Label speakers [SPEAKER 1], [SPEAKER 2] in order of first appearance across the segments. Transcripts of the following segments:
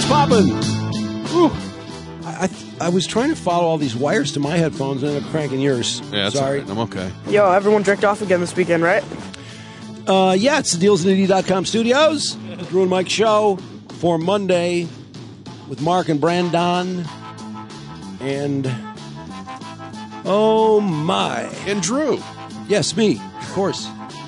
[SPEAKER 1] What's poppin'? I was trying to follow all these wires to my headphones and ended up cranking yours.
[SPEAKER 2] Yeah, that's
[SPEAKER 1] Sorry.
[SPEAKER 2] all right. I'm okay.
[SPEAKER 3] Yo, everyone jerked off again this weekend, right?
[SPEAKER 1] Yeah, it's the DealsandIndy.com studios. Drew and Mike show for Monday with Mark and Brandon. And, oh my.
[SPEAKER 2] And Drew.
[SPEAKER 1] Yes, me, of course.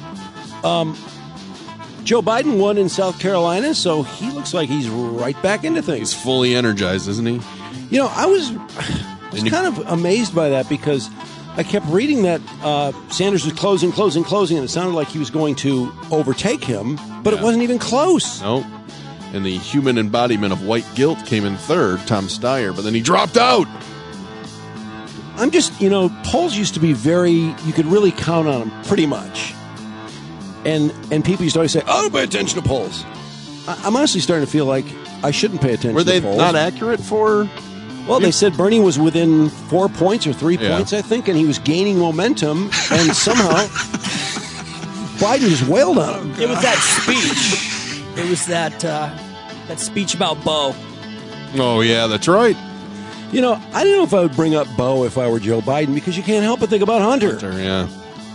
[SPEAKER 1] Joe Biden won in South Carolina, so he looks like he's right back into things.
[SPEAKER 2] He's fully energized, isn't he?
[SPEAKER 1] You know, I was kind of amazed by that because I kept reading that Sanders was closing, and it sounded like he was going to overtake him, but it wasn't even close.
[SPEAKER 2] No. And the human embodiment of white guilt came in third, Tom Steyer, but then he dropped out.
[SPEAKER 1] I'm just, polls used to be you could really count on them pretty much. And people used to always say, oh, pay attention to polls. I'm honestly starting to feel like I shouldn't pay attention
[SPEAKER 2] Were
[SPEAKER 1] to polls.
[SPEAKER 2] they not accurate for...
[SPEAKER 1] Well, they said Bernie was within 4 points or 3 points, I think, and he was gaining momentum, and somehow Biden just wailed on him.
[SPEAKER 4] It was that speech. It was that speech about Bo.
[SPEAKER 2] Oh, yeah, that's right.
[SPEAKER 1] I don't know if I would bring up Bo if I were Joe Biden, because you can't help but think about Hunter.
[SPEAKER 2] Yeah.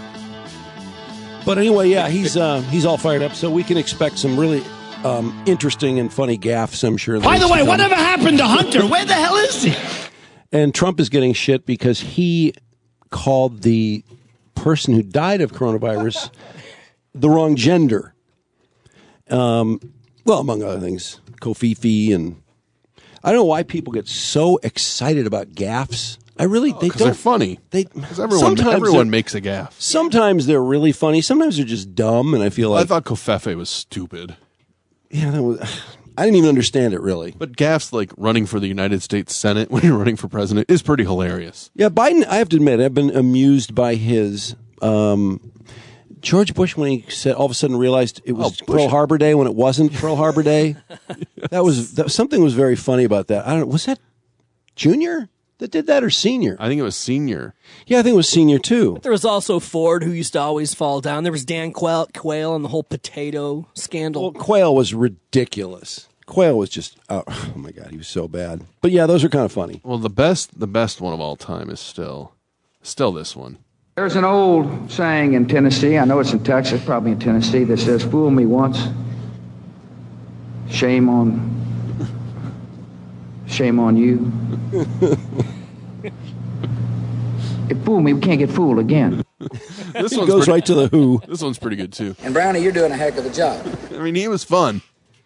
[SPEAKER 1] But anyway, yeah, he's all fired up, so we can expect some really interesting and funny gaffes, I'm sure.
[SPEAKER 5] By the way, whatever happened to Hunter? Where the hell is he?
[SPEAKER 1] And Trump is getting shit because he called the person who died of coronavirus the wrong gender. Well, among other things, Kofifi, and I don't know why people get so excited about gaffes.
[SPEAKER 2] They're funny. Because everyone makes a gaffe.
[SPEAKER 1] Sometimes they're really funny. Sometimes they're just dumb, and I feel like
[SPEAKER 2] I thought Kofefe was stupid.
[SPEAKER 1] Yeah, I didn't even understand it really.
[SPEAKER 2] But gaffes like running for the United States Senate when you're running for president is pretty hilarious.
[SPEAKER 1] Yeah, Biden, I have to admit, I've been amused by his George Bush when he said all of a sudden realized it was Pearl Harbor Day when it wasn't Pearl Harbor Day. Something was very funny about that. I don't know, was that Junior that did that or Senior?
[SPEAKER 2] I think it was Senior.
[SPEAKER 1] Yeah, I think it was Senior too.
[SPEAKER 4] But there was also Ford, who used to always fall down. There was Dan Quayle and the whole potato scandal.
[SPEAKER 1] Well, Quayle was ridiculous. Quayle was just, oh my God, he was so bad. But yeah, those are kind of funny.
[SPEAKER 2] Well, the best one of all time is still this one.
[SPEAKER 6] There's an old saying in Tennessee, I know it's in Texas, probably in Tennessee, that says, fool me once, shame on you. If fool me, we can't get fooled again.
[SPEAKER 2] This one
[SPEAKER 1] goes right to the who.
[SPEAKER 2] This one's pretty good too.
[SPEAKER 6] And Brownie, you're doing a heck of a job.
[SPEAKER 2] I mean, he was fun.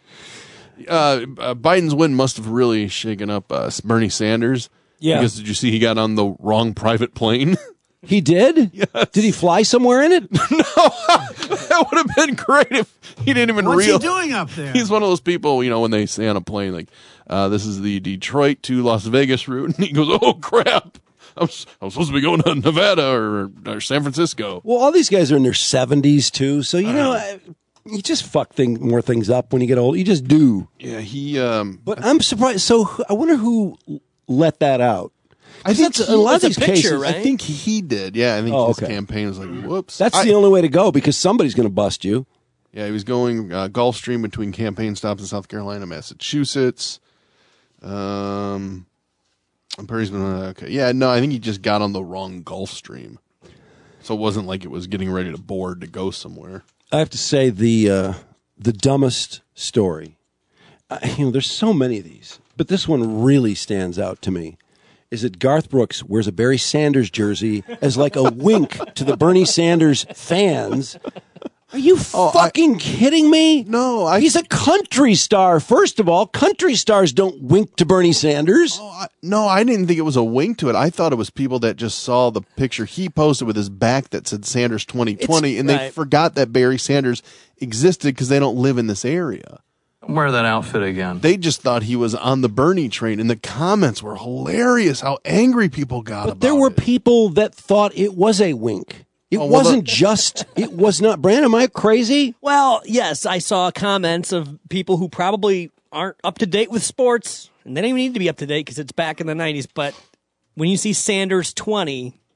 [SPEAKER 2] Biden's win must have really shaken up Bernie Sanders.
[SPEAKER 1] Yeah.
[SPEAKER 2] Because did you see he got on the wrong private plane?
[SPEAKER 1] He did?
[SPEAKER 2] Yes.
[SPEAKER 1] Did he fly somewhere in it?
[SPEAKER 2] No. That would have been great if he didn't even
[SPEAKER 5] What's he doing up there?
[SPEAKER 2] He's one of those people, when they say on a plane, like, this is the Detroit to Las Vegas route. And he goes, oh, crap. I was supposed to be going to Nevada or San Francisco.
[SPEAKER 1] Well, all these guys are in their 70s, too. So, you just fuck more things up when you get old. You just do.
[SPEAKER 2] Yeah,
[SPEAKER 1] But I'm surprised. So I wonder who let that out.
[SPEAKER 2] I think
[SPEAKER 1] in a lot of these cases,
[SPEAKER 4] right?
[SPEAKER 2] I think he did. Yeah, I think his campaign was like, whoops.
[SPEAKER 1] That's the only way to go because somebody's going to bust you.
[SPEAKER 2] Yeah, he was going Gulfstream between campaign stops in South Carolina, Massachusetts. I'm pretty okay. Yeah, no, I think he just got on the wrong Gulfstream. So it wasn't like it was getting ready to board to go somewhere.
[SPEAKER 1] I have to say the dumbest story. There's so many of these, but this one really stands out to me. Is that Garth Brooks wears a Barry Sanders jersey as like a wink to the Bernie Sanders fans. Are you fucking kidding me?
[SPEAKER 2] No.
[SPEAKER 1] He's a country star. First of all, country stars don't wink to Bernie Sanders.
[SPEAKER 2] No, I didn't think it was a wink to it. I thought it was people that just saw the picture he posted with his back that said Sanders 2020, and they forgot that Barry Sanders existed because they don't live in this area.
[SPEAKER 7] Wear that outfit again.
[SPEAKER 2] They just thought he was on the Bernie train, and the comments were hilarious how angry people got about it.
[SPEAKER 1] But there were people that thought it was a wink. It wasn't just, it was not. Brandon, am I crazy?
[SPEAKER 4] Well, yes, I saw comments of people who probably aren't up to date with sports, and they don't even need to be up to date because it's back in the 90s, but when you see Sanders 20,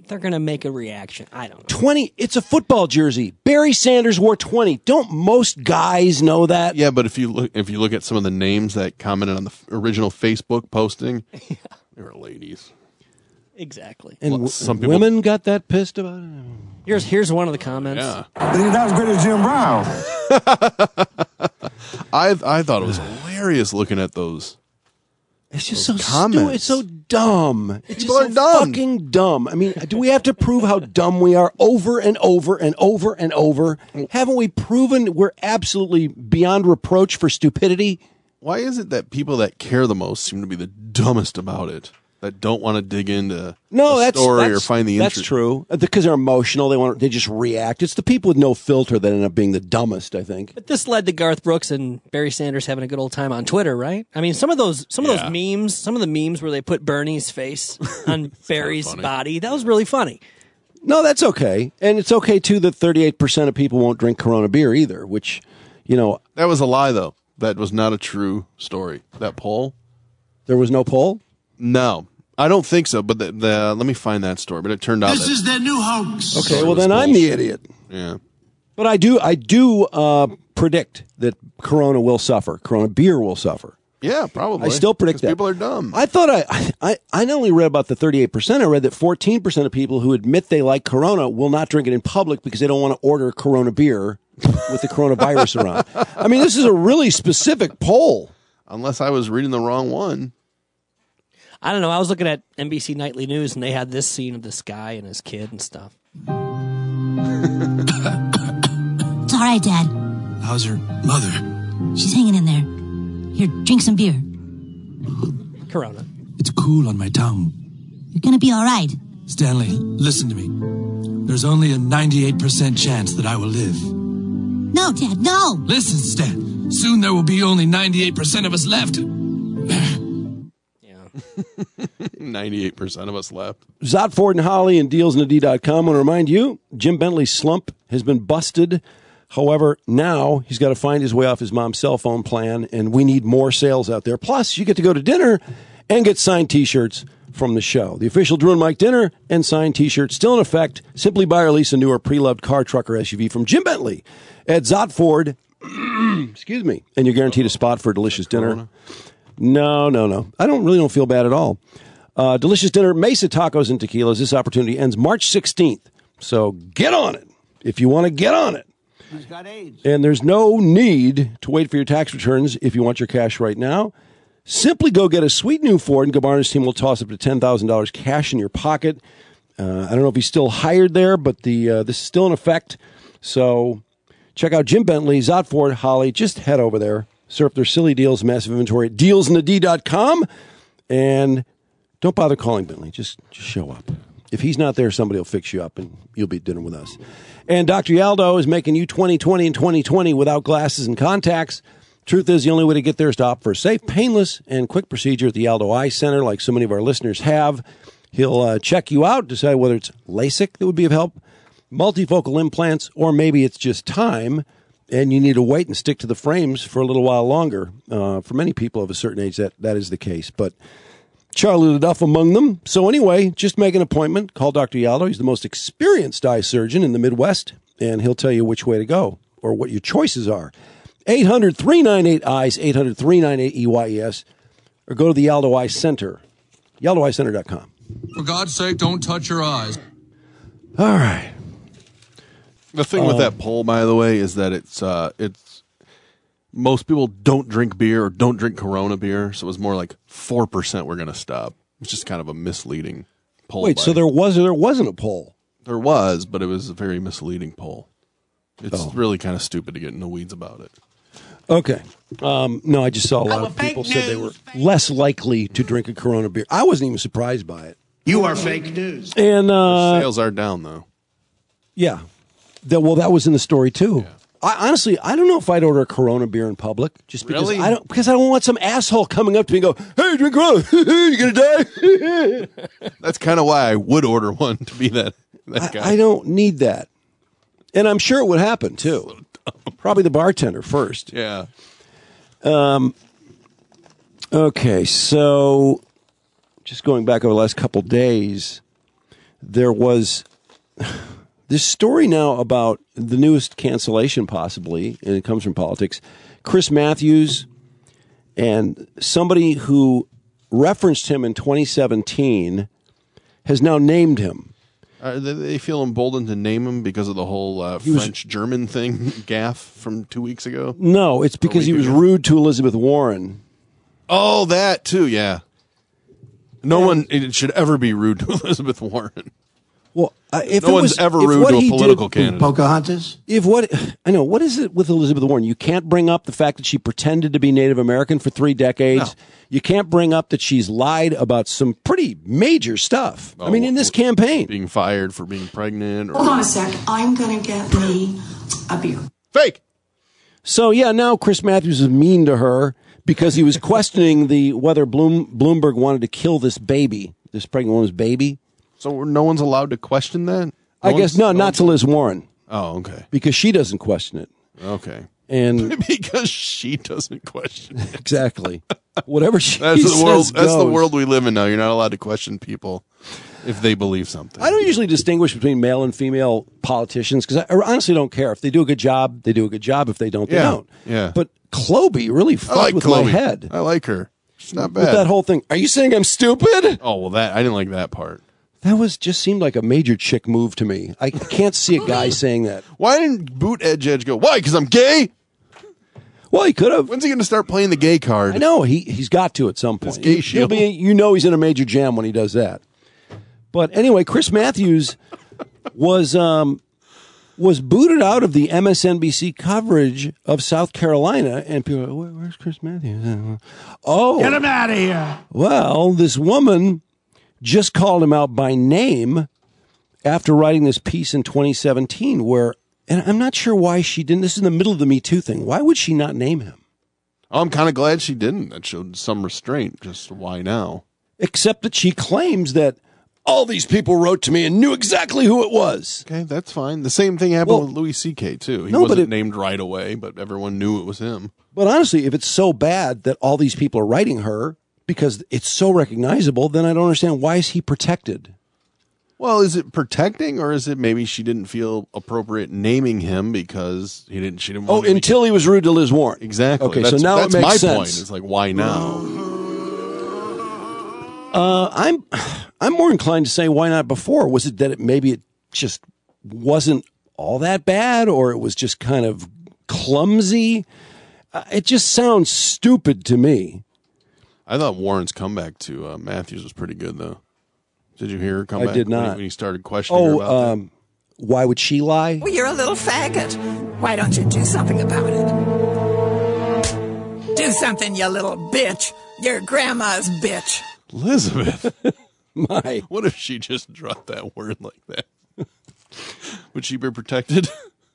[SPEAKER 4] They're going to make a reaction. I don't know.
[SPEAKER 1] 20. It's a football jersey. Barry Sanders wore 20. Don't most guys know that?
[SPEAKER 2] Yeah, but if you look at some of the names that commented on the original Facebook posting, they were ladies.
[SPEAKER 4] Exactly.
[SPEAKER 1] And
[SPEAKER 2] some people,
[SPEAKER 1] women got that pissed about it?
[SPEAKER 4] Here's one of the comments.
[SPEAKER 2] Yeah.
[SPEAKER 8] He's not as good as Jim Brown.
[SPEAKER 2] I thought it was hilarious looking at those.
[SPEAKER 1] It's just so
[SPEAKER 2] comments.
[SPEAKER 1] stupid. It's so dumb. It's
[SPEAKER 2] People
[SPEAKER 1] just
[SPEAKER 2] are
[SPEAKER 1] so
[SPEAKER 2] dumb.
[SPEAKER 1] fucking dumb. I mean, do we have to prove how dumb we are over and over and over and over? Haven't we proven we're absolutely beyond reproach for stupidity?
[SPEAKER 2] Why is it that people that care the most seem to be the dumbest about it? That don't want to dig into the story or find the interest.
[SPEAKER 1] That's true. Because they're emotional. They just react. It's the people with no filter that end up being the dumbest, I think.
[SPEAKER 4] But this led to Garth Brooks and Barry Sanders having a good old time on Twitter, right? I mean, some of those memes, some of the memes where they put Bernie's face on Barry's body, that was really funny.
[SPEAKER 1] No, that's okay. And it's okay, too, that 38% of people won't drink Corona beer either, which,
[SPEAKER 2] That was a lie, though. That was not a true story. That poll?
[SPEAKER 1] There was no poll?
[SPEAKER 2] No. I don't think so, but let me find that story. But it turned out
[SPEAKER 5] This is their new hoax.
[SPEAKER 1] Okay, well, then I'm the idiot.
[SPEAKER 2] Yeah.
[SPEAKER 1] But I do predict that Corona will suffer. Corona beer will suffer.
[SPEAKER 2] Yeah, probably.
[SPEAKER 1] I still predict that.
[SPEAKER 2] People are dumb.
[SPEAKER 1] I thought I not only read about the 38%, I read that 14% of people who admit they like Corona will not drink it in public because they don't want to order Corona beer with the coronavirus around. I mean, this is a really specific poll.
[SPEAKER 2] Unless I was reading the wrong one.
[SPEAKER 4] I don't know. I was looking at NBC Nightly News, and they had this scene of this guy and his kid and stuff.
[SPEAKER 9] It's all right, Dad.
[SPEAKER 5] How's your mother?
[SPEAKER 9] She's hanging in there. Here, drink some beer.
[SPEAKER 4] Corona.
[SPEAKER 5] It's cool on my tongue.
[SPEAKER 9] You're gonna be all right.
[SPEAKER 5] Stanley, listen to me. There's only a 98% chance that I will live.
[SPEAKER 9] No, Dad, no!
[SPEAKER 5] Listen, Stan. Soon there will be only 98% of us left.
[SPEAKER 2] 98% of us left.
[SPEAKER 1] Zott, Ford, and Holly and DealsNad.com want to remind you, Jim Bentley's slump has been busted. However, now he's got to find his way off his mom's cell phone plan, and we need more sales out there. Plus, you get to go to dinner and get signed T-shirts from the show. The official Drew and Mike dinner and signed T-shirts still in effect. Simply buy or lease a new or pre-loved car, truck, or SUV from Jim Bentley at Zott Ford. Excuse me. And you're guaranteed a spot for a delicious dinner. No. I don't feel bad at all. Delicious dinner, Mesa Tacos and Tequilas. This opportunity ends March 16th. So get on it if you want to get on it.
[SPEAKER 8] He's got AIDS.
[SPEAKER 1] And there's no need to wait for your tax returns if you want your cash right now. Simply go get a sweet new Ford, and Gabarna's team will toss up to $10,000 cash in your pocket. I don't know if he's still hired there, but this is still in effect. So check out Jim Bentley, Zott Ford, Holly. Just head over there. Surf their silly deals, massive inventory at DealsNad.com. And don't bother calling Bentley. Just show up. If he's not there, somebody will fix you up, and you'll be at dinner with us. And Dr. Yaldo is making you 20/20 and 20/20 without glasses and contacts. Truth is, the only way to get there is to opt for a safe, painless, and quick procedure at the Yaldo Eye Center, like so many of our listeners have. He'll check you out, decide whether it's LASIK that would be of help, multifocal implants, or maybe it's just time, and you need to wait and stick to the frames for a little while longer. For many people of a certain age, that is the case. But Charlie LaDuff among them. So anyway, just make an appointment. Call Dr. Yaldo. He's the most experienced eye surgeon in the Midwest, and he'll tell you which way to go or what your choices are. 800-398-EYES, 800-398-EYES, or go to the Yaldo Eye Center, YaldoEyeCenter.com.
[SPEAKER 5] For God's sake, don't touch your eyes.
[SPEAKER 1] All right.
[SPEAKER 2] The thing with that poll, by the way, is that it's most people don't drink beer or don't drink Corona beer, so it was more like 4% were going to stop. It's just kind of a misleading poll.
[SPEAKER 1] Wait, so there wasn't a poll?
[SPEAKER 2] There was, but it was a very misleading poll. It's really kind of stupid to get in the weeds about it.
[SPEAKER 1] Okay. No, I just saw a lot of people said they were less likely to drink a Corona beer. I wasn't even surprised by it.
[SPEAKER 5] You are fake news.
[SPEAKER 1] And
[SPEAKER 2] sales are down, though.
[SPEAKER 1] Yeah. That was in the story, too.
[SPEAKER 2] Yeah.
[SPEAKER 1] Honestly, I don't know if I'd order a Corona beer in public, just because
[SPEAKER 2] Really?
[SPEAKER 1] I don't want some asshole coming up to me and go, "Hey, drink Corona, you gonna die?"
[SPEAKER 2] That's kind of why I would order one to be that guy.
[SPEAKER 1] I don't need that, and I'm sure it would happen too. Probably the bartender first.
[SPEAKER 2] Yeah.
[SPEAKER 1] Okay, so just going back over the last couple days, there was this story now about the newest cancellation, possibly, and it comes from politics. Chris Matthews and somebody who referenced him in 2017 has now named him.
[SPEAKER 2] They feel emboldened to name him because of the whole French-German thing, gaffe from 2 weeks ago?
[SPEAKER 1] No, it's because he was rude to Elizabeth Warren.
[SPEAKER 2] Oh, that too, yeah. No one should ever be rude to Elizabeth Warren.
[SPEAKER 1] Well, if
[SPEAKER 2] no one's ever rude to a political candidate.
[SPEAKER 8] Pocahontas?
[SPEAKER 1] What is it with Elizabeth Warren? You can't bring up the fact that she pretended to be Native American for 3 decades. No. You can't bring up that she's lied about some pretty major stuff. I mean, in this campaign.
[SPEAKER 2] Being fired for being pregnant.
[SPEAKER 10] Hold on a sec. I'm going to get me a beer.
[SPEAKER 2] Fake!
[SPEAKER 1] So, yeah, now Chris Matthews is mean to her because he was questioning whether Bloomberg wanted to kill this baby, this pregnant woman's baby.
[SPEAKER 2] So no one's allowed to question that?
[SPEAKER 1] I guess not to Liz Warren.
[SPEAKER 2] Oh, okay.
[SPEAKER 1] Because she doesn't question it.
[SPEAKER 2] Okay.
[SPEAKER 1] And
[SPEAKER 2] because she doesn't question it.
[SPEAKER 1] Exactly. Whatever she
[SPEAKER 2] that's
[SPEAKER 1] says
[SPEAKER 2] the world.
[SPEAKER 1] goes.
[SPEAKER 2] That's the world we live in now. You're not allowed to question people if they believe something.
[SPEAKER 1] I don't usually distinguish between male and female politicians because I honestly don't care. If they do a good job, they do a good job. If they don't, they don't.
[SPEAKER 2] Yeah.
[SPEAKER 1] But Kloby really fucked with my head.
[SPEAKER 2] I like her. She's not bad.
[SPEAKER 1] With that whole thing. Are you saying I'm stupid?
[SPEAKER 2] Oh, well, I didn't like that part.
[SPEAKER 1] That just seemed like a major chick move to me. I can't see a guy saying that.
[SPEAKER 2] Why didn't Boot Edge go, why? Because I'm gay?
[SPEAKER 1] Well, he could have.
[SPEAKER 2] When's he going to start playing the gay card?
[SPEAKER 1] I know. He's got to at some point.
[SPEAKER 2] Gay shield.
[SPEAKER 1] He's in a major jam when he does that. But anyway, Chris Matthews was booted out of the MSNBC coverage of South Carolina, and people are like, where's Chris Matthews? Oh.
[SPEAKER 8] Get him out of here.
[SPEAKER 1] Well, this woman just called him out by name after writing this piece in 2017 where, and I'm not sure why she didn't, this is in the middle of the Me Too thing. Why would she not name him?
[SPEAKER 2] I'm kind of glad she didn't. That showed some restraint. Just why now?
[SPEAKER 1] Except that she claims that all these people wrote to me and knew exactly who it was.
[SPEAKER 2] Okay, that's fine. The same thing happened with Louis C.K. too. He wasn't named right away, but everyone knew it was him.
[SPEAKER 1] But honestly, if it's so bad that all these people are writing her because it's so recognizable, then I don't understand why is he protected?
[SPEAKER 2] Well, is it protecting, or is it maybe she didn't feel appropriate naming him because she didn't want
[SPEAKER 1] until he was rude to Liz Warren.
[SPEAKER 2] Exactly.
[SPEAKER 1] Okay, so now it makes
[SPEAKER 2] my
[SPEAKER 1] sense.
[SPEAKER 2] point. It's like, why now?
[SPEAKER 1] I'm more inclined to say why not before. Was it that maybe it just wasn't all that bad, or it was just kind of clumsy? It just sounds stupid to me.
[SPEAKER 2] I thought Warren's comeback to Matthews was pretty good, though. Did you hear her come back?
[SPEAKER 1] I did not.
[SPEAKER 2] When he started questioning her about that?
[SPEAKER 1] Why would she lie?
[SPEAKER 10] Well, you're a little faggot. Why don't you do something about it? Do something, you little bitch. Your grandma's bitch.
[SPEAKER 2] Elizabeth.
[SPEAKER 1] My.
[SPEAKER 2] What if she just dropped that word like that? Would she be protected?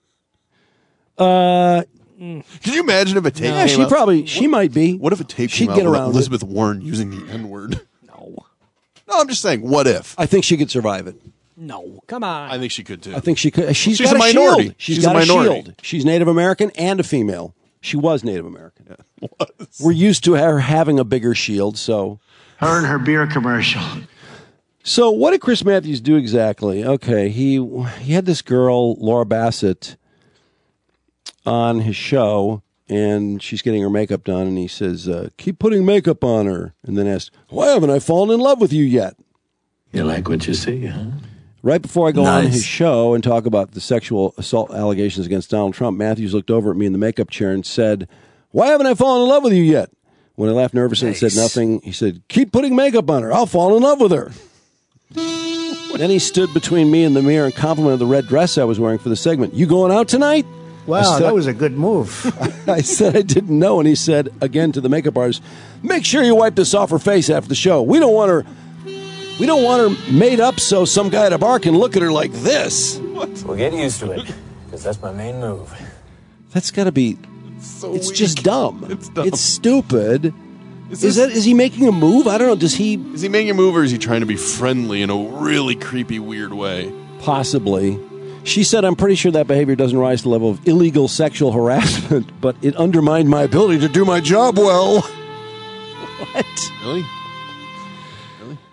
[SPEAKER 1] Can
[SPEAKER 2] you imagine if a tape came out?
[SPEAKER 1] She might be.
[SPEAKER 2] What if a tape came out with Elizabeth Warren using the N-word? No, I'm just saying, what if?
[SPEAKER 1] I think she could survive it.
[SPEAKER 4] No, come on.
[SPEAKER 2] I think she could, too.
[SPEAKER 1] I think she could. She's
[SPEAKER 2] a
[SPEAKER 1] got
[SPEAKER 2] minority.
[SPEAKER 1] Shield. She's got a shield. She's Native American and a female. She was Native American.
[SPEAKER 2] Yeah, was.
[SPEAKER 1] We're used to her having a bigger shield, so.
[SPEAKER 8] Her and her beer commercial.
[SPEAKER 1] So what did Chris Matthews do exactly? Okay, he had this girl, Laura Bassett, on his show, and she's getting her makeup done, and he says, keep putting makeup on her, and then asked, why haven't I fallen in love with you yet?
[SPEAKER 5] You like what you see, huh?
[SPEAKER 1] Right before I go on his show and talk about the sexual assault allegations against Donald Trump, Matthews looked over at me in the makeup chair and said, why haven't I fallen in love with you yet? When I laughed nervously and said nothing, he said, keep putting makeup on her. I'll fall in love with her. Then he stood between me and the mirror and complimented the red dress I was wearing for the segment. You going out tonight?
[SPEAKER 8] Wow, that was a good move.
[SPEAKER 1] I said I didn't know, and he said, again to the makeup artist, make sure you wipe this off her face after the show. We don't want her made up so some guy at a bar can look at her like this.
[SPEAKER 11] What? Well, get used to it, because that's my main move.
[SPEAKER 1] That's got to be... It's just dumb.
[SPEAKER 2] It's dumb.
[SPEAKER 1] It's stupid. Is he making a move? I don't know. Is he
[SPEAKER 2] making a move, or is he trying to be friendly in a really creepy, weird way?
[SPEAKER 1] Possibly. She said, I'm pretty sure that behavior doesn't rise to the level of illegal sexual harassment, but it undermined my ability to do my job well. What?
[SPEAKER 2] Really?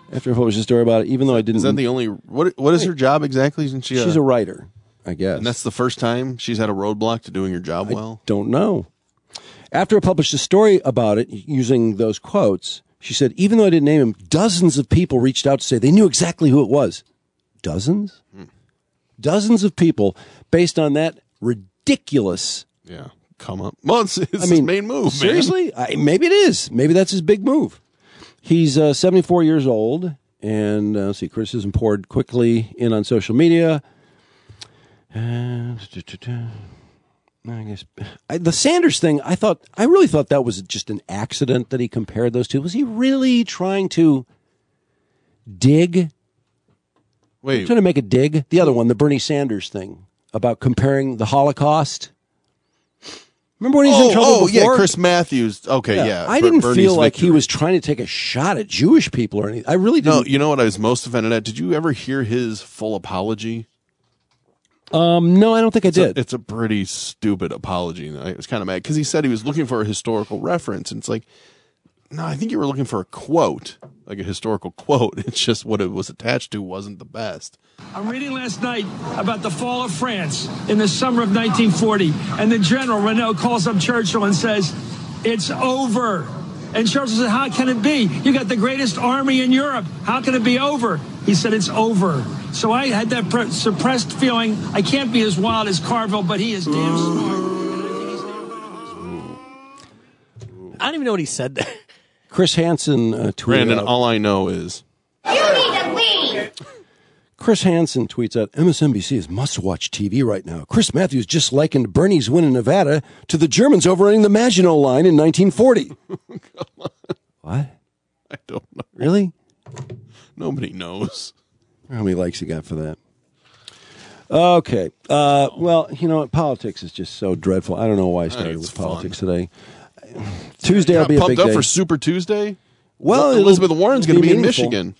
[SPEAKER 1] After I published a story about it, even though I didn't.
[SPEAKER 2] Is that the only? What is her job exactly? Isn't she?
[SPEAKER 1] She's a writer, I guess.
[SPEAKER 2] And that's the first time she's had a roadblock to doing her job well?
[SPEAKER 1] Don't know. After I published a story about it using those quotes, she said, even though I didn't name him, dozens of people reached out to say they knew exactly who it was. Dozens? Dozens of people based on that ridiculous.
[SPEAKER 2] Yeah. Come up. Well, it's his main move,
[SPEAKER 1] seriously? Maybe it is. Maybe that's his big move. He's 74 years old, and let's see, criticism poured quickly in on social media. I guess the Sanders thing, I really thought that was just an accident that he compared those two. Was he really trying to dig?
[SPEAKER 2] Wait.
[SPEAKER 1] Trying to make a dig? The other one, the Bernie Sanders thing about comparing the Holocaust. Remember when he was in trouble before?
[SPEAKER 2] Yeah, Chris Matthews. Okay, yeah.
[SPEAKER 1] I didn't
[SPEAKER 2] Bernie's
[SPEAKER 1] feel like
[SPEAKER 2] victory.
[SPEAKER 1] he was trying to take a shot at Jewish people or anything. I really didn't.
[SPEAKER 2] No, you know what I was most offended at? Did you ever hear his full apology?
[SPEAKER 1] No, I don't think I did.
[SPEAKER 2] It's a pretty stupid apology. And I was kind of mad because he said he was looking for a historical reference. And it's like, no, I think you were looking for a quote, like a historical quote. It's just what it was attached to wasn't the best.
[SPEAKER 12] I'm reading last night about the fall of France in the summer of 1940, and the general, Renault, calls up Churchill and says, it's over. And Churchill said, how can it be? You got the greatest army in Europe. How can it be over? He said, it's over. So I had that suppressed feeling. I can't be as wild as Carville, but he is damn smart.
[SPEAKER 4] I don't even know what he said there.
[SPEAKER 1] Chris Hansen tweeted
[SPEAKER 2] Brandon,
[SPEAKER 1] out.
[SPEAKER 2] all I know is...
[SPEAKER 9] You need to leave!
[SPEAKER 1] Chris Hansen tweets out, MSNBC is must-watch TV right now. Chris Matthews just likened Bernie's win in Nevada to the Germans overrunning the Maginot Line in 1940.
[SPEAKER 2] Come on.
[SPEAKER 1] What?
[SPEAKER 2] I don't know.
[SPEAKER 1] Really?
[SPEAKER 2] Nobody knows.
[SPEAKER 1] How many likes you got for that? Okay. Well, you know what? Politics is just so dreadful. I don't know why I started with politics today. Tuesday will be a big
[SPEAKER 2] pumped up
[SPEAKER 1] day.
[SPEAKER 2] for Super Tuesday?
[SPEAKER 1] Well,
[SPEAKER 2] Elizabeth Warren's going to be in
[SPEAKER 1] meaningful.
[SPEAKER 2] Michigan.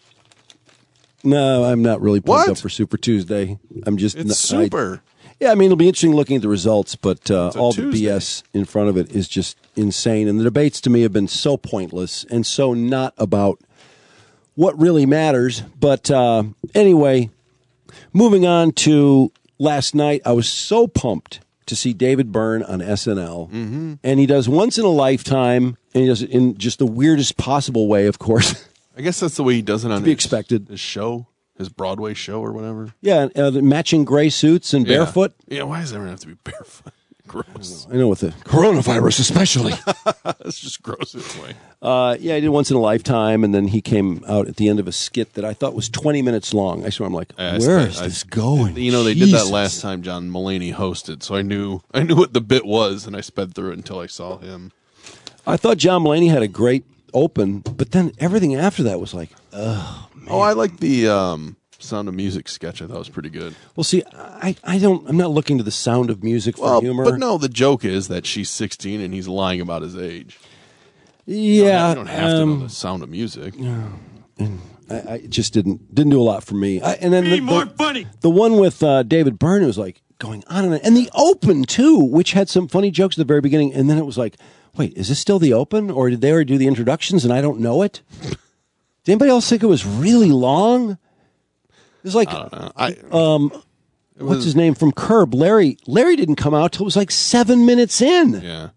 [SPEAKER 1] No, I'm not really pumped
[SPEAKER 2] What?
[SPEAKER 1] up for Super Tuesday. I'm just
[SPEAKER 2] It's super.
[SPEAKER 1] Yeah, I mean, it'll be interesting looking at the results, but all the
[SPEAKER 2] Tuesday.
[SPEAKER 1] BS in front of it is just insane. And the debates to me have been so pointless and so not about what really matters. But anyway, moving on to last night, I was so pumped to see David Byrne on SNL. Mm-hmm. And he does Once in a Lifetime, and he does it in just the weirdest possible way, of course.
[SPEAKER 2] I guess that's the way he does it on
[SPEAKER 1] be expected.
[SPEAKER 2] His show, his Broadway show or whatever.
[SPEAKER 1] Yeah, the matching gray suits and barefoot.
[SPEAKER 2] Yeah, why does everyone have to be barefoot? Gross.
[SPEAKER 1] I know, with the coronavirus especially.
[SPEAKER 2] That's just gross anyway.
[SPEAKER 1] Yeah, I did Once in a Lifetime, and then he came out at the end of a skit that I thought was 20 minutes long. I swear, I'm like, where is this going?
[SPEAKER 2] You know, they
[SPEAKER 1] Jesus.
[SPEAKER 2] did that last time John Mulaney hosted, so I knew what the bit was, and I sped through it until I saw him.
[SPEAKER 1] I thought John Mulaney had a great open, but then everything after that was like, oh, man.
[SPEAKER 2] Oh, I like the Sound of Music sketch. I thought was pretty good.
[SPEAKER 1] Well, see, I'm not looking to the Sound of Music for humor.
[SPEAKER 2] But no, the joke is that she's 16 and he's lying about his age.
[SPEAKER 1] Yeah.
[SPEAKER 2] You don't have to know the Sound of Music.
[SPEAKER 1] And I just didn't do a lot for me. And then
[SPEAKER 12] funny.
[SPEAKER 1] The one with David Byrne was like going on and the open too, which had some funny jokes at the very beginning, and then it was like, wait, is this still the open, or did they already do the introductions and I don't know it? Did anybody else think it was really long? It was like,
[SPEAKER 2] I don't know.
[SPEAKER 1] What's his name from Curb? Larry didn't come out till it was like 7 minutes in.
[SPEAKER 2] Yeah.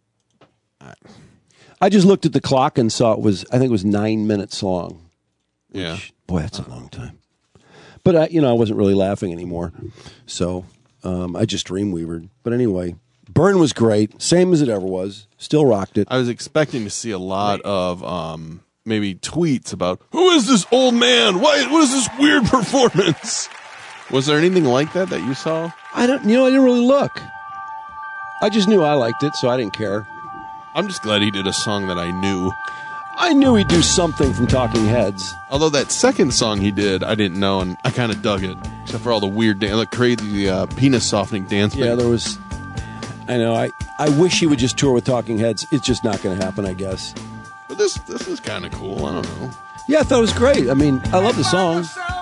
[SPEAKER 1] I just looked at the clock and saw I think it was 9 minutes long.
[SPEAKER 2] Yeah.
[SPEAKER 1] Boy, that's a long time. But I wasn't really laughing anymore. So I just dreamweavered. But anyway, Byrne was great. Same as it ever was. Still rocked it.
[SPEAKER 2] I was expecting to see a lot of maybe tweets about, who is this old man? What is this weird performance? Was there anything like that you saw?
[SPEAKER 1] I didn't really look. I just knew I liked it, so I didn't care.
[SPEAKER 2] I'm just glad he did a song that I knew.
[SPEAKER 1] I knew he'd do something from Talking Heads.
[SPEAKER 2] Although that second song he did, I didn't know, and I kind of dug it. Except for all the weird, the crazy penis softening dance.
[SPEAKER 1] Yeah, there was. I know. I wish he would just tour with Talking Heads. It's just not going to happen, I guess.
[SPEAKER 2] But this is kind of cool. I don't know.
[SPEAKER 1] Yeah, I thought it was great. I mean, I love the song.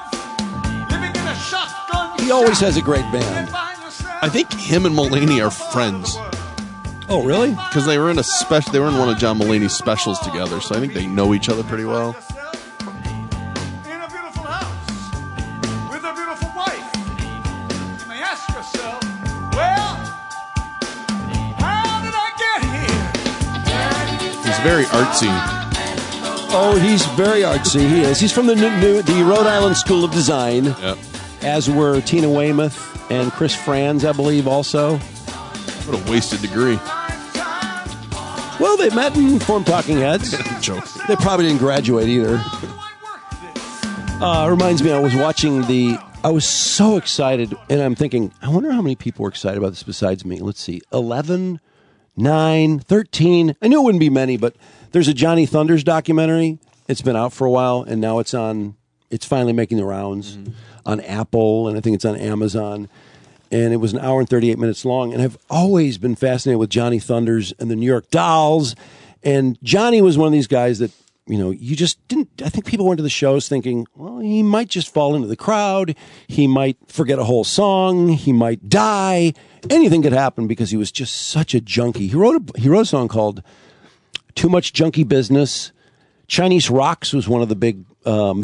[SPEAKER 1] He always has a great band.
[SPEAKER 2] I think him and Mulaney are friends.
[SPEAKER 1] Oh, really?
[SPEAKER 2] Because they were in they were in one of John Mulaney's specials together, so I think they know each other pretty well. very artsy.
[SPEAKER 1] Oh, he's very artsy. He is. He's from the Rhode Island School of Design.
[SPEAKER 2] Yep.
[SPEAKER 1] As were Tina Weymouth and Chris Franz, I believe, also.
[SPEAKER 2] What a wasted degree.
[SPEAKER 1] Well, they met and formed Talking Heads.
[SPEAKER 2] Jokes.
[SPEAKER 1] They probably didn't graduate either. Reminds me, I was so excited, and I'm thinking, I wonder how many people were excited about this besides me. Let's see, 11, 9, 13. I knew it wouldn't be many, but there's a Johnny Thunders documentary. It's been out for a while, and now it's finally making the rounds on Apple, and I think it's on Amazon. And it was an hour and 38 minutes long. And I've always been fascinated with Johnny Thunders and the New York Dolls. And Johnny was one of these guys that, you just didn't. I think people went to the shows thinking, well, he might just fall into the crowd. He might forget a whole song. He might die. Anything could happen because he was just such a junkie. He wrote a song called Too Much Junkie Business. Chinese Rocks was one of the big, was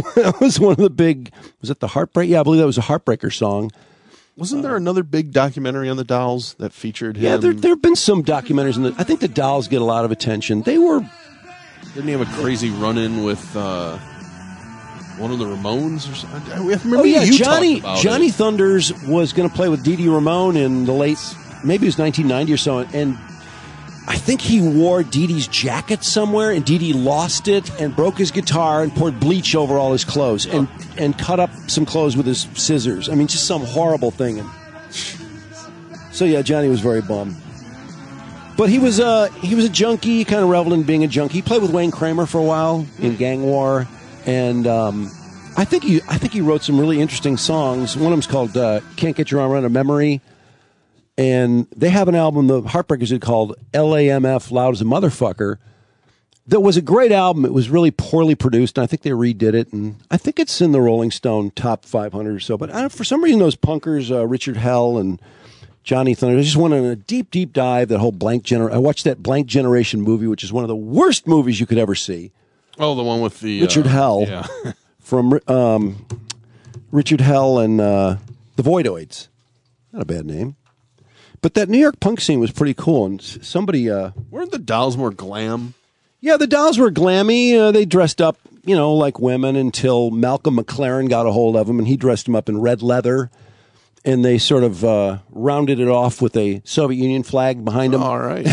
[SPEAKER 1] it the Heartbreak? Yeah, I believe that was a Heartbreaker song.
[SPEAKER 2] Wasn't there another big documentary on the Dolls that featured him?
[SPEAKER 1] Yeah, there have been some documentaries. I think the Dolls get a lot of attention.
[SPEAKER 2] Didn't he have a crazy run-in with one of the Ramones or something? I remember
[SPEAKER 1] Johnny Thunders was going to play with Dee Dee Ramone in the late, maybe it was 1990 or so, and I think he wore Dee Dee's jacket somewhere, and Dee Dee lost it and broke his guitar and poured bleach over all his clothes and cut up some clothes with his scissors. I mean, just some horrible thing. And so, yeah, Johnny was very bummed. But he was a junkie, kind of reveled in being a junkie. He played with Wayne Kramer for a while in Gang War, and I think he wrote some really interesting songs. One of them's called "Can't Get Your Arm Around a Memory." And they have an album, the Heartbreakers did, called LAMF, Loud as a Motherfucker. That was a great album. It was really poorly produced, and I think they redid it. And I think it's in the Rolling Stone top 500 or so. But for some reason, those punkers, Richard Hell and Johnny Thunder, I just went on a deep, deep dive. That whole I watched that Blank Generation movie, which is one of the worst movies you could ever see.
[SPEAKER 2] Oh, the one with the
[SPEAKER 1] Richard Hell.
[SPEAKER 2] Yeah.
[SPEAKER 1] From Richard Hell and the Voidoids. Not a bad name. But that New York punk scene was pretty cool, and somebody...
[SPEAKER 2] weren't the Dolls more glam?
[SPEAKER 1] Yeah, the Dolls were glammy. They dressed up, like women until Malcolm McLaren got a hold of them, and he dressed them up in red leather, and they sort of rounded it off with a Soviet Union flag behind them.
[SPEAKER 2] All right.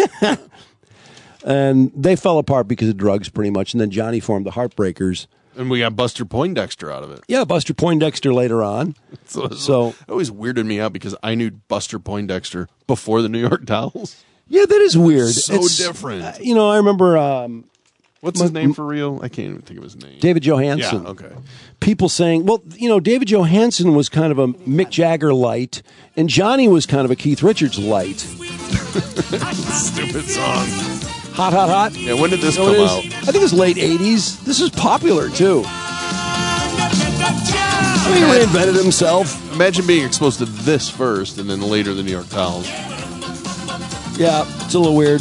[SPEAKER 1] And they fell apart because of drugs, pretty much, and then Johnny formed the Heartbreakers.
[SPEAKER 2] And we got Buster Poindexter out of it.
[SPEAKER 1] Yeah, Buster Poindexter later on. So
[SPEAKER 2] it always weirded me out because I knew Buster Poindexter before the New York Dolls.
[SPEAKER 1] Yeah, that is weird.
[SPEAKER 2] It's different.
[SPEAKER 1] I remember...
[SPEAKER 2] what's his name for real? I can't even think of his name.
[SPEAKER 1] David Johansen.
[SPEAKER 2] Yeah, okay.
[SPEAKER 1] People saying, well, David Johansen was kind of a Mick Jagger light, and Johnny was kind of a Keith Richards light.
[SPEAKER 2] Stupid song.
[SPEAKER 1] Hot, hot, hot.
[SPEAKER 2] Yeah, when did this come out?
[SPEAKER 1] I think it was late 80s. This is popular, too. He reinvented himself.
[SPEAKER 2] Imagine being exposed to this first, and then later the New York Dolls.
[SPEAKER 1] Yeah, it's a little weird.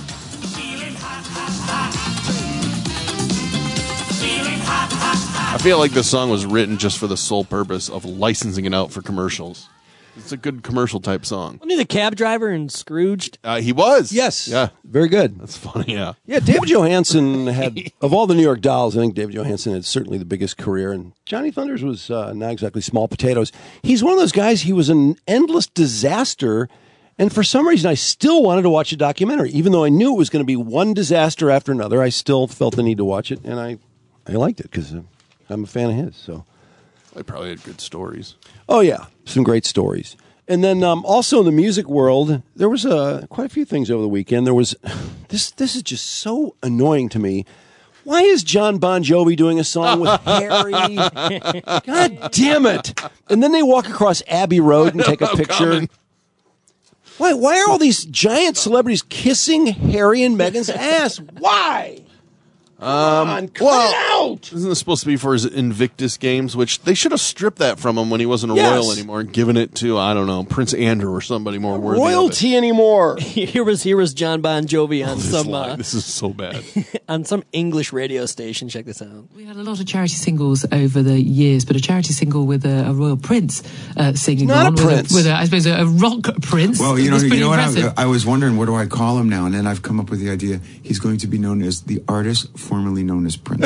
[SPEAKER 2] I feel like this song was written just for the sole purpose of licensing it out for commercials. It's a good commercial type song.
[SPEAKER 4] Wasn't he the cab driver in Scrooged?
[SPEAKER 2] He was.
[SPEAKER 1] Yes.
[SPEAKER 2] Yeah.
[SPEAKER 1] Very good.
[SPEAKER 2] That's funny, yeah.
[SPEAKER 1] Yeah, David Johansen had, of all the New York Dolls, I think David Johansen had certainly the biggest career. And Johnny Thunders was not exactly small potatoes. He's one of those guys, he was an endless disaster. And for some reason, I still wanted to watch a documentary. Even though I knew it was going to be one disaster after another, I still felt the need to watch it. And I liked it because I'm a fan of his, so...
[SPEAKER 2] They probably had good stories.
[SPEAKER 1] Oh, yeah. Some great stories. And then also in the music world, there was quite a few things over the weekend. There was... This is just so annoying to me. Why is John Bon Jovi doing a song with Harry? God damn it. And then they walk across Abbey Road and take a picture. Why are all these giant celebrities kissing Harry and Meghan's ass? Why? Cut it out!
[SPEAKER 2] Isn't this supposed to be for his Invictus games, which they should have stripped that from him when he wasn't a royal anymore and given it to, I don't know, Prince Andrew or somebody more worthy
[SPEAKER 1] royalty anymore.
[SPEAKER 4] Here was John Bon Jovi on
[SPEAKER 2] this is so bad.
[SPEAKER 4] on some English radio station. Check this out.
[SPEAKER 13] We had a lot of charity singles over the years, but a charity single with a royal prince singing
[SPEAKER 1] Not
[SPEAKER 13] on
[SPEAKER 1] a prince.
[SPEAKER 13] with I suppose a rock prince.
[SPEAKER 14] Well, you know
[SPEAKER 13] impressive.
[SPEAKER 14] what? I was wondering, what do I call him now? And then I've come up with the idea. He's going to be known as the artist formerly known as Prince.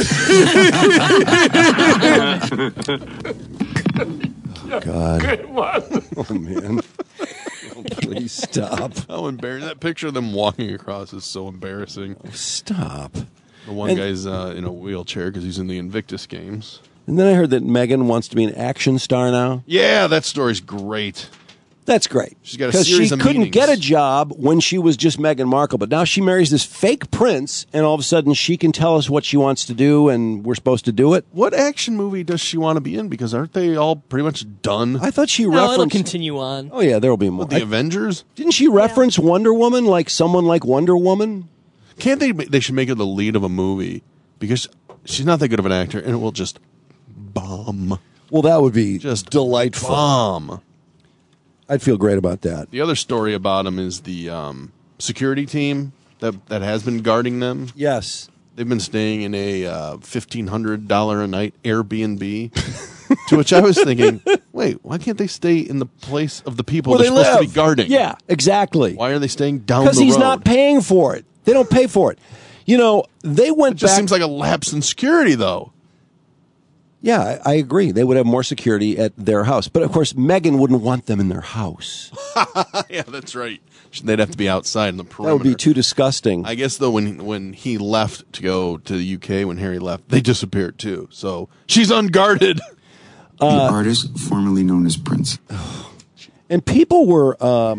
[SPEAKER 1] God.
[SPEAKER 8] Good one.
[SPEAKER 1] Oh, man. Oh, please stop.
[SPEAKER 2] How embarrassing. That picture of them walking across is so embarrassing.
[SPEAKER 1] Oh, stop.
[SPEAKER 2] The one guy's in a wheelchair because he's in the Invictus games.
[SPEAKER 1] And then I heard that Meghan wants to be an action star now.
[SPEAKER 2] Yeah, that story's great.
[SPEAKER 1] That's great.
[SPEAKER 2] She's got a
[SPEAKER 1] because
[SPEAKER 2] series
[SPEAKER 1] she
[SPEAKER 2] of
[SPEAKER 1] couldn't
[SPEAKER 2] meetings.
[SPEAKER 1] get a job when she was just Meghan Markle, but now she marries this fake prince, and all of a sudden she can tell us what she wants to do, and we're supposed to do it.
[SPEAKER 2] What action movie does she want to be in? Because aren't they all pretty much done?
[SPEAKER 1] I thought she
[SPEAKER 4] No,
[SPEAKER 1] referenced.
[SPEAKER 4] it'll continue on.
[SPEAKER 1] Oh yeah, there will be more.
[SPEAKER 2] What, the Avengers?
[SPEAKER 1] Didn't she reference Wonder Woman like someone like Wonder Woman?
[SPEAKER 2] Can't they? They should make her the lead of a movie because she's not that good of an actor, and it will just bomb.
[SPEAKER 1] Well, that would be
[SPEAKER 2] Just
[SPEAKER 1] delightful.
[SPEAKER 2] Bomb.
[SPEAKER 1] I'd feel great about that.
[SPEAKER 2] The other story about him is the security team that has been guarding them.
[SPEAKER 1] Yes.
[SPEAKER 2] They've been staying in a $1,500 a night Airbnb. To which I was thinking, wait, why can't they stay in the place of the people
[SPEAKER 1] Where
[SPEAKER 2] they're
[SPEAKER 1] they
[SPEAKER 2] supposed to
[SPEAKER 1] live.
[SPEAKER 2] be guarding?
[SPEAKER 1] Yeah, exactly.
[SPEAKER 2] Why are they staying down the road?
[SPEAKER 1] Because he's not paying for it. They don't pay for it. You know, they went
[SPEAKER 2] It just
[SPEAKER 1] back.
[SPEAKER 2] seems like a lapse in security, though.
[SPEAKER 1] Yeah, I agree. They would have more security at their house. But, of course, Meghan wouldn't want them in their house.
[SPEAKER 2] Yeah, that's right. They'd have to be outside in the perimeter.
[SPEAKER 1] That would be too disgusting.
[SPEAKER 2] I guess, though, when he left to go to the UK, when Harry left, they disappeared, too. So she's unguarded.
[SPEAKER 14] The artist formerly known as Prince.
[SPEAKER 1] And people were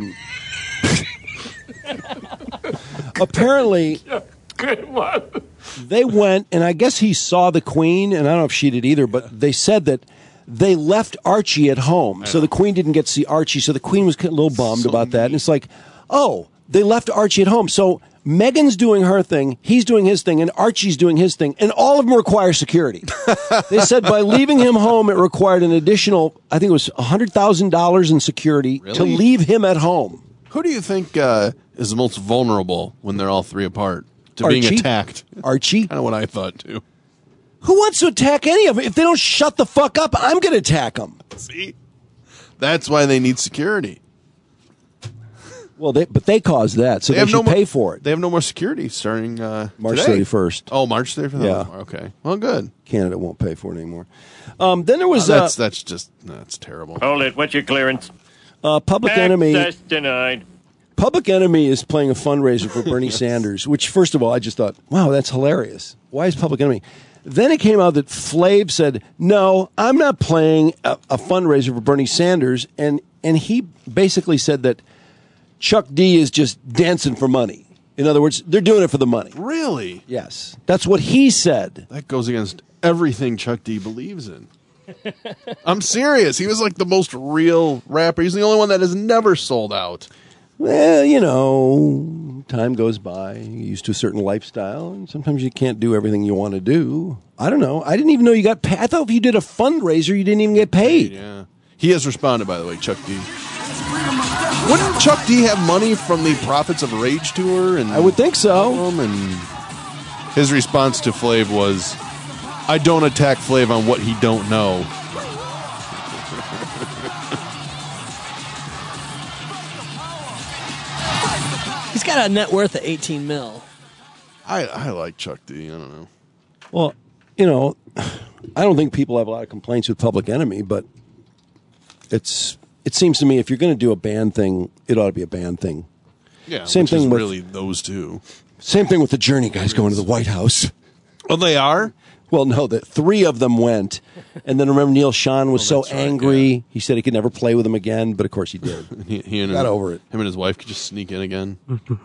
[SPEAKER 1] apparently...
[SPEAKER 8] Good one.
[SPEAKER 1] They went, and I guess he saw the Queen, and I don't know if she did either, but they said that they left Archie at home. So the Queen didn't get to see Archie, so the Queen was a little bummed about that. And it's like, oh, they left Archie at home. So Meghan's doing her thing, he's doing his thing, and Archie's doing his thing, and all of them require security. They said by leaving him home, it required an additional, I think it was $100,000 in security to leave him at home.
[SPEAKER 2] Who do you think is the most vulnerable when they're all three apart? To
[SPEAKER 1] Archie?
[SPEAKER 2] being attacked.
[SPEAKER 1] Archie?
[SPEAKER 2] Kind of what I thought, too.
[SPEAKER 1] Who wants to attack any of them? If they don't shut the fuck up, I'm going to attack them.
[SPEAKER 2] See? That's why they need security.
[SPEAKER 1] Well, but they caused that, so they should pay for it.
[SPEAKER 2] They have no more security starting
[SPEAKER 1] March
[SPEAKER 2] today.
[SPEAKER 1] 31st.
[SPEAKER 2] Oh, March 31st?
[SPEAKER 1] Yeah.
[SPEAKER 2] Okay. Well, good.
[SPEAKER 1] Canada won't pay for it anymore. Then there was...
[SPEAKER 2] that's terrible.
[SPEAKER 15] Hold it. What's your clearance?
[SPEAKER 1] Public Enemy...
[SPEAKER 15] Access denied.
[SPEAKER 1] Public Enemy is playing a fundraiser for Bernie Sanders, which, first of all, I just thought, wow, that's hilarious. Why is Public Enemy? Then it came out that Flav said, no, I'm not playing a fundraiser for Bernie Sanders. And he basically said that Chuck D is just dancing for money. In other words, they're doing it for the money.
[SPEAKER 2] Really?
[SPEAKER 1] Yes. That's what he said.
[SPEAKER 2] That goes against everything Chuck D believes in. I'm serious. He was like the most real rapper. He's the only one that has never sold out.
[SPEAKER 1] Well, you know, time goes by. You're used to a certain lifestyle, and sometimes you can't do everything you want to do. I don't know. I didn't even know you got paid. I thought if you did a fundraiser, you didn't even get paid.
[SPEAKER 2] Yeah. He has responded, by the way, Chuck D. Wouldn't Chuck D have money from the Prophets of Rage tour? And
[SPEAKER 1] I would think so.
[SPEAKER 2] And his response to Flav was, I don't attack Flav on what he don't know.
[SPEAKER 4] He's got a net worth of 18 mil.
[SPEAKER 2] I like Chuck D. I don't know.
[SPEAKER 1] Well, you know, I don't think people have a lot of complaints with Public Enemy, but it seems to me if you're going to do a band thing, it ought to be a band thing.
[SPEAKER 2] Yeah,
[SPEAKER 1] same
[SPEAKER 2] which
[SPEAKER 1] thing
[SPEAKER 2] is
[SPEAKER 1] with
[SPEAKER 2] really those two.
[SPEAKER 1] Same thing with the Journey guys going to the White House.
[SPEAKER 2] Oh, they are?
[SPEAKER 1] Well, no, the three of them went. And then remember Neil Schon was so angry. Yeah. He said he could never play with them again, but of course he did.
[SPEAKER 2] he and
[SPEAKER 1] got over it.
[SPEAKER 2] Him and his wife could just sneak in again.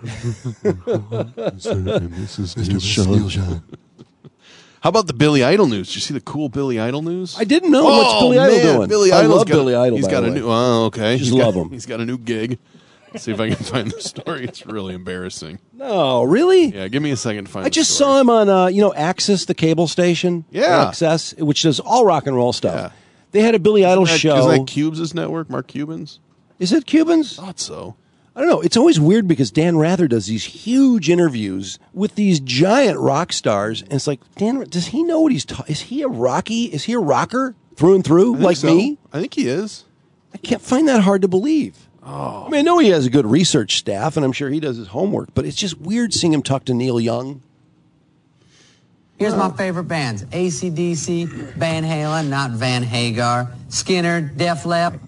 [SPEAKER 1] This is Neil Schon.
[SPEAKER 2] How about the Billy Idol news? Did you see the cool Billy Idol news?
[SPEAKER 1] I didn't know. What's Billy Idol doing?
[SPEAKER 2] Billy
[SPEAKER 1] I
[SPEAKER 2] Idol's
[SPEAKER 1] love Billy Idol.
[SPEAKER 2] He's got a new. Oh, okay.
[SPEAKER 1] Just love him.
[SPEAKER 2] He's got a new gig. See if I can find the story. It's really embarrassing.
[SPEAKER 1] No, really?
[SPEAKER 2] Yeah, give me a second to find.
[SPEAKER 1] I just saw him on, Axis, the cable station.
[SPEAKER 2] Yeah,
[SPEAKER 1] Access, which does all rock and roll stuff. Yeah. They had a Billy Idol show.
[SPEAKER 2] Is that Cubes' network? Mark Cuban's?
[SPEAKER 1] Is it Cuban's?
[SPEAKER 2] Thought so.
[SPEAKER 1] I don't know. It's always weird because Dan Rather does these huge interviews with these giant rock stars, and it's like, Dan, does he know what he's talking? Is he a Rocky? Is he a rocker through and through, like me?
[SPEAKER 2] I think he is.
[SPEAKER 1] I can't find that hard to believe.
[SPEAKER 2] Oh.
[SPEAKER 1] I mean, I know he has a good research staff, and I'm sure he does his homework, but it's just weird seeing him talk to Neil Young.
[SPEAKER 15] Here's my favorite bands. AC/DC, Van Halen, not Van Hagar, Skinner, Def Leppard.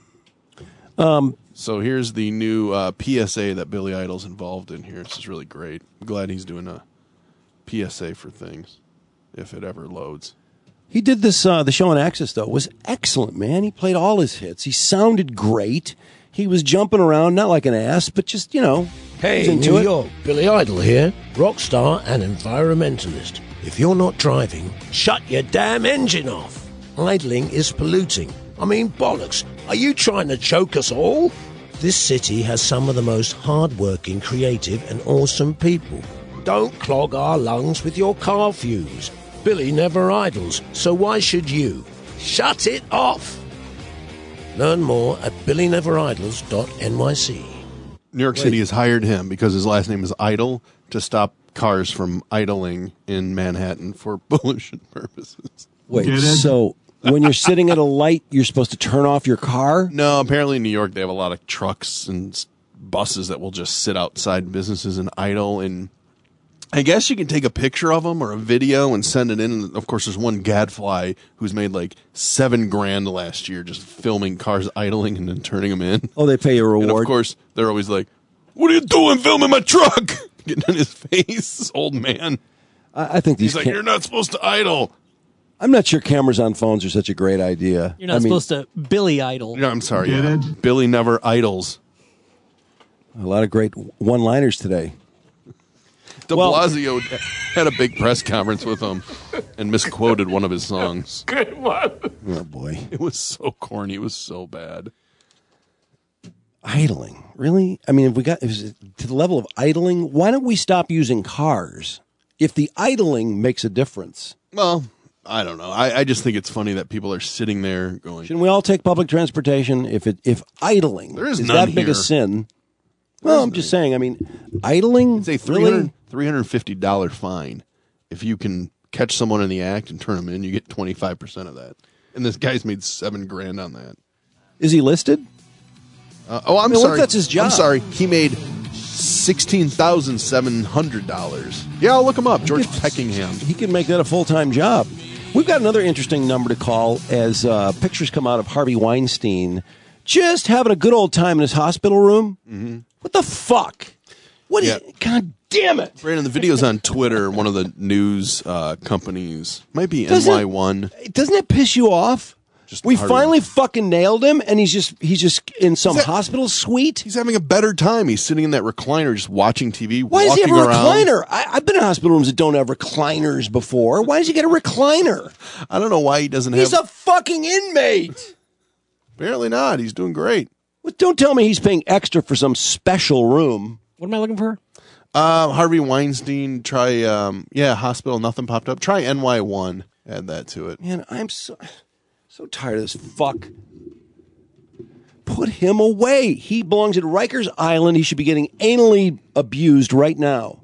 [SPEAKER 2] So here's the new PSA that Billy Idol's involved in here. This is really great. I'm glad he's doing a PSA for things, if it ever loads.
[SPEAKER 1] He did this, the show on Access, though. It was excellent, man. He played all his hits. He sounded great. He was jumping around, not like an ass, but just,
[SPEAKER 16] Hey, New York, Billy Idol here, rock star and environmentalist. If you're not driving, shut your damn engine off. Idling is polluting. I mean, bollocks. Are you trying to choke us all? This city has some of the most hard-working, creative and awesome people. Don't clog our lungs with your car fumes. Billy never idles, so why should you? Shut it off! Learn more at billyneveridols.nyc.
[SPEAKER 2] New York City has hired him because his last name is Idle to stop cars from idling in Manhattan for pollution purposes.
[SPEAKER 1] Wait, so when you're sitting at a light, you're supposed to turn off your car?
[SPEAKER 2] No, apparently in New York they have a lot of trucks and buses that will just sit outside businesses and idle, and I guess you can take a picture of them or a video and send it in. And of course, there's one gadfly who's made like $7,000 last year just filming cars idling and then turning them in.
[SPEAKER 1] Oh, they pay a reward.
[SPEAKER 2] And of course, they're always like, "What are you doing filming my truck?" Getting in his face, this old man.
[SPEAKER 1] I think
[SPEAKER 2] he's like, "You're not supposed to idle."
[SPEAKER 1] I'm not sure cameras on phones are such a great idea.
[SPEAKER 4] You're not supposed to Billy Idol.
[SPEAKER 2] No, I'm sorry. Yeah. Billy never idles.
[SPEAKER 1] A lot of great one-liners today.
[SPEAKER 2] De Blasio had a big press conference with him and misquoted one of his songs.
[SPEAKER 16] Good one.
[SPEAKER 1] Oh, boy.
[SPEAKER 2] It was so corny. It was so bad.
[SPEAKER 1] Idling. Really? I mean, if we got to the level of idling, why don't we stop using cars if the idling makes a difference?
[SPEAKER 2] Well, I don't know. I just think it's funny that people are sitting there going,
[SPEAKER 1] shouldn't we all take public transportation if idling
[SPEAKER 2] there is
[SPEAKER 1] that big a sin? Well, I'm just saying, I mean, idling?
[SPEAKER 2] It's a $350 fine. If you can catch someone in the act and turn them in, you get 25% of that. And this guy's made $7,000 on that.
[SPEAKER 1] Is he listed?
[SPEAKER 2] I'm
[SPEAKER 1] sorry. What if that's his job?
[SPEAKER 2] I'm sorry. He made $16,700. Yeah, I'll look him up. George Peckingham.
[SPEAKER 1] He can make that a full-time job. We've got another interesting number to call as pictures come out of Harvey Weinstein just having a good old time in his hospital room.
[SPEAKER 2] Mm-hmm.
[SPEAKER 1] What the fuck? What? Yeah. God damn it!
[SPEAKER 2] Brandon, the video's on Twitter. One of the news companies, might be NY1.
[SPEAKER 1] Doesn't it piss you off? We finally fucking nailed him, and he's just in some hospital suite.
[SPEAKER 2] He's having a better time. He's sitting in that recliner, just watching TV.
[SPEAKER 1] Why does he have a recliner? I've been in hospital rooms that don't have recliners before. Why does he get a recliner?
[SPEAKER 2] I don't know why he doesn't have.
[SPEAKER 1] He's a fucking inmate.
[SPEAKER 2] Apparently not. He's doing great.
[SPEAKER 1] Well, don't tell me he's paying extra for some special room.
[SPEAKER 4] What am I looking for?
[SPEAKER 2] Harvey Weinstein. Try, hospital. Nothing popped up. Try NY1. Add that to it.
[SPEAKER 1] Man, I'm so tired of this fuck. Put him away. He belongs at Rikers Island. He should be getting anally abused right now.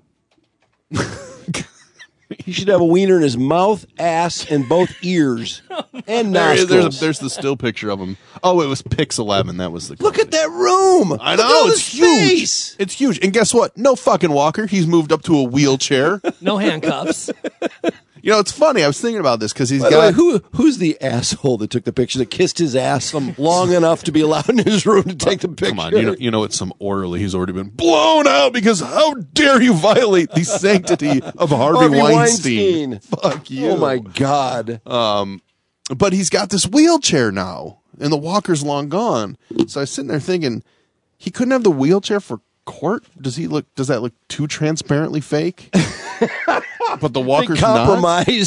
[SPEAKER 1] He should have a wiener in his mouth, ass, and both ears and nostrils.
[SPEAKER 2] There's the still picture of him. Oh, it was Pix11. That was the.
[SPEAKER 1] Look at that room.
[SPEAKER 2] I know, it's huge. It's huge. And guess what? No fucking walker. He's moved up to a wheelchair.
[SPEAKER 4] No handcuffs.
[SPEAKER 2] You know, it's funny. I was thinking about this because
[SPEAKER 1] who's the asshole that took the picture that kissed his ass long enough to be allowed in his room to take the picture?
[SPEAKER 2] Come on, you know it's some orderly. He's already been blown out because how dare you violate the sanctity of Harvey Weinstein? Fuck you!
[SPEAKER 1] Oh my god!
[SPEAKER 2] But he's got this wheelchair now, and the walker's long gone. So I was sitting there thinking, he couldn't have the wheelchair for court. Does that look too transparently fake? But the walker's
[SPEAKER 1] compromised.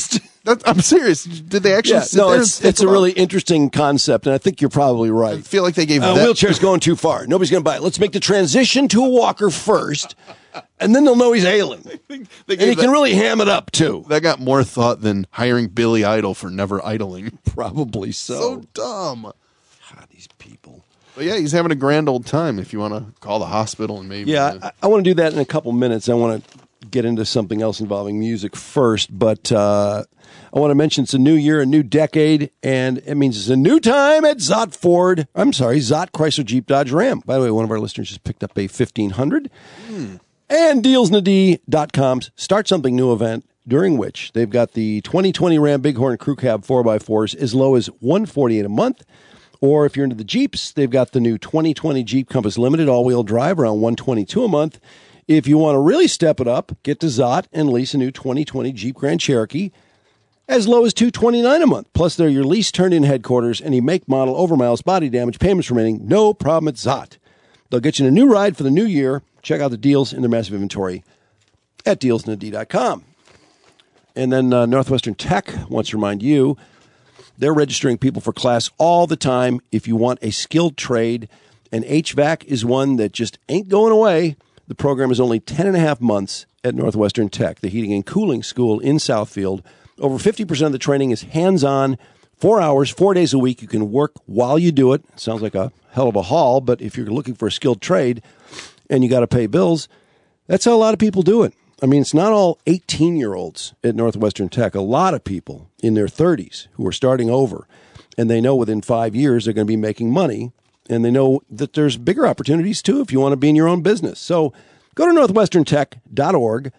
[SPEAKER 2] I'm serious. Did they actually sit there?
[SPEAKER 1] It's a really interesting concept, and I think you're probably right.
[SPEAKER 2] I feel like they gave
[SPEAKER 1] wheelchair's going too far. Nobody's going to buy it. Let's make the transition to a walker first, and then they'll know he's ailing. And he can really ham it up, too.
[SPEAKER 2] That got more thought than hiring Billy Idol for never idling.
[SPEAKER 1] Probably so.
[SPEAKER 2] So dumb.
[SPEAKER 1] God, these people.
[SPEAKER 2] But yeah, he's having a grand old time if you want to call the hospital and maybe...
[SPEAKER 1] Yeah, I want to do that in a couple minutes. I want to get into something else involving music first, but I want to mention it's a new year, a new decade, and it means it's a new time at Zott Chrysler Jeep Dodge Ram. By the way, one of our listeners just picked up a 1500. And DealsNadie.com's Start Something New event, during which they've got the 2020 Ram Bighorn Crew Cab 4x4s as low as $148 a month. Or if you're into the Jeeps, they've got the new 2020 Jeep Compass Limited all-wheel drive around $122 a month. If you want to really step it up, get to Zott and lease a new 2020 Jeep Grand Cherokee as low as $229 a month. Plus, they're your lease turned-in headquarters. Any make, model, overmiles, body damage, payments remaining, no problem at Zott. They'll get you in a new ride for the new year. Check out the deals in their massive inventory at DealsNadie.com. And then Northwestern Tech wants to remind you, they're registering people for class all the time if you want a skilled trade, and HVAC is one that just ain't going away. The program is only 10.5 months at Northwestern Tech, the heating and cooling school in Southfield. Over 50% of the training is hands-on, 4 hours, 4 days a week. You can work while you do it. Sounds like a hell of a haul, but if you're looking for a skilled trade and you got to pay bills, that's how a lot of people do it. I mean, it's not all 18-year-olds at Northwestern Tech. A lot of people in their 30s who are starting over, and they know within 5 years they're going to be making money, and they know that there's bigger opportunities, too, if you want to be in your own business. So go to northwesterntech.org,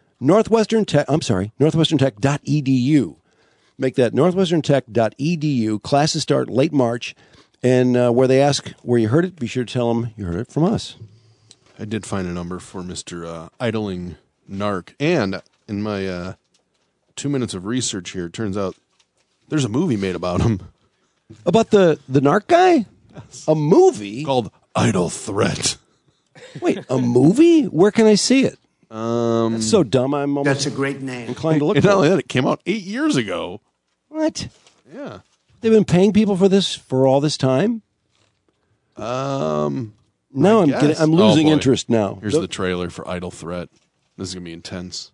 [SPEAKER 1] northwesterntech.edu. Make that northwesterntech.edu. Classes start late March, and where they ask where you heard it, be sure to tell them you heard it from us.
[SPEAKER 2] I did find a number for Mr. Idling Narc, and in my 2 minutes of research here, it turns out there's a movie made about him.
[SPEAKER 1] About the Narc guy? Yes. A movie?
[SPEAKER 2] Called Idle Threat.
[SPEAKER 1] Wait, a movie? Where can I see it? That's so dumb. I'm almost
[SPEAKER 8] That's a great name.
[SPEAKER 1] inclined to look
[SPEAKER 2] And
[SPEAKER 1] for
[SPEAKER 2] not only
[SPEAKER 1] it.
[SPEAKER 2] that, it came out 8 years ago.
[SPEAKER 1] What?
[SPEAKER 2] Yeah.
[SPEAKER 1] They've been paying people for this for all this time? Now I'm losing interest now.
[SPEAKER 2] Here's the trailer for Idle Threat. This is going to be intense.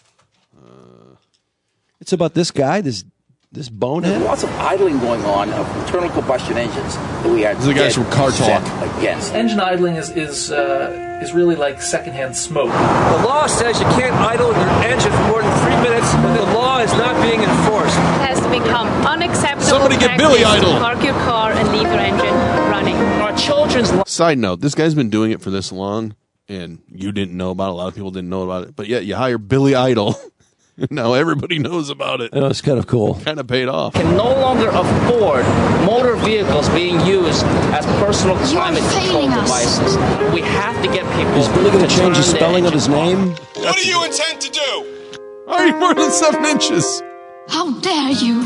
[SPEAKER 1] It's about this guy, this bonehead.
[SPEAKER 17] There's lots of idling going on of internal combustion engines that we are.
[SPEAKER 2] These are the guys from Car Talk.
[SPEAKER 17] Against.
[SPEAKER 18] Engine idling is really like secondhand smoke.
[SPEAKER 19] The law says you can't idle your engine for more than 3 minutes, but the law is not being enforced.
[SPEAKER 20] It has to become unacceptable.
[SPEAKER 2] Somebody get Billy Idle.
[SPEAKER 20] To park your car and leave your engine running.
[SPEAKER 18] Our children's.
[SPEAKER 2] Side note: this guy's been doing it for this long, and you didn't know about it. A lot of people didn't know about it, but yet you hire Billy Idle. Now everybody knows about it.
[SPEAKER 1] It's kind of cool.
[SPEAKER 2] Kind of paid off.
[SPEAKER 18] Can no longer afford motor vehicles being used as personal climate control devices. We have to get people.
[SPEAKER 1] Is Billy going to change the spelling of his name?
[SPEAKER 21] What do you intend to do?
[SPEAKER 2] Are you more than 7 inches?
[SPEAKER 9] How dare you?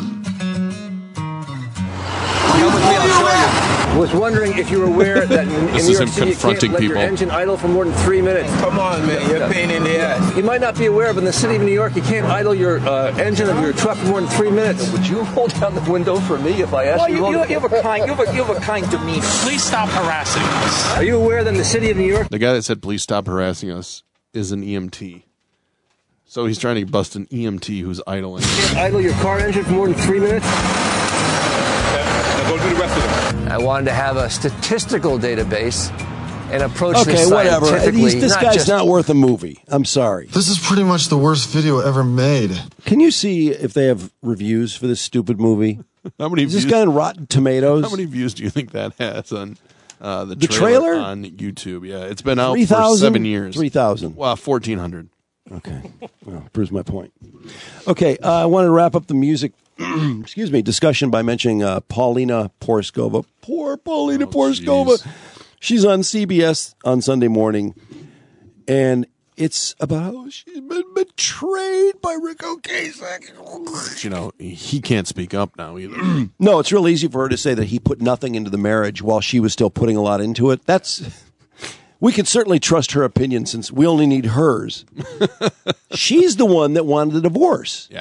[SPEAKER 19] Come with me, I'll show you. I was wondering if you were aware that in
[SPEAKER 2] This
[SPEAKER 19] New
[SPEAKER 2] is
[SPEAKER 19] York
[SPEAKER 2] him
[SPEAKER 19] City you can't
[SPEAKER 2] confronting
[SPEAKER 19] let your
[SPEAKER 2] people.
[SPEAKER 19] engine idle for more than 3 minutes.
[SPEAKER 21] Come on, man. You're a pain in the ass.
[SPEAKER 19] You might not be aware, but in the city of New York, you can't idle your engine of your truck for more than 3 minutes. Would you hold down the window for me if I asked you?
[SPEAKER 18] You have a kind demeanor. Please stop harassing us.
[SPEAKER 19] Are you aware that in the city of New York?
[SPEAKER 2] The guy that said, please stop harassing us, is an EMT. So he's trying to bust an EMT who's idling.
[SPEAKER 19] You can't idle your car engine for more than 3 minutes?
[SPEAKER 21] Now go do the rest of them.
[SPEAKER 19] I wanted to have a statistical database and approach this
[SPEAKER 1] Okay, whatever.
[SPEAKER 19] scientifically.
[SPEAKER 1] This guy's not worth a movie. I'm sorry.
[SPEAKER 22] This is pretty much the worst video ever made.
[SPEAKER 1] Can you see if they have reviews for this stupid movie?
[SPEAKER 2] How many
[SPEAKER 1] Is
[SPEAKER 2] views?
[SPEAKER 1] this guy on Rotten Tomatoes?
[SPEAKER 2] How many views do you think that has on the
[SPEAKER 1] trailer
[SPEAKER 2] on YouTube? Yeah, it's been out
[SPEAKER 1] 3,000?
[SPEAKER 2] for 7 years.
[SPEAKER 1] 3,000.
[SPEAKER 2] Well, 1,400.
[SPEAKER 1] Okay. Well, proves my point. Okay, I wanted to wrap up the music discussion by mentioning Paulina Porskova. Poor Paulina Porskova.
[SPEAKER 2] Geez.
[SPEAKER 1] She's on CBS on Sunday morning, and it's about how she's been betrayed by Rick Ocasek.
[SPEAKER 2] You know, he can't speak up now either.
[SPEAKER 1] No, it's real easy for her to say that he put nothing into the marriage while she was still putting a lot into it. We could certainly trust her opinion since we only need hers. She's the one that wanted the divorce.
[SPEAKER 2] Yeah.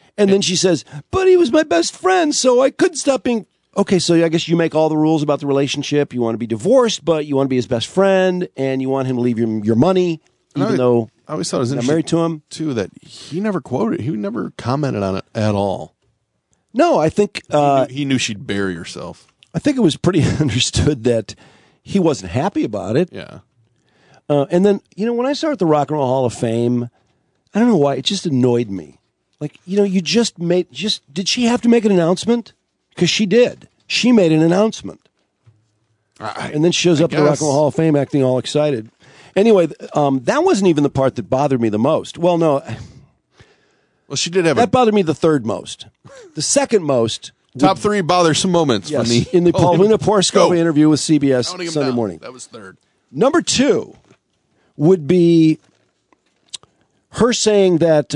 [SPEAKER 1] And then she says, but he was my best friend, so I couldn't stop being... Okay, so I guess you make all the rules about the relationship. You want to be divorced, but you want to be his best friend, and you want him to leave your money, even though
[SPEAKER 2] I always thought it was
[SPEAKER 1] you're not married to him.
[SPEAKER 2] Too, that he never commented on it at all.
[SPEAKER 1] No, I think...
[SPEAKER 2] he knew she'd bury herself.
[SPEAKER 1] I think it was pretty understood that he wasn't happy about it.
[SPEAKER 2] Yeah.
[SPEAKER 1] And then, when I saw at the Rock and Roll Hall of Fame, I don't know why, it just annoyed me. Like, you did she have to make an announcement? Because she did. She made an announcement. And then she shows up at the Rock and Roll Hall of Fame acting all excited. Anyway, that wasn't even the part that bothered me the most. Well, no.
[SPEAKER 2] Well, she did have
[SPEAKER 1] that bothered me the third most. The second most...
[SPEAKER 2] Top 3 bothersome moments from
[SPEAKER 1] in the Paulina Porskova interview with CBS Sunday morning.
[SPEAKER 2] That was third.
[SPEAKER 1] Number 2 would be her saying that...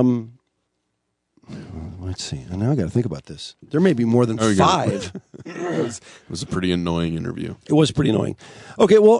[SPEAKER 1] let's see. Now I got to think about this. There may be more than 5.
[SPEAKER 2] It was a pretty annoying interview.
[SPEAKER 1] It was pretty annoying. Okay, well,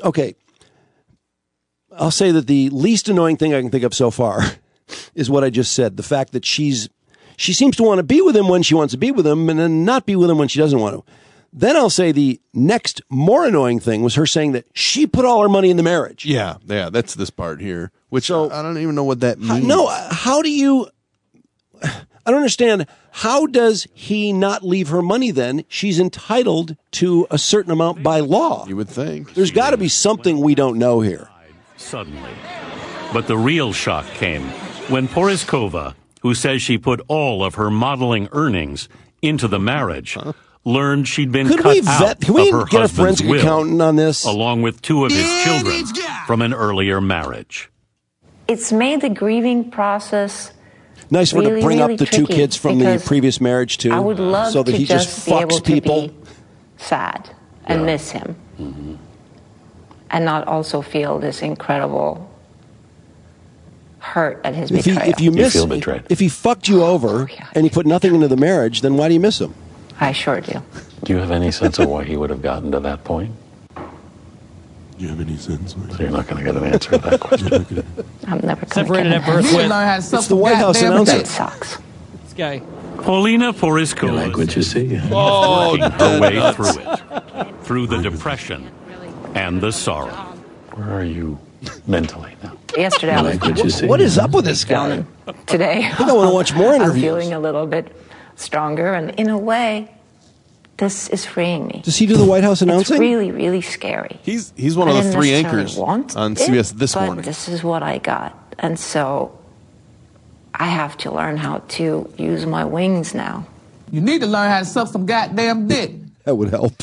[SPEAKER 1] I'll say that the least annoying thing I can think of so far is what I just said. The fact that she seems to want to be with him when she wants to be with him and then not be with him when she doesn't want to. Then I'll say the next more annoying thing was her saying that she put all her money in the marriage.
[SPEAKER 2] Yeah, that's this part here, which I don't even know what that means.
[SPEAKER 1] How do you... I don't understand. How does he not leave her money then? She's entitled to a certain amount by law.
[SPEAKER 2] You would think.
[SPEAKER 1] There's got to be something we don't know here.
[SPEAKER 3] Suddenly. But the real shock came when Porskova, who says she put all of her modeling earnings into the marriage, learned she'd been cut out
[SPEAKER 1] Can we
[SPEAKER 3] of her
[SPEAKER 1] get a
[SPEAKER 3] husband's
[SPEAKER 1] forensic
[SPEAKER 3] will,
[SPEAKER 1] accountant on this?
[SPEAKER 3] along with 2 of his children from an earlier marriage.
[SPEAKER 6] It's made the grieving process
[SPEAKER 1] nice for her to bring up the 2
[SPEAKER 6] tricky
[SPEAKER 1] kids from the previous marriage too.
[SPEAKER 6] I would love
[SPEAKER 1] so that
[SPEAKER 6] to
[SPEAKER 1] he
[SPEAKER 6] just be able
[SPEAKER 1] fucks people.
[SPEAKER 6] to be sad and miss him, and not also feel this incredible hurt at his betrayal.
[SPEAKER 1] If you feel betrayed. If he fucked you over and he put nothing into the marriage, then why do you miss him?
[SPEAKER 6] I sure do.
[SPEAKER 7] Do you have any sense of why he would have gotten to that point?
[SPEAKER 2] Do you have any sense?
[SPEAKER 7] So you're not going to get an answer to that question.
[SPEAKER 6] I'm never
[SPEAKER 4] separated at birth with.
[SPEAKER 1] It's the White House announcer.
[SPEAKER 6] That sucks.
[SPEAKER 4] This guy.
[SPEAKER 3] Paulina Porskova.
[SPEAKER 7] You like what you see?
[SPEAKER 3] Working her way through it, through the depression and the sorrow.
[SPEAKER 7] Where are you mentally now?
[SPEAKER 6] Yesterday I was
[SPEAKER 1] What is up with this guy?
[SPEAKER 6] Today
[SPEAKER 1] I think I want to watch more interviews.
[SPEAKER 6] I'm feeling a little bit stronger, and in a way, this is freeing me.
[SPEAKER 1] Does he do the White House announcing?
[SPEAKER 6] It's really, really scary.
[SPEAKER 2] He's one of the 3 anchors on CBS this
[SPEAKER 6] but
[SPEAKER 2] morning.
[SPEAKER 6] This is what I got, and so I have to learn how to use my wings now.
[SPEAKER 10] You need to learn how to suck some goddamn dick.
[SPEAKER 1] That would help.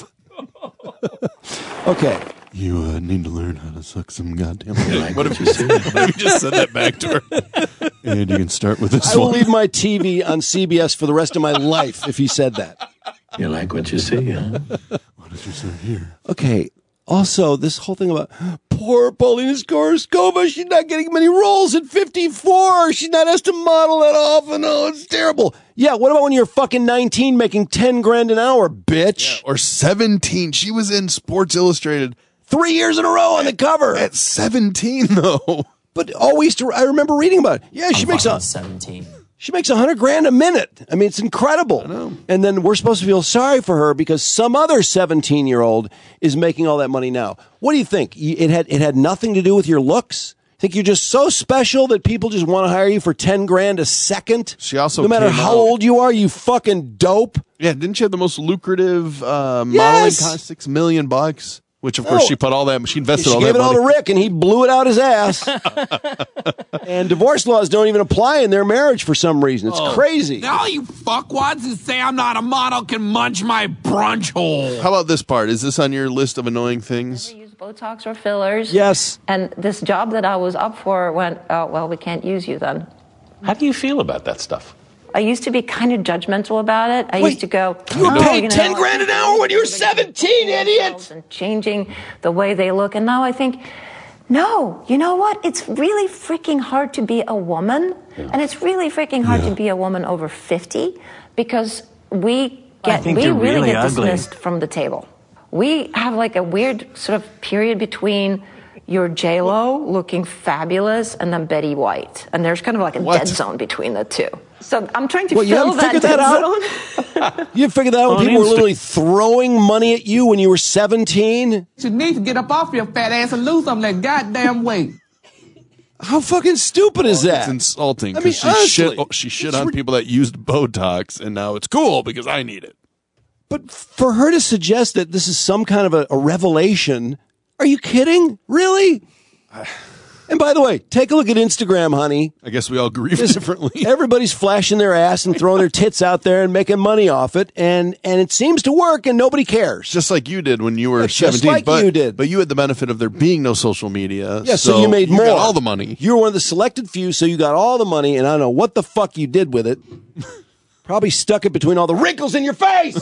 [SPEAKER 1] Okay.
[SPEAKER 2] You need to learn how to suck some goddamn dick. What if you just said that back to her? And you can start with this
[SPEAKER 1] I will
[SPEAKER 2] one.
[SPEAKER 1] leave my TV on CBS for the rest of my life if he said that.
[SPEAKER 7] You like what you see, huh?
[SPEAKER 2] What did you say here?
[SPEAKER 1] Okay. Also, this whole thing about poor Paulina Porskova, she's not getting many roles at 54. She's not asked to model that often. Oh, it's terrible. Yeah, what about when you're fucking 19 making $10,000 an hour, bitch?
[SPEAKER 2] Yeah, or 17. She was in Sports Illustrated
[SPEAKER 1] 3 years in a row on the cover.
[SPEAKER 2] At 17, though.
[SPEAKER 1] But always, I remember reading about it. Yeah, she makes
[SPEAKER 4] 17.
[SPEAKER 1] She makes $100,000 a minute. I mean, it's incredible. I know. And then we're supposed to feel sorry for her because some other 17-year-old is making all that money now. What do you think? It had nothing to do with your looks? Think you're just so special that people just want to hire you for $10,000 a second?
[SPEAKER 2] She also
[SPEAKER 1] no matter how old you are, you fucking dope.
[SPEAKER 2] Yeah, didn't she have the most lucrative modeling contest? $6 million. Which, of course, she put all that. She invested all that money.
[SPEAKER 1] She gave it all to Rick, and he blew it out his ass. And divorce laws don't even apply in their marriage for some reason. It's crazy.
[SPEAKER 10] Now you fuckwads who say I'm not a model can munch my brunch hole.
[SPEAKER 2] How about this part? Is this on your list of annoying things?
[SPEAKER 6] Never use Botox or fillers.
[SPEAKER 1] Yes.
[SPEAKER 6] And this job that I was up for went, oh, well, we can't use you then.
[SPEAKER 7] How do you feel about that stuff?
[SPEAKER 6] I used to be kind of judgmental about it. I used to go,
[SPEAKER 1] you were paid $10,000 an hour when you were 17, idiot!
[SPEAKER 6] And changing the way they look. And now I think, no, you know what? It's really freaking hard to be a woman. Yeah. And it's really freaking hard to be a woman over 50 because we really get dismissed from the table. We have like a weird sort of period between you're J-Lo looking fabulous, and then Betty White. And there's kind of like a dead zone between the two. So I'm trying to fill that dead zone.
[SPEAKER 1] You figured that out when people were literally throwing money at you when you were 17?
[SPEAKER 10] You need to get up off your fat ass and lose some of that goddamn weight.
[SPEAKER 1] How fucking stupid is that?
[SPEAKER 2] It's insulting.
[SPEAKER 1] I mean,
[SPEAKER 2] she shit on people that used Botox, and now it's cool because I need it.
[SPEAKER 1] But for her to suggest that this is some kind of a revelation, are you kidding? Really? And by the way, take a look at Instagram, honey.
[SPEAKER 2] I guess we all grieve differently.
[SPEAKER 1] Everybody's flashing their ass and throwing their tits out there and making money off it, and it seems to work, and nobody cares.
[SPEAKER 2] Just like you did when you were 17.
[SPEAKER 1] Just like you did.
[SPEAKER 2] But you had the benefit of there being no social media.
[SPEAKER 1] Yeah, so you made more.
[SPEAKER 2] Got all the money.
[SPEAKER 1] You were one of the selected few, so you got all the money, and I don't know what the fuck you did with it. Probably stuck it between all the wrinkles in your face.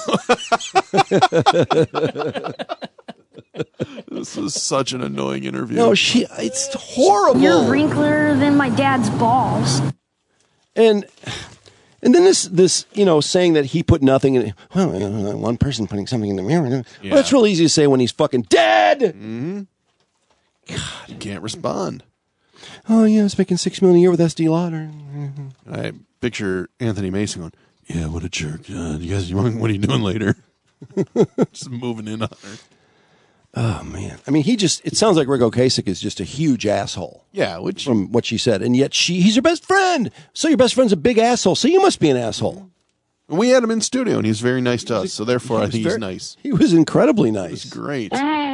[SPEAKER 2] This is such an annoying interview.
[SPEAKER 1] No, it's horrible.
[SPEAKER 9] You're wrinkler than my dad's balls.
[SPEAKER 1] And then this saying that he put nothing in. Well, one person putting something in the mirror. Yeah. Well, that's real easy to say when he's fucking dead.
[SPEAKER 2] Mm-hmm. God, you can't respond.
[SPEAKER 1] Oh yeah, I was making $6 million a year with SD Lauder.
[SPEAKER 2] Mm-hmm. I picture Anthony Mason going, "Yeah, what a jerk! You guys, what are you doing later?" Just moving in on her.
[SPEAKER 1] Oh, man. I mean, it sounds like Rick Ocasek is just a huge asshole.
[SPEAKER 2] Yeah,
[SPEAKER 1] from what she said. And yet he's your best friend. So your best friend's a big asshole. So you must be an asshole.
[SPEAKER 2] We had him in studio, and he's very nice to us. So therefore, I think he's nice.
[SPEAKER 1] He was incredibly nice.
[SPEAKER 2] He's great.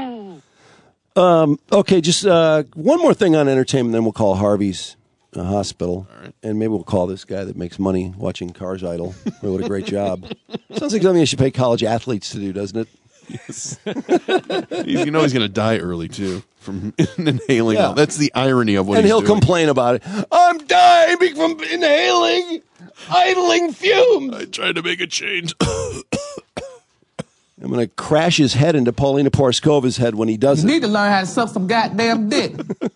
[SPEAKER 1] Okay, just one more thing on entertainment, then we'll call Harvey's hospital.
[SPEAKER 2] All right.
[SPEAKER 1] And maybe we'll call this guy that makes money watching Cars Idle. Boy, what a great job. Sounds like something you should pay college athletes to do, doesn't it?
[SPEAKER 2] Yes. He's going to die early, too, from inhaling.
[SPEAKER 1] Yeah.
[SPEAKER 2] That's the irony of what he's doing.
[SPEAKER 1] And he'll complain about it. I'm dying from inhaling idling fumes.
[SPEAKER 2] I tried to make a change.
[SPEAKER 1] I'm going to crash his head into Paulina Poroskova's head when he does it.
[SPEAKER 10] You need to learn how to suck some goddamn dick.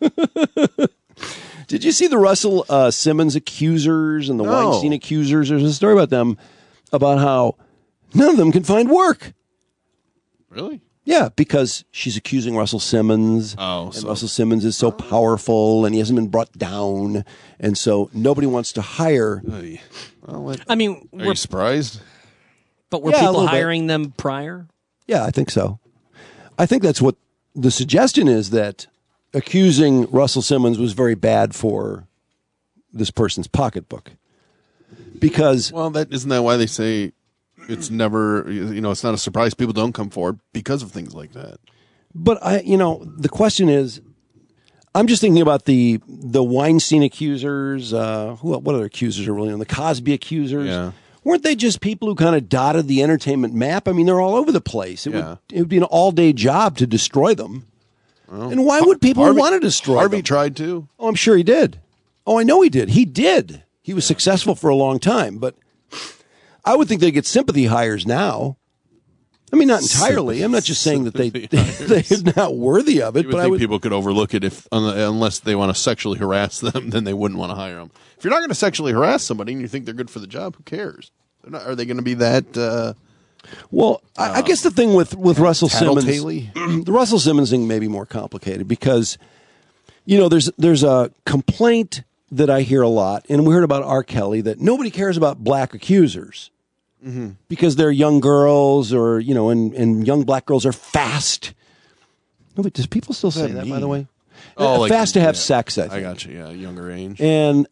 [SPEAKER 1] Did you see the Russell Simmons accusers and the Weinstein accusers? There's a story about them, about how none of them can find work.
[SPEAKER 2] Really?
[SPEAKER 1] Yeah, because she's accusing Russell Simmons. Russell Simmons is so powerful, and he hasn't been brought down, and so nobody wants to hire.
[SPEAKER 2] Well,
[SPEAKER 4] I mean,
[SPEAKER 2] are you surprised?
[SPEAKER 4] But were people hiring them prior?
[SPEAKER 1] Yeah, I think so. I think that's what the suggestion is, that accusing Russell Simmons was very bad for this person's pocketbook. Because
[SPEAKER 2] isn't that why they say it's never, it's not a surprise people don't come forward because of things like that.
[SPEAKER 1] But the question is, I'm just thinking about the Weinstein accusers. What other accusers are really on the Cosby accusers?
[SPEAKER 2] Yeah.
[SPEAKER 1] Weren't they just people who kind of dotted the entertainment map? I mean, they're all over the place. It would be an all-day job to destroy them. Well, and why would people want to destroy
[SPEAKER 2] Harvey
[SPEAKER 1] them?
[SPEAKER 2] tried to.
[SPEAKER 1] Oh, I'm sure he did. Oh, I know he did. He did. He was successful for a long time, but I would think they get sympathy hires now. I mean, not entirely. I'm not just saying that they're not worthy of it.
[SPEAKER 2] But I think people could overlook it unless they want to sexually harass them, then they wouldn't want to hire them. If you're not going to sexually harass somebody and you think they're good for the job, who cares? Are they going to be that?
[SPEAKER 1] Well, I guess the thing with Russell Simmons,
[SPEAKER 2] tattletale-y?
[SPEAKER 1] the Russell Simmons thing may be more complicated because, there's a complaint that I hear a lot, and we heard about R. Kelly, that nobody cares about black accusers. Mm-hmm. Because they're young girls, or and young black girls are fast. Does people still say that, by the way?
[SPEAKER 2] Oh,
[SPEAKER 1] fast to have sex. I
[SPEAKER 2] got you. Yeah, younger age.
[SPEAKER 1] And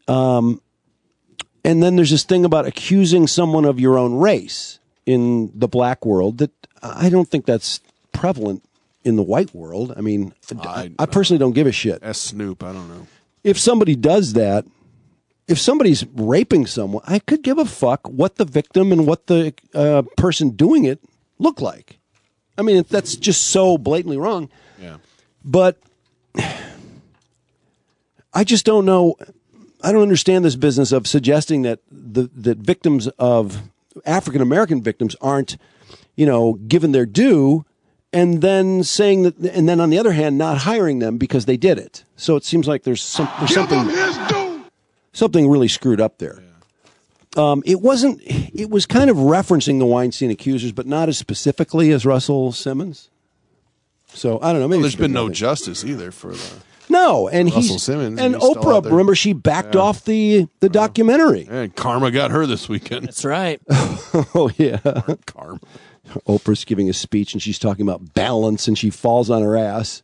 [SPEAKER 1] then there's this thing about accusing someone of your own race in the black world that I don't think that's prevalent in the white world. I mean, I personally don't give a shit.
[SPEAKER 2] As Snoop, I don't know.
[SPEAKER 1] If somebody does that. If somebody's raping someone, I could give a fuck what the victim and what the person doing it look like. I mean, that's just so blatantly wrong.
[SPEAKER 2] Yeah.
[SPEAKER 1] But I just don't know. I don't understand this business of suggesting that that victims of African American victims aren't, given their due, and then saying that, and then on the other hand, not hiring them because they did it. So it seems like there's something really screwed up there. Yeah. It was kind of referencing the Weinstein accusers, but not as specifically as Russell Simmons. So I don't know. Maybe
[SPEAKER 2] there's been no justice either for the.
[SPEAKER 1] No, and
[SPEAKER 2] Russell Simmons
[SPEAKER 1] and
[SPEAKER 2] he's still
[SPEAKER 1] Oprah.
[SPEAKER 2] out there.
[SPEAKER 1] Remember, she backed off the documentary.
[SPEAKER 2] And karma got her this weekend.
[SPEAKER 4] That's right.
[SPEAKER 1] Oh yeah,
[SPEAKER 2] karma.
[SPEAKER 1] Oprah's giving a speech and she's talking about balance, and she falls on her ass.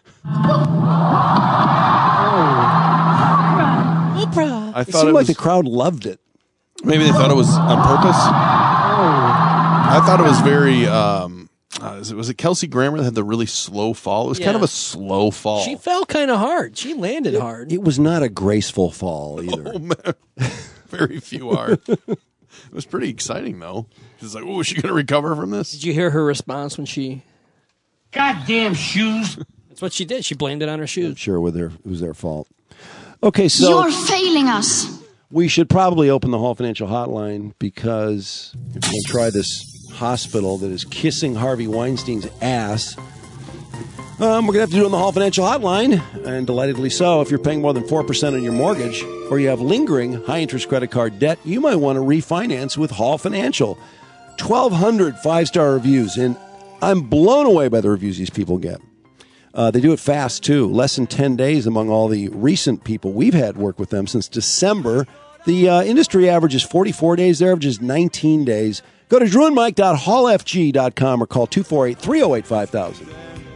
[SPEAKER 4] Oprah.
[SPEAKER 2] I
[SPEAKER 1] It
[SPEAKER 2] thought
[SPEAKER 1] seemed
[SPEAKER 2] it
[SPEAKER 1] like
[SPEAKER 2] was,
[SPEAKER 1] the crowd loved it.
[SPEAKER 2] maybe they thought it was on purpose. I thought it was very. Was it Kelsey Grammer that had the really slow fall? It was kind of a slow fall.
[SPEAKER 4] She fell kind of hard. She landed hard.
[SPEAKER 1] It was not a graceful fall either.
[SPEAKER 2] Oh, man. Very few are. It was pretty exciting though. She's like, "Oh, is she going to recover from this?"
[SPEAKER 4] Did you hear her response when she?
[SPEAKER 10] Goddamn shoes.
[SPEAKER 4] That's what she did. She blamed it on her shoes.
[SPEAKER 1] Sure, it was their fault. Okay, so
[SPEAKER 9] You're failing us.
[SPEAKER 1] we should probably open the Hall Financial Hotline because if we're going to try this hospital that is kissing Harvey Weinstein's ass, we're going to have to do it on the Hall Financial Hotline, and delightedly so. If you're paying more than 4% on your mortgage or you have lingering high-interest credit card debt, you might want to refinance with Hall Financial. 1,200 five-star reviews, and I'm blown away by the reviews these people get. They do it fast, too. Less than 10 days among all the recent people we've had work with them since December. The industry average is 44 days. Their average is 19 days. Go to drewandmike.hallfg.com or call 248-308-5000.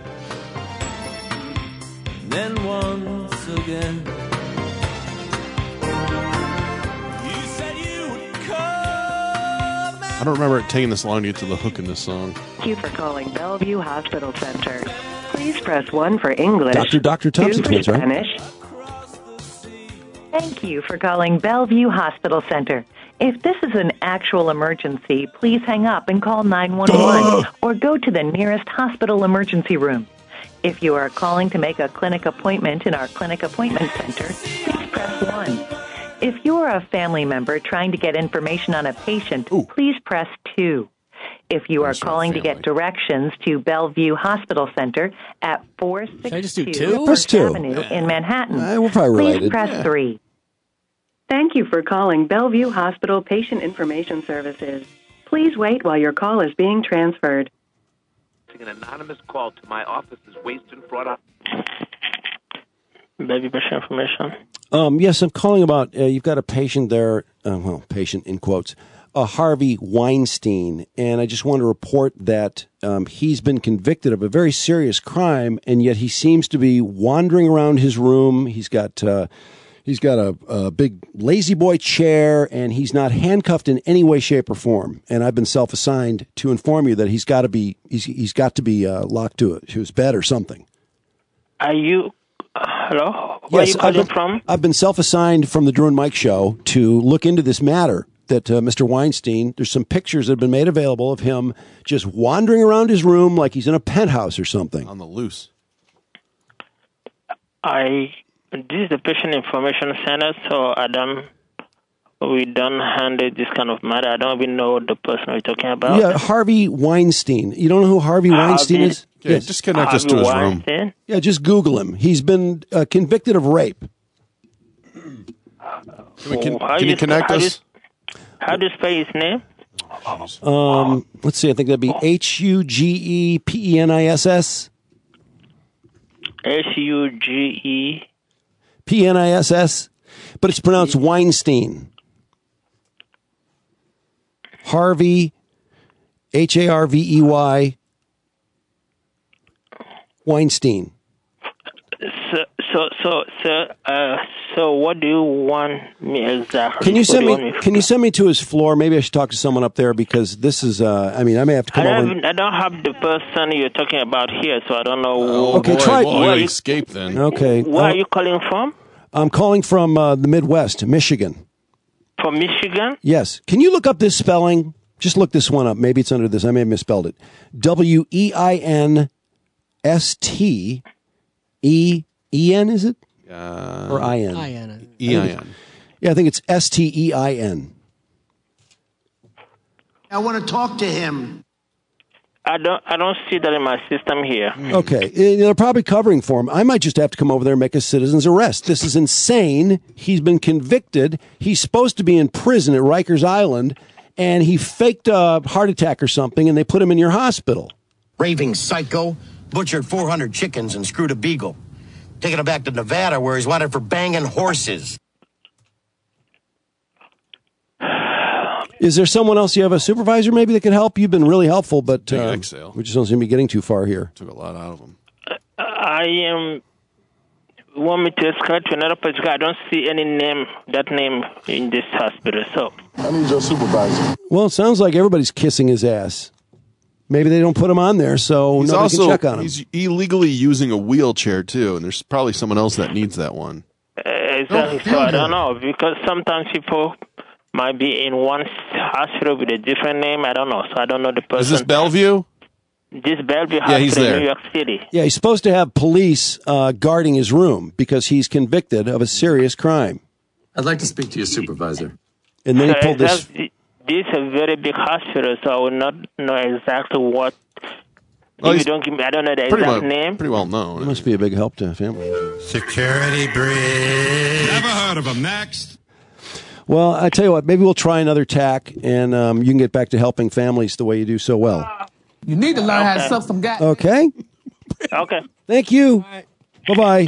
[SPEAKER 5] Then once again, you said you would come.
[SPEAKER 2] I don't remember it taking this long to get to the hook in this song.
[SPEAKER 11] Thank you for calling Bellevue Hospital Center. Please press 1 for English.
[SPEAKER 1] Dr. Thompson,
[SPEAKER 11] 2 for
[SPEAKER 1] right?
[SPEAKER 11] Spanish. Thank you for calling Bellevue Hospital Center. If this is an actual emergency, please hang up and call 911 or go to the nearest hospital emergency room. If you are calling to make a clinic appointment in our clinic appointment center, please press 1. If you are a family member trying to get information on a patient, please press 2. If you are calling to get directions to Bellevue Hospital Center at 462 First Avenue in Manhattan,
[SPEAKER 1] we're probably
[SPEAKER 11] please
[SPEAKER 1] related.
[SPEAKER 11] press 3. Thank you for calling Bellevue Hospital Patient Information Services. Please wait while your call is being transferred.
[SPEAKER 23] An anonymous call to my office is waste and fraud.
[SPEAKER 24] Bellevue Patient Information.
[SPEAKER 1] Yes, I'm calling about, you've got a patient there, patient in quotes, Harvey Weinstein, and I just want to report that he's been convicted of a very serious crime, and yet he seems to be wandering around his room. He's got a big lazy boy chair, and he's not handcuffed in any way, shape, or form. And I've been self-assigned to inform you that he's got to be locked to his bed or something.
[SPEAKER 24] Are you? Hello? Where are you calling from?
[SPEAKER 1] I've been self-assigned from the Drew and Mike Show to look into this matter. That Mr. Weinstein, there's some pictures that have been made available of him just wandering around his room like he's in a penthouse or something.
[SPEAKER 2] On the loose.
[SPEAKER 24] This is the Patient Information Center, so we don't handle this kind of matter. I don't even know the person we're talking about.
[SPEAKER 1] Yeah, Harvey Weinstein. You don't know who Harvey Weinstein is?
[SPEAKER 2] Yeah, yes. Just connect us to his room.
[SPEAKER 1] Yeah, just Google him. He's been convicted of rape.
[SPEAKER 2] Can you connect us?
[SPEAKER 24] How do you spell his name?
[SPEAKER 1] Let's see. I think that'd be Hugepenis. Hugepenis, but it's pronounced Weinstein. Harvey, Harvey, Weinstein.
[SPEAKER 24] So what do you want me exactly?
[SPEAKER 1] Can you send me to his floor? Maybe I should talk to someone up there because this is. I may have to come over.
[SPEAKER 24] I don't have the person you're talking about here, so I don't know.
[SPEAKER 1] Okay, try.
[SPEAKER 2] Well, escape then.
[SPEAKER 1] Okay.
[SPEAKER 24] Where are you calling from?
[SPEAKER 1] I'm calling from the Midwest, Michigan.
[SPEAKER 24] From Michigan?
[SPEAKER 1] Yes. Can you look up this spelling? Just look this one up. Maybe it's under this. I may have misspelled it. Weinsten, is it? Or I-N?
[SPEAKER 2] E-I-N.
[SPEAKER 1] Yeah, I think it's Stein.
[SPEAKER 8] I want to talk to him.
[SPEAKER 24] I don't see that in my system here.
[SPEAKER 1] Okay. They're probably covering for him. I might just have to come over there and make a citizen's arrest. This is insane. He's been convicted. He's supposed to be in prison at Rikers Island, and he faked a heart attack or something, and they put him in your hospital.
[SPEAKER 16] Raving psycho. butchered 400 chickens and screwed a beagle. Taking him back to Nevada where he's wanted for banging horses.
[SPEAKER 1] Is there someone else? You have a supervisor maybe that could help? You've been really helpful, but we just don't seem to be getting too far here.
[SPEAKER 2] Took a lot out of them.
[SPEAKER 24] I am. Want me to escort to another place? I don't see any that name in this hospital. So
[SPEAKER 22] I need your supervisor.
[SPEAKER 1] Well, it sounds like everybody's kissing his ass. Maybe they don't put him on there, so
[SPEAKER 2] He's
[SPEAKER 1] nobody
[SPEAKER 2] also,
[SPEAKER 1] can check on him.
[SPEAKER 2] He's illegally using a wheelchair, too, and there's probably someone else that needs that one.
[SPEAKER 24] Exactly. So I don't know, because sometimes people might be in one hospital with a different name. I don't know. So I don't know the person.
[SPEAKER 2] Is this Bellevue?
[SPEAKER 24] This Bellevue
[SPEAKER 2] Yeah, he's
[SPEAKER 24] Hospital
[SPEAKER 2] there.
[SPEAKER 24] in New York City.
[SPEAKER 1] Yeah, he's supposed to have police guarding his room because he's convicted of a serious crime.
[SPEAKER 12] I'd like to speak to your supervisor.
[SPEAKER 1] And then he pulled this.
[SPEAKER 24] This is a very big hospital, so I will not know exactly what. If you don't give me, I don't know the exact name.
[SPEAKER 2] Pretty well known.
[SPEAKER 1] It must be a big help to family.
[SPEAKER 13] Security bridge. Never heard of him. Next.
[SPEAKER 1] Well, I tell you what, maybe we'll try another tack, and you can get back to helping families the way you do so well.
[SPEAKER 10] You need to learn how to suck some guy.
[SPEAKER 1] Okay?
[SPEAKER 24] Okay.
[SPEAKER 1] Thank you. Bye-bye.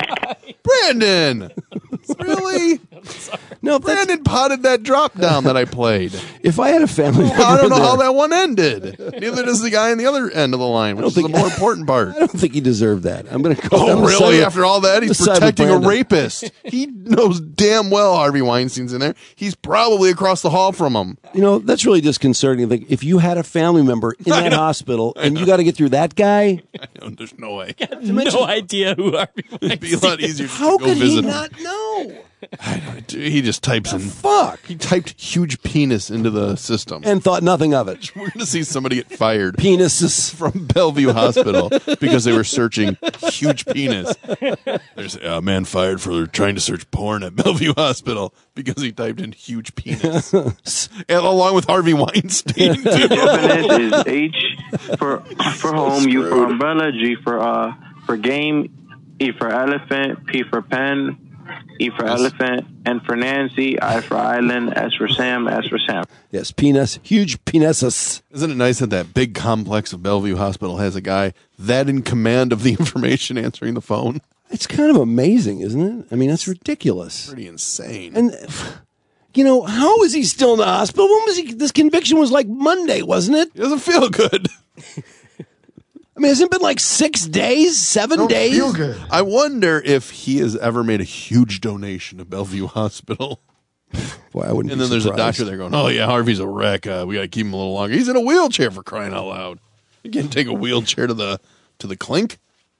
[SPEAKER 2] Brandon! Really?
[SPEAKER 1] No,
[SPEAKER 2] Brandon potted that drop down that I played.
[SPEAKER 1] If I had a family member
[SPEAKER 2] I don't know
[SPEAKER 1] there-
[SPEAKER 2] how that one ended. Neither does the guy on the other end of the line, which is the more important part.
[SPEAKER 1] I don't think he deserved that. I'm going to go.
[SPEAKER 2] Oh,
[SPEAKER 1] I'm gonna
[SPEAKER 2] really?
[SPEAKER 1] side
[SPEAKER 2] After all that, he's
[SPEAKER 1] side with
[SPEAKER 2] protecting a
[SPEAKER 1] Brandon.
[SPEAKER 2] rapist. He knows damn well Harvey Weinstein's in there. He's probably across the hall from him.
[SPEAKER 1] You know, that's really disconcerting. Like, if you had a family member in that hospital and you got to get through that guy,
[SPEAKER 2] I know, there's no way.
[SPEAKER 4] No idea who Harvey
[SPEAKER 2] It'd be a lot easier to
[SPEAKER 1] how
[SPEAKER 2] go
[SPEAKER 1] could
[SPEAKER 2] visit
[SPEAKER 1] he
[SPEAKER 2] him.
[SPEAKER 1] not know?
[SPEAKER 2] Dude, he just types in.
[SPEAKER 1] Fuck.
[SPEAKER 2] He typed huge penis into the system.
[SPEAKER 1] And thought nothing of it.
[SPEAKER 2] We're going to see somebody get fired.
[SPEAKER 1] Penises.
[SPEAKER 2] From Bellevue Hospital because they were searching huge penis. There's a man fired for trying to search porn at Bellevue Hospital because he typed in huge penis. And along with Harvey Weinstein, too.
[SPEAKER 14] Definite is H for home, U for umbrella, G for game, E for elephant, P for pen, E for elephant, N for Nancy, I for island, S for Sam, S for Sam.
[SPEAKER 1] Yes, penis. Huge penises.
[SPEAKER 2] Isn't it nice that that big complex of Bellevue Hospital has a guy that in command of the information answering the phone?
[SPEAKER 1] It's kind of amazing, isn't it? I mean, that's ridiculous.
[SPEAKER 2] Pretty insane.
[SPEAKER 1] And, you know, how is he still in the hospital? When was he? This conviction was like Monday, wasn't it?
[SPEAKER 2] He doesn't feel good.
[SPEAKER 1] I mean, hasn't it been like 6 days, 7 days?
[SPEAKER 22] Feel good.
[SPEAKER 2] I wonder if he has ever made a huge donation to Bellevue Hospital.
[SPEAKER 1] Boy, I wouldn't.
[SPEAKER 2] And
[SPEAKER 1] be
[SPEAKER 2] then there's a
[SPEAKER 1] surprised.
[SPEAKER 2] doctor there going, "Oh yeah, Harvey's a wreck. We got to keep him a little longer. He's in a wheelchair for crying out loud. You can't take a wheelchair to the clink."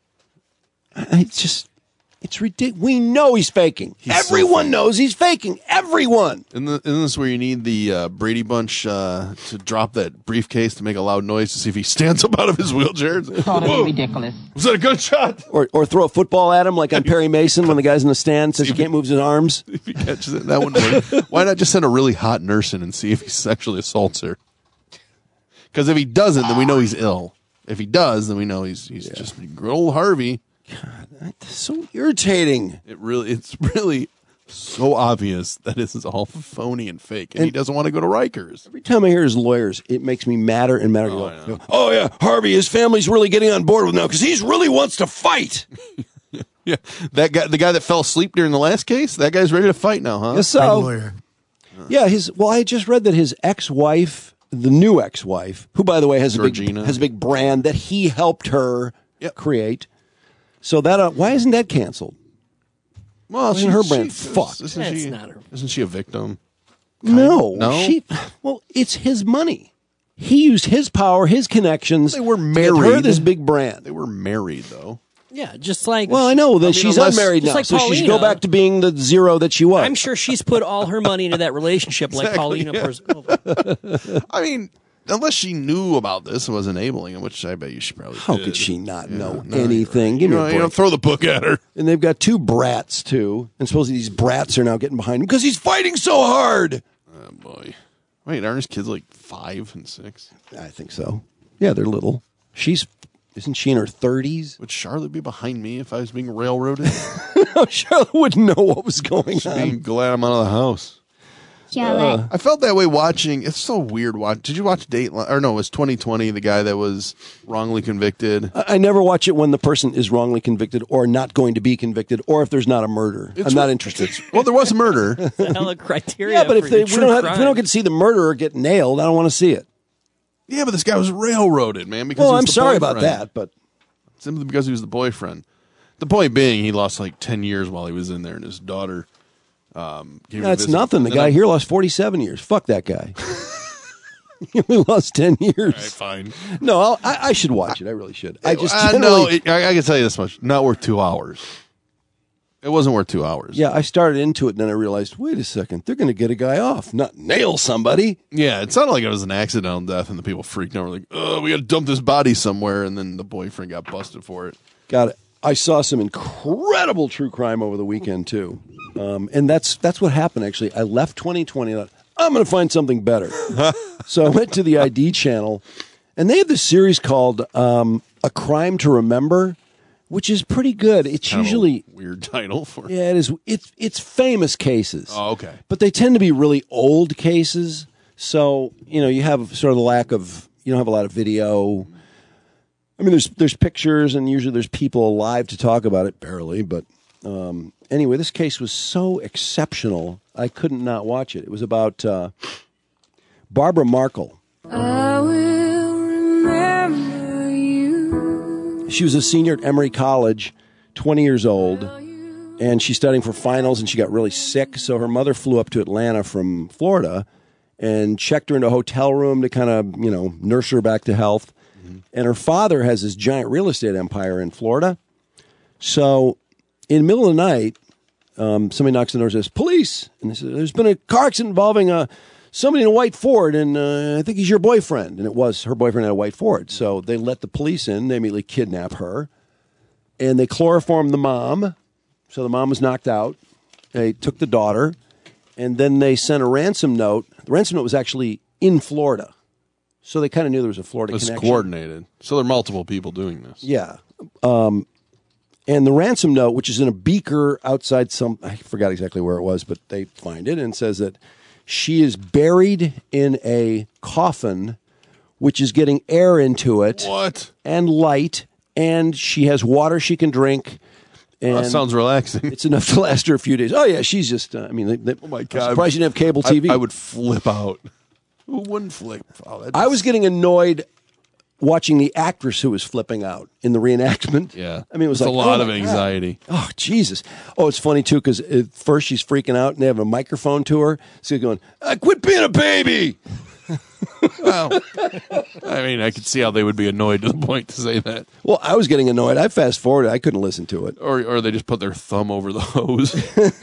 [SPEAKER 1] It's ridiculous. We know he's faking. Everyone knows he's faking. Everyone.
[SPEAKER 2] Isn't this where you need the Brady Bunch to drop that briefcase to make a loud noise to see if he stands up out of his wheelchair?
[SPEAKER 10] Totally ridiculous.
[SPEAKER 2] Was that a good shot?
[SPEAKER 1] Or throw a football at him like on Perry Mason when the guy's in the stand says he can't move his arms.
[SPEAKER 2] If he catches it, that wouldn't work. Why not just send a really hot nurse in and see if he sexually assaults her? Because if he doesn't, then we know he's ill. If he does, then we know he's just good old Harvey.
[SPEAKER 1] God, that's so irritating.
[SPEAKER 2] It's really so obvious that this is all phony and fake, and he doesn't want to go to Rikers.
[SPEAKER 1] Every time I hear his lawyers, it makes me madder and madder. Oh yeah, Harvey, his family's really getting on board with now because he really wants to fight.
[SPEAKER 2] Yeah, that guy, the guy that fell asleep during the last case, that guy's ready to fight now, huh?
[SPEAKER 1] Yes, so. Yeah, I just read that his ex-wife, the new ex-wife, who by the way has a big brand that he helped her create. So that why isn't that canceled?
[SPEAKER 2] Well,
[SPEAKER 1] isn't her brand fucked?
[SPEAKER 2] Isn't she a victim?
[SPEAKER 1] No,
[SPEAKER 2] No?
[SPEAKER 1] it's his money. He used his power, his connections. They
[SPEAKER 2] were
[SPEAKER 1] To get
[SPEAKER 2] married.
[SPEAKER 1] her this big brand.
[SPEAKER 2] They were married though.
[SPEAKER 4] Yeah, just like.
[SPEAKER 1] Well, I know that she's unmarried now,
[SPEAKER 4] like
[SPEAKER 1] so she should go
[SPEAKER 4] Paulina.
[SPEAKER 1] back to being the zero that she was.
[SPEAKER 4] I'm sure she's put all her money into that relationship, like Paulina.
[SPEAKER 2] I mean, unless she knew about this and was enabling it, which I bet you she probably
[SPEAKER 1] How
[SPEAKER 2] did.
[SPEAKER 1] could she not know anything? Give me a
[SPEAKER 2] You don't
[SPEAKER 1] break.
[SPEAKER 2] throw the book at her.
[SPEAKER 1] And they've got two brats too, and supposedly these brats are now getting behind him because he's fighting so hard.
[SPEAKER 2] Oh boy! Wait, aren't his kids like 5 and 6?
[SPEAKER 1] I think so. Yeah, they're little. Isn't she in her 30s?
[SPEAKER 2] Would Charlotte be behind me if I was being railroaded?
[SPEAKER 1] No, Charlotte wouldn't know what was going
[SPEAKER 2] She'd
[SPEAKER 1] on.
[SPEAKER 2] be glad I'm out of the house.
[SPEAKER 9] Yeah,
[SPEAKER 2] I felt that way watching. It's so weird. Did you watch Dateline? Or no, it was 2020, the guy that was wrongly convicted.
[SPEAKER 1] I never watch it when the person is wrongly convicted or not going to be convicted, or if there's not a murder. I'm not interested.
[SPEAKER 2] Well, there was a murder.
[SPEAKER 4] Hella criteria.
[SPEAKER 1] Yeah, but if
[SPEAKER 4] for
[SPEAKER 1] we don't get to see the murderer get nailed, I don't want to see it.
[SPEAKER 2] Yeah, but this guy was railroaded, man. Because
[SPEAKER 1] Well,
[SPEAKER 2] he was
[SPEAKER 1] I'm
[SPEAKER 2] the
[SPEAKER 1] sorry about
[SPEAKER 2] boyfriend.
[SPEAKER 1] that, but
[SPEAKER 2] Simply because he was the boyfriend. The point being, he lost like 10 years while he was in there, and his daughter gave him a
[SPEAKER 1] that's
[SPEAKER 2] visit.
[SPEAKER 1] nothing. The
[SPEAKER 2] And
[SPEAKER 1] guy
[SPEAKER 2] then
[SPEAKER 1] here lost 47 years. Fuck that guy. He only lost 10 years.
[SPEAKER 2] All right, fine.
[SPEAKER 1] No, I should watch it. I really should. I just
[SPEAKER 2] no,
[SPEAKER 1] generally...
[SPEAKER 2] I can tell you this much. Not worth 2 hours. It wasn't worth 2 hours.
[SPEAKER 1] Yeah, I started into it, and then I realized, wait a second, they're going to get a guy off, not nail somebody.
[SPEAKER 2] Yeah, it sounded like it was an accidental death, and the people freaked out. Were like, "Oh, we got to dump this body somewhere," and then the boyfriend got busted for it.
[SPEAKER 1] Got it. I saw some incredible true crime over the weekend too, and that's what happened. Actually, I left 2020. And I'm going to find something better. So I went to the ID channel, and they have this series called "A Crime to Remember," which is pretty good. It's
[SPEAKER 2] Kind of
[SPEAKER 1] usually
[SPEAKER 2] a weird title for.
[SPEAKER 1] Yeah, it is. It's famous cases.
[SPEAKER 2] Oh, okay.
[SPEAKER 1] But they tend to be really old cases. So, you have sort of the lack of, you don't have a lot of video. I mean, there's pictures, and usually there's people alive to talk about it, barely. But anyway, this case was so exceptional, I couldn't not watch it. It was about Barbara Markle.
[SPEAKER 5] I will remember you.
[SPEAKER 1] She was a senior at Emory College, 20 years old, and she's studying for finals, and she got really sick, so her mother flew up to Atlanta from Florida and checked her into a hotel room to kind of, nurse her back to health. Mm-hmm. And her father has this giant real estate empire in Florida. So in the middle of the night, somebody knocks on the door and says, "Police!" And they say, "There's been a car accident involving somebody in a white Ford, and I think he's your boyfriend." And it was her boyfriend had a white Ford. So they let the police in. They immediately kidnap her. And they chloroformed the mom. So the mom was knocked out. They took the daughter. And then they sent a ransom note. The ransom note was actually in Florida. So they kind of knew there was a Florida
[SPEAKER 2] It's
[SPEAKER 1] connection.
[SPEAKER 2] coordinated. So there are multiple people doing this.
[SPEAKER 1] Yeah. And the ransom note, which is in a beaker outside I forgot exactly where it was, but they find it, and says that she is buried in a coffin, which is getting air into it.
[SPEAKER 2] What?
[SPEAKER 1] And light, and she has water she can drink. And
[SPEAKER 2] that sounds relaxing.
[SPEAKER 1] It's enough to last her a few days. Oh, yeah, she's just, oh
[SPEAKER 2] my God.
[SPEAKER 1] I'm surprised you didn't have cable TV.
[SPEAKER 2] I would flip out. Who wouldn't flip out?
[SPEAKER 1] I was getting annoyed watching the actress who was flipping out in the reenactment.
[SPEAKER 2] Yeah.
[SPEAKER 1] I mean, it was
[SPEAKER 2] It's
[SPEAKER 1] like
[SPEAKER 2] a lot
[SPEAKER 1] oh
[SPEAKER 2] of
[SPEAKER 1] my
[SPEAKER 2] anxiety.
[SPEAKER 1] God. Oh, Jesus. Oh, it's funny, too, because at first she's freaking out, and they have a microphone to her. So she's going, "Quit being a baby."
[SPEAKER 2] Well, I mean, I could see how they would be annoyed to the point to say that.
[SPEAKER 1] Well, I was getting annoyed. I fast forwarded. I couldn't listen to it.
[SPEAKER 2] Or they just put their thumb over the hose.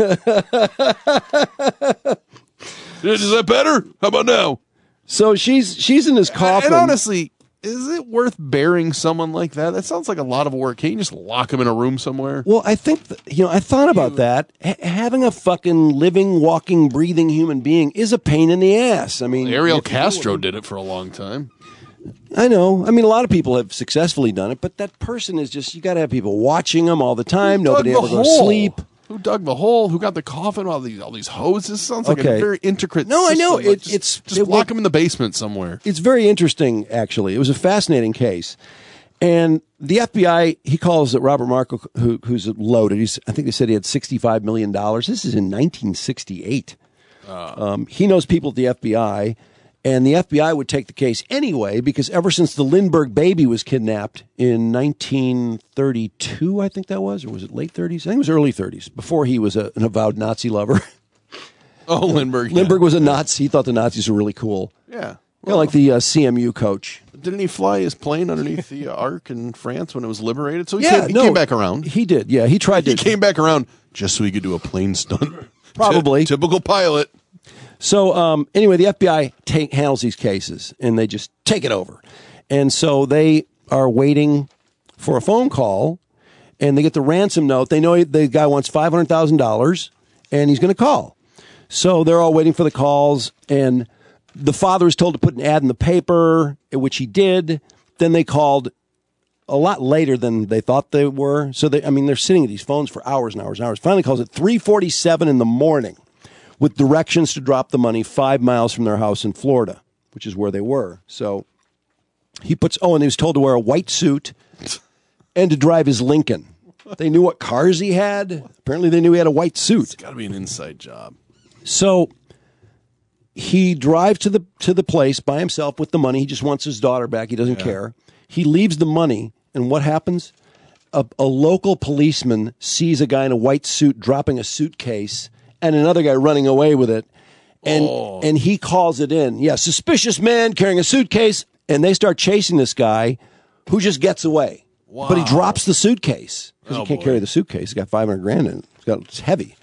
[SPEAKER 2] Is that better? How about now?
[SPEAKER 1] So she's in this coffin.
[SPEAKER 2] And honestly, is it worth burying someone like that? That sounds like a lot of work. Can't you just lock them in a room somewhere?
[SPEAKER 1] Well, I think, I thought about that. Having a fucking living, walking, breathing human being is a pain in the ass. I mean,
[SPEAKER 2] Ariel Castro did it for a long time.
[SPEAKER 1] I know. I mean, a lot of people have successfully done it, but that person is just, you got to have people watching them all the time. Nobody ever goes to sleep.
[SPEAKER 2] Who dug the hole? Who got the coffin? All these hoses. Sounds like a very intricate.
[SPEAKER 1] No,
[SPEAKER 2] system.
[SPEAKER 1] I know.
[SPEAKER 2] Like just lock them in the basement somewhere.
[SPEAKER 1] It's very interesting, actually. It was a fascinating case, and the FBI, he calls it Robert Markle, who's loaded. I think they said he had $65 million. This is in 1968. He knows people at the FBI. And the FBI would take the case anyway, because ever since the Lindbergh baby was kidnapped in 1932, I think that was, or was it late 30s? I think it was early 30s, before he was an avowed Nazi lover.
[SPEAKER 2] Oh, Lindbergh.
[SPEAKER 1] Lindbergh was a Nazi. He thought the Nazis were really cool.
[SPEAKER 2] Yeah.
[SPEAKER 1] Well, like the CMU coach.
[SPEAKER 2] Didn't he fly his plane underneath the Arc in France when it was liberated? So he came back around.
[SPEAKER 1] He did, yeah. He tried to.
[SPEAKER 2] He came back around just so he could do a plane stunt.
[SPEAKER 1] Probably.
[SPEAKER 2] Typical pilot.
[SPEAKER 1] So anyway, the FBI handles these cases, and they just take it over. And so they are waiting for a phone call, and they get the ransom note. They know the guy wants $500,000, and he's going to call. So they're all waiting for the calls, and the father is told to put an ad in the paper, which he did. Then they called a lot later than they thought they were. So they're sitting at these phones for hours and hours and hours. Finally calls at 3:47 in the morning, with directions to drop the money 5 miles from their house in Florida, which is where they were. So he puts, and he was told to wear a white suit and to drive his Lincoln. They knew what cars he had. Apparently they knew he had a white suit.
[SPEAKER 2] It's got to be an inside job.
[SPEAKER 1] So he drives to the place by himself with the money. He just wants his daughter back. He doesn't care. He leaves the money, and what happens? A local policeman sees a guy in a white suit dropping a suitcase and another guy running away with it, and he calls it in. Yeah, suspicious man carrying a suitcase, and they start chasing this guy who just gets away. Wow. But he drops the suitcase because he can't carry the suitcase. He's got $500,000 in it. It's heavy.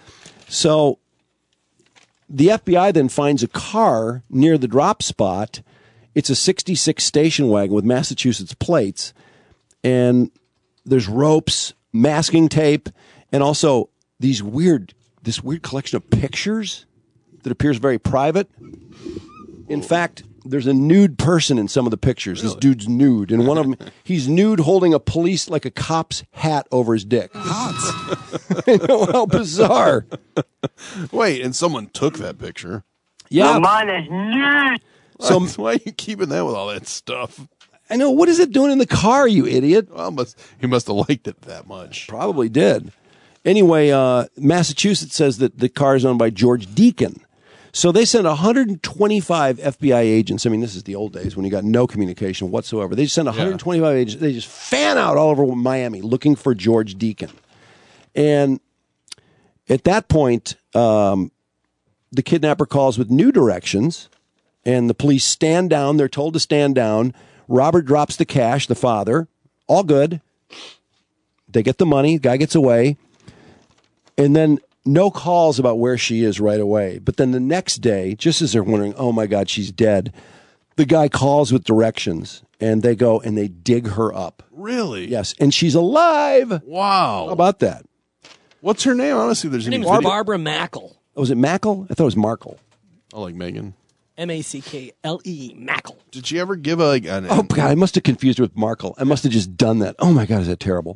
[SPEAKER 1] So the FBI then finds a car near the drop spot. It's a 66 station wagon with Massachusetts plates, and there's ropes, masking tape, and also this weird collection of pictures that appears very private. In fact, there's a nude person in some of the pictures. Really? This dude's nude. And one of them, he's nude holding a cop's hat over his dick. I know, how bizarre.
[SPEAKER 2] Wait, and someone took that picture?
[SPEAKER 1] Yeah.
[SPEAKER 14] No, mine is nude.
[SPEAKER 2] So why are you keeping that with all that stuff?
[SPEAKER 1] I know. What is it doing in the car, you idiot?
[SPEAKER 2] Well, he must have liked it that much.
[SPEAKER 1] Probably did. Anyway, Massachusetts says that the car is owned by George Deacon. So they sent 125 FBI agents. I mean, this is the old days when you got no communication whatsoever. They just sent 125 agents. They just fan out all over Miami looking for George Deacon. And at that point, the kidnapper calls with new directions, and the police stand down. They're told to stand down. Robert drops the cash, the father. All good. They get the money. The guy gets away. And then no calls about where she is right away. But then the next day, just as they're wondering, oh my God, she's dead, the guy calls with directions, and they go and they dig her up.
[SPEAKER 2] Really?
[SPEAKER 1] Yes. And she's alive.
[SPEAKER 2] Wow.
[SPEAKER 1] How about that?
[SPEAKER 2] What's her name? Honestly, there's
[SPEAKER 4] her name is Barbara Mackle.
[SPEAKER 1] Oh, was it Mackle? I thought it was Markle.
[SPEAKER 2] Oh, like Megan.
[SPEAKER 4] Mackle. Mackle.
[SPEAKER 2] Did she ever give oh
[SPEAKER 1] God, I must have confused her with Markle. I must have just done that. Oh my God, is that terrible?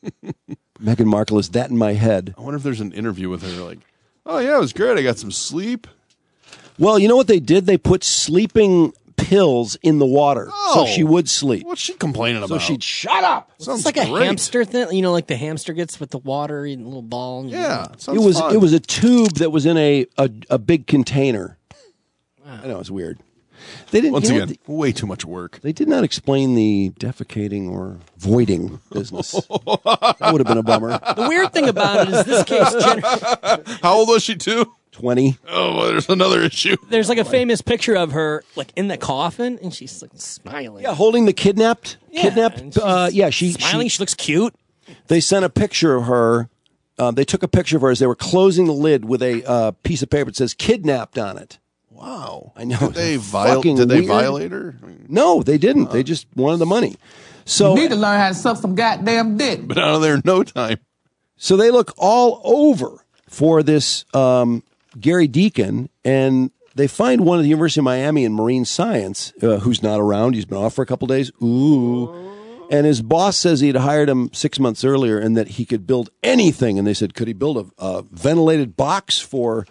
[SPEAKER 1] Meghan Markle, is that in my head?
[SPEAKER 2] I wonder if there's an interview with her like, oh yeah, it was great. I got some sleep.
[SPEAKER 1] Well, you know what they did? They put sleeping pills in the water so she would sleep.
[SPEAKER 2] What's she complaining about?
[SPEAKER 1] So she'd shut up.
[SPEAKER 4] It's like a hamster thing, like the hamster gets with the water in a little ball.
[SPEAKER 2] Yeah,
[SPEAKER 1] it was a tube that was in a big container. Wow. I know, it's weird. They didn't.
[SPEAKER 2] Once again, way too much work.
[SPEAKER 1] They did not explain the defecating or voiding business. That would have been a bummer.
[SPEAKER 4] The weird thing about it is this case.
[SPEAKER 2] How old was she too?
[SPEAKER 1] 20.
[SPEAKER 2] Oh, well, there's another issue.
[SPEAKER 4] There's like a famous picture of her like in the coffin, and she's like smiling.
[SPEAKER 1] Yeah, holding the kidnapped. She's
[SPEAKER 4] smiling. She looks cute.
[SPEAKER 1] They sent a picture of her. They took a picture of her as they were closing the lid with a piece of paper that says "kidnapped" on it.
[SPEAKER 2] Wow.
[SPEAKER 1] I know.
[SPEAKER 2] Did they violate her?
[SPEAKER 1] No, they didn't. They just wanted the money. So
[SPEAKER 10] you need to learn how to suck some goddamn dick.
[SPEAKER 2] But out of there in no time.
[SPEAKER 1] So they look all over for this Gary Deacon, and they find one at the University of Miami in marine science who's not around. He's been off for a couple days. Ooh. And his boss says he'd hired him 6 months earlier and that he could build anything. And they said, could he build a ventilated box for,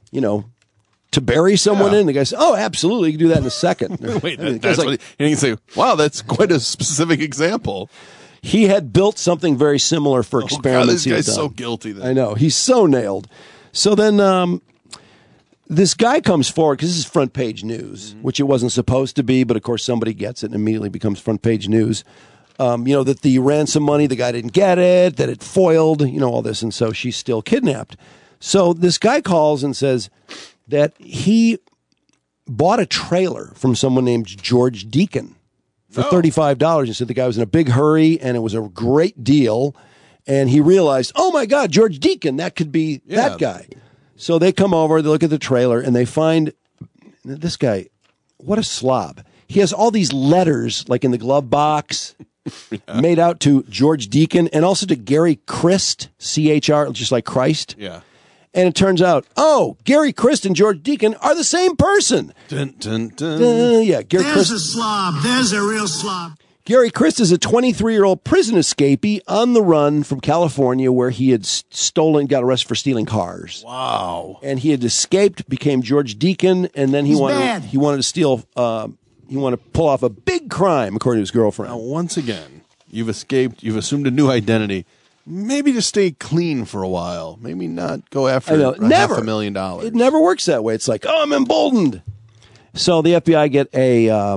[SPEAKER 1] to bury someone in? The guy said, oh, absolutely. You can do that in a second.
[SPEAKER 2] Wait, that's what he can say, wow, that's quite a specific example.
[SPEAKER 1] He had built something very similar for experiments.
[SPEAKER 2] God, this guy's so guilty. Then.
[SPEAKER 1] I know. He's so nailed. So then this guy comes forward, because this is front page news, which it wasn't supposed to be, but of course somebody gets it and immediately becomes front page news. That the ransom money, the guy didn't get it, that it foiled, all this. And so she's still kidnapped. So this guy calls and says that he bought a trailer from someone named George Deacon for $35. He said the guy was in a big hurry and it was a great deal. And he realized, oh my God, George Deacon, that could be that guy. So they come over, they look at the trailer, and they find this guy, what a slob. He has all these letters, like in the glove box, made out to George Deacon and also to Gary Christ, C-H-R, just like Christ.
[SPEAKER 2] Yeah.
[SPEAKER 1] And it turns out, Gary Christ and George Deacon are the same person.
[SPEAKER 2] Dun, dun, dun.
[SPEAKER 1] Yeah, Gary
[SPEAKER 8] There's
[SPEAKER 1] Christ.
[SPEAKER 8] a slob. There's a real slob.
[SPEAKER 1] Gary Christ is a 23-year-old prison escapee on the run from California where he had got arrested for stealing cars.
[SPEAKER 2] Wow.
[SPEAKER 1] And he had escaped, became George Deacon, and then he wanted to steal, he wanted to pull off a big crime, according to his girlfriend.
[SPEAKER 2] Now, once again, you've escaped, you've assumed a new identity. Maybe just stay clean for a while. Maybe not go after $500,000.
[SPEAKER 1] It never works that way. It's like, oh, I'm emboldened. So the FBI get a...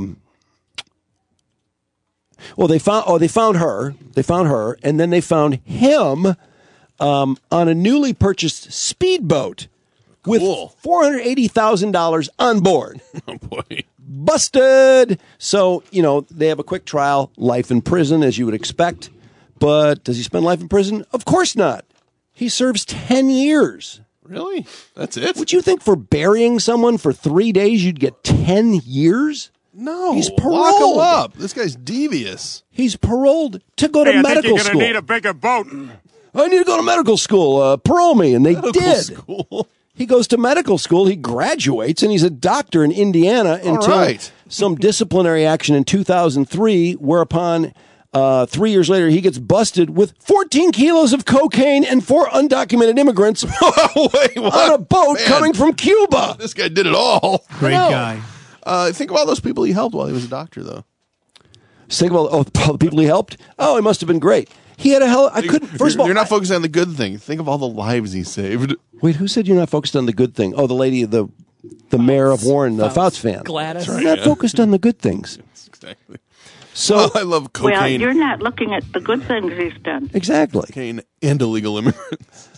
[SPEAKER 1] they found her, and then they found him on a newly purchased speedboat with $480,000 on board.
[SPEAKER 2] Oh, boy.
[SPEAKER 1] Busted! So, they have a quick trial, life in prison, as you would expect. But does he spend life in prison? Of course not. He serves 10 years.
[SPEAKER 2] Really? That's it?
[SPEAKER 1] Would you think for burying someone for 3 days you'd get 10 years?
[SPEAKER 2] No,
[SPEAKER 1] he's paroled.
[SPEAKER 2] Lock him up. This guy's devious.
[SPEAKER 1] He's paroled to go to medical school.
[SPEAKER 21] You're going to need a bigger boat.
[SPEAKER 1] I need to go to medical school. Parole me, and they did.
[SPEAKER 2] School.
[SPEAKER 1] He goes to medical school. He graduates, and he's a doctor in Indiana until some disciplinary action in 2003, whereupon 3 years later he gets busted with 14 kilos of cocaine and 4 undocumented immigrants on a boat coming from Cuba.
[SPEAKER 2] This guy did it all.
[SPEAKER 15] Great guy.
[SPEAKER 2] Think of all those people he helped while he was a doctor, though.
[SPEAKER 1] Think about all the people he helped. Oh, he must have been great. He had a hell. I couldn't. First of all,
[SPEAKER 2] you're not focused on the good thing. Think of all the lives he saved.
[SPEAKER 1] Wait, who said you're not focused on the good thing? Oh, the lady, the mayor of Warren, Fouts fan.
[SPEAKER 4] Gladys.
[SPEAKER 1] You're not focused on the good things.
[SPEAKER 2] Exactly.
[SPEAKER 1] So
[SPEAKER 2] I love cocaine.
[SPEAKER 17] Well, you're not looking at the good things he's done.
[SPEAKER 1] Exactly.
[SPEAKER 2] Cocaine and illegal immigrants.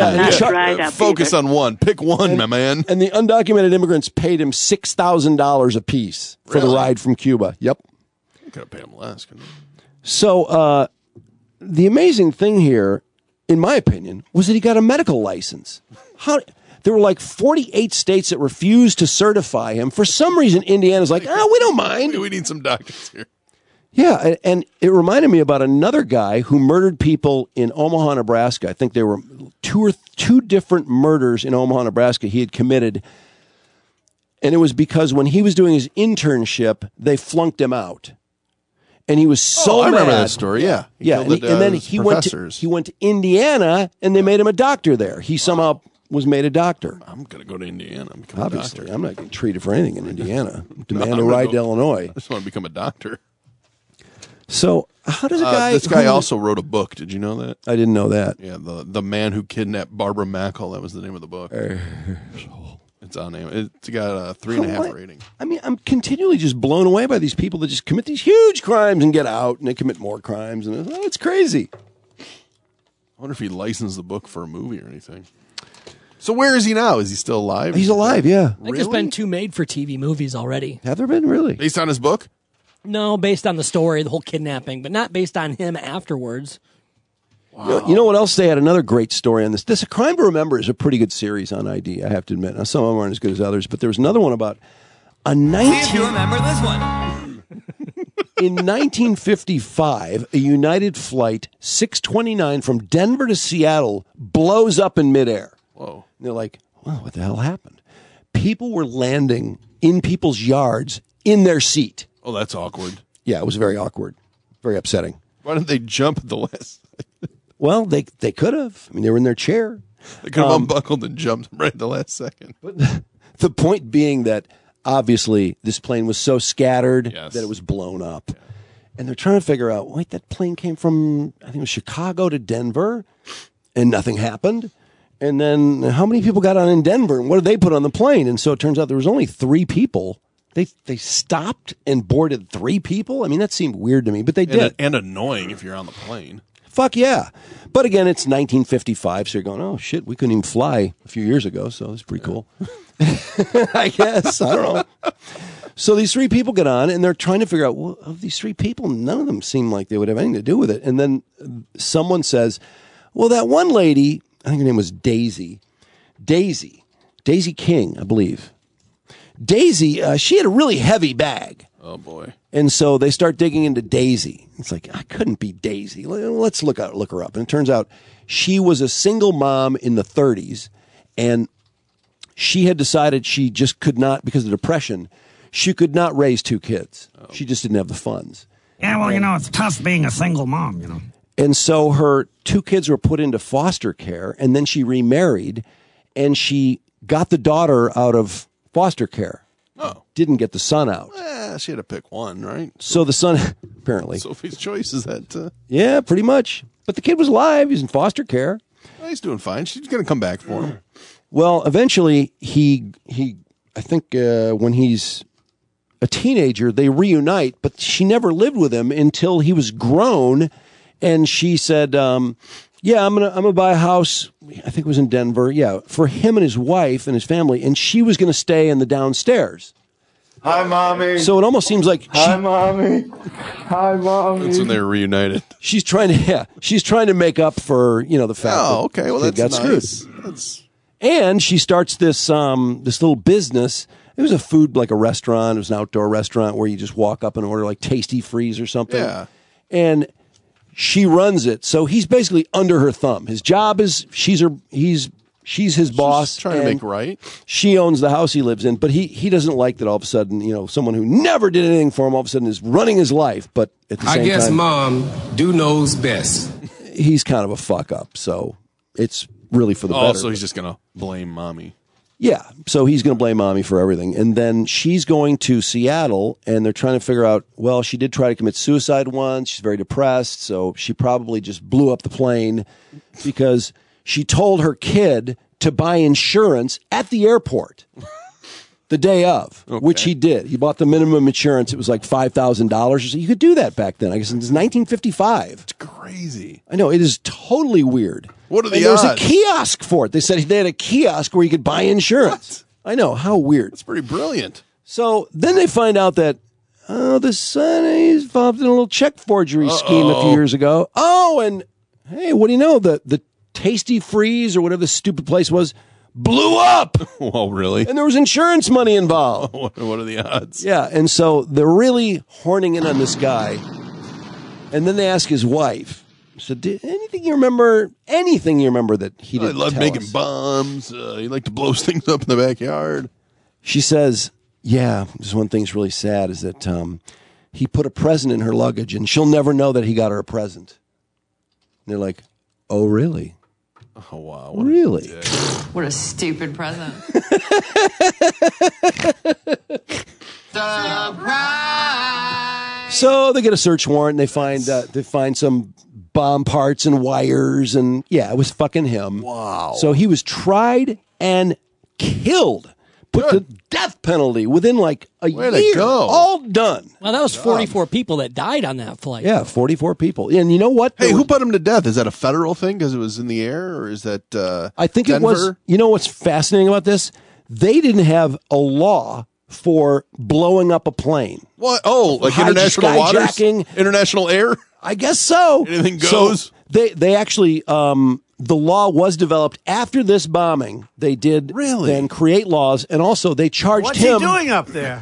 [SPEAKER 17] Focus
[SPEAKER 2] on one. Pick one, my man.
[SPEAKER 1] And the undocumented immigrants paid him $6,000 apiece for the ride from Cuba. Yep.
[SPEAKER 2] You could have paid him less. Couldn't you?
[SPEAKER 1] So the amazing thing here, in my opinion, was that he got a medical license. There were like 48 states that refused to certify him. For some reason, Indiana's like, we don't mind.
[SPEAKER 2] We need some doctors here.
[SPEAKER 1] Yeah, and it reminded me about another guy who murdered people in Omaha, Nebraska. I think there were two different murders in Omaha, Nebraska he had committed. And it was because when he was doing his internship, they flunked him out. And he was so
[SPEAKER 2] I
[SPEAKER 1] mad.
[SPEAKER 2] remember that story, yeah.
[SPEAKER 1] And then he went to Indiana, and they made him a doctor there. He somehow was made a doctor.
[SPEAKER 2] I'm going to go to Indiana and become
[SPEAKER 1] Obviously,
[SPEAKER 2] a doctor.
[SPEAKER 1] I'm not getting treated for anything in Indiana. Demand a ride to Illinois.
[SPEAKER 2] I just want to become a doctor.
[SPEAKER 1] So how does a guy...
[SPEAKER 2] this guy also wrote a book. Did you know that?
[SPEAKER 1] I didn't know that.
[SPEAKER 2] Yeah, the man who kidnapped Barbara Mackle. That was the name of the book. It's on Amazon. It's got a 3.5 rating.
[SPEAKER 1] I mean, I'm continually just blown away by these people that just commit these huge crimes and get out, and they commit more crimes, and it's crazy.
[SPEAKER 2] I wonder if he licensed the book for a movie or anything. So where is he now? Is he still alive?
[SPEAKER 1] He's alive, yeah.
[SPEAKER 4] I think there's been 2 made-for-TV movies already.
[SPEAKER 1] Have there been, really?
[SPEAKER 2] Based on his book?
[SPEAKER 4] No, based on the story, the whole kidnapping, but not based on him afterwards.
[SPEAKER 1] Wow. You know what else? They had another great story on this. This A Crime to Remember is a pretty good series on ID, I have to admit. Now, some of them aren't as good as others, but there was another one about a 19...
[SPEAKER 18] See if you remember this one.
[SPEAKER 1] In 1955, a United Flight 629 from Denver to Seattle blows up in midair.
[SPEAKER 2] Whoa.
[SPEAKER 1] And they're like, well, what the hell happened? People were landing in people's yards in their seat.
[SPEAKER 2] Oh, that's awkward.
[SPEAKER 1] Yeah, it was very awkward. Very upsetting.
[SPEAKER 2] Why didn't they jump at the last?
[SPEAKER 1] Well, they could have. I mean, they were in their chair.
[SPEAKER 2] They could have unbuckled and jumped right at the last second.
[SPEAKER 1] But the point being that obviously this plane was so scattered that it was blown up. Yeah. And they're trying to figure out, wait, that plane came from, I think it was Chicago to Denver, and nothing happened. And then how many people got on in Denver, and what did they put on the plane? And so it turns out there was only 3 people. They stopped and boarded 3 people? I mean, that seemed weird to me, but they did.
[SPEAKER 2] And annoying if you're on the plane.
[SPEAKER 1] Fuck yeah. But again, it's 1955, so you're going, oh, shit, we couldn't even fly a few years ago, so it's pretty cool. I guess. I don't know. So these 3 people get on, and they're trying to figure out, well, of these 3 people, none of them seem like they would have anything to do with it. And then someone says, well, that one lady, I think her name was Daisy King, I believe. Daisy, she had a really heavy bag.
[SPEAKER 2] Oh, boy.
[SPEAKER 1] And so they start digging into Daisy. It's like, I couldn't be Daisy. Let's look her up. And it turns out she was a single mom in the 30s, and she had decided she just could not, because of depression, she could not raise 2 kids. Oh. She just didn't have the funds.
[SPEAKER 13] Yeah, well, it's tough being a single mom,
[SPEAKER 1] And so her 2 kids were put into foster care, and then she remarried, and she got the daughter out of foster care.
[SPEAKER 2] Oh.
[SPEAKER 1] Didn't get the son out.
[SPEAKER 2] She had to pick one, right?
[SPEAKER 1] So the son, apparently.
[SPEAKER 2] Sophie's Choice is that.
[SPEAKER 1] Yeah, pretty much. But the kid was alive. He's in foster care.
[SPEAKER 2] Well, he's doing fine. She's going to come back for him.
[SPEAKER 1] Well, eventually, I think when he's a teenager, they reunite, but she never lived with him until he was grown. And she said, yeah, I'm gonna buy a house. I think it was in Denver. Yeah, for him and his wife and his family. And she was going to stay in the downstairs.
[SPEAKER 3] Hi, Mommy.
[SPEAKER 1] So it almost seems like
[SPEAKER 3] Hi, Mommy. Hi, Mommy.
[SPEAKER 2] That's when they were reunited.
[SPEAKER 1] She's trying to make up for, the fact that
[SPEAKER 2] okay. Well,
[SPEAKER 1] the kid
[SPEAKER 2] that's
[SPEAKER 1] got
[SPEAKER 2] nice.
[SPEAKER 1] screwed. And she starts this little business. It was a food, like a restaurant. It was an outdoor restaurant where you just walk up and order like Tasty Freeze or something.
[SPEAKER 2] Yeah.
[SPEAKER 1] And she runs it. So he's basically under her thumb. His job is she's his boss.
[SPEAKER 2] She's trying to make right.
[SPEAKER 1] She owns the house he lives in, but he doesn't like that all of a sudden, someone who never did anything for him all of a sudden is running his life. But at the same time,
[SPEAKER 15] I guess Mom knows best.
[SPEAKER 1] He's kind of a fuck up. So it's really for the better.
[SPEAKER 2] So he's just going to blame Mommy.
[SPEAKER 1] Yeah, so he's going to blame Mommy for everything. And then she's going to Seattle, and they're trying to figure out, well, she did try to commit suicide once. She's very depressed, so she probably just blew up the plane because she told her kid to buy insurance at the airport the day of, which he did. He bought the minimum insurance. It was like $5,000. So you could do that back then. I guess it was 1955.
[SPEAKER 2] It's crazy.
[SPEAKER 1] I know. It is totally weird.
[SPEAKER 2] What are the
[SPEAKER 1] odds? There was
[SPEAKER 2] odds?
[SPEAKER 1] a kiosk for it. They said they had a kiosk where you could buy insurance. What? I know. How weird.
[SPEAKER 2] That's pretty brilliant.
[SPEAKER 1] So then they find out that, the son is involved in a little check forgery scheme a few years ago. Oh, and hey, what do you know? The Tasty Freeze or whatever the stupid place was blew up.
[SPEAKER 2] Well, really?
[SPEAKER 1] And there was insurance money involved.
[SPEAKER 2] What are the odds?
[SPEAKER 1] Yeah, and so they're really horning in on this guy. And then they ask his wife. So, anything you remember that he didn't
[SPEAKER 2] I loved
[SPEAKER 1] tell
[SPEAKER 2] making
[SPEAKER 1] us?
[SPEAKER 2] bombs. He liked to blow things up in the backyard.
[SPEAKER 1] She says, yeah, just one thing's really sad is that he put a present in her luggage and she'll never know that he got her a present. And they're like, oh, really?
[SPEAKER 2] Oh, wow.
[SPEAKER 1] Really?
[SPEAKER 19] What a stupid present.
[SPEAKER 1] So they get a search warrant and they find some bomb parts and wires and yeah, it was fucking him.
[SPEAKER 2] Wow.
[SPEAKER 1] So he was tried and killed. Put the death penalty within like a year.
[SPEAKER 2] to go.
[SPEAKER 1] All done.
[SPEAKER 4] Well, that was 44 people that died on that flight.
[SPEAKER 1] Yeah, 44 people. And you know what?
[SPEAKER 2] Hey, who put him to death? Is that a federal thing because it was in the air, or is that
[SPEAKER 1] I think
[SPEAKER 2] Denver?
[SPEAKER 1] it was. You know what's fascinating about this? They didn't have a law for blowing up a plane.
[SPEAKER 2] What? Oh, like international waters? International air?
[SPEAKER 1] I guess so.
[SPEAKER 2] Anything goes?
[SPEAKER 1] So they actually, the law was developed after this bombing. They did then create laws, and also they charged
[SPEAKER 20] What's
[SPEAKER 1] him.
[SPEAKER 20] he doing up there?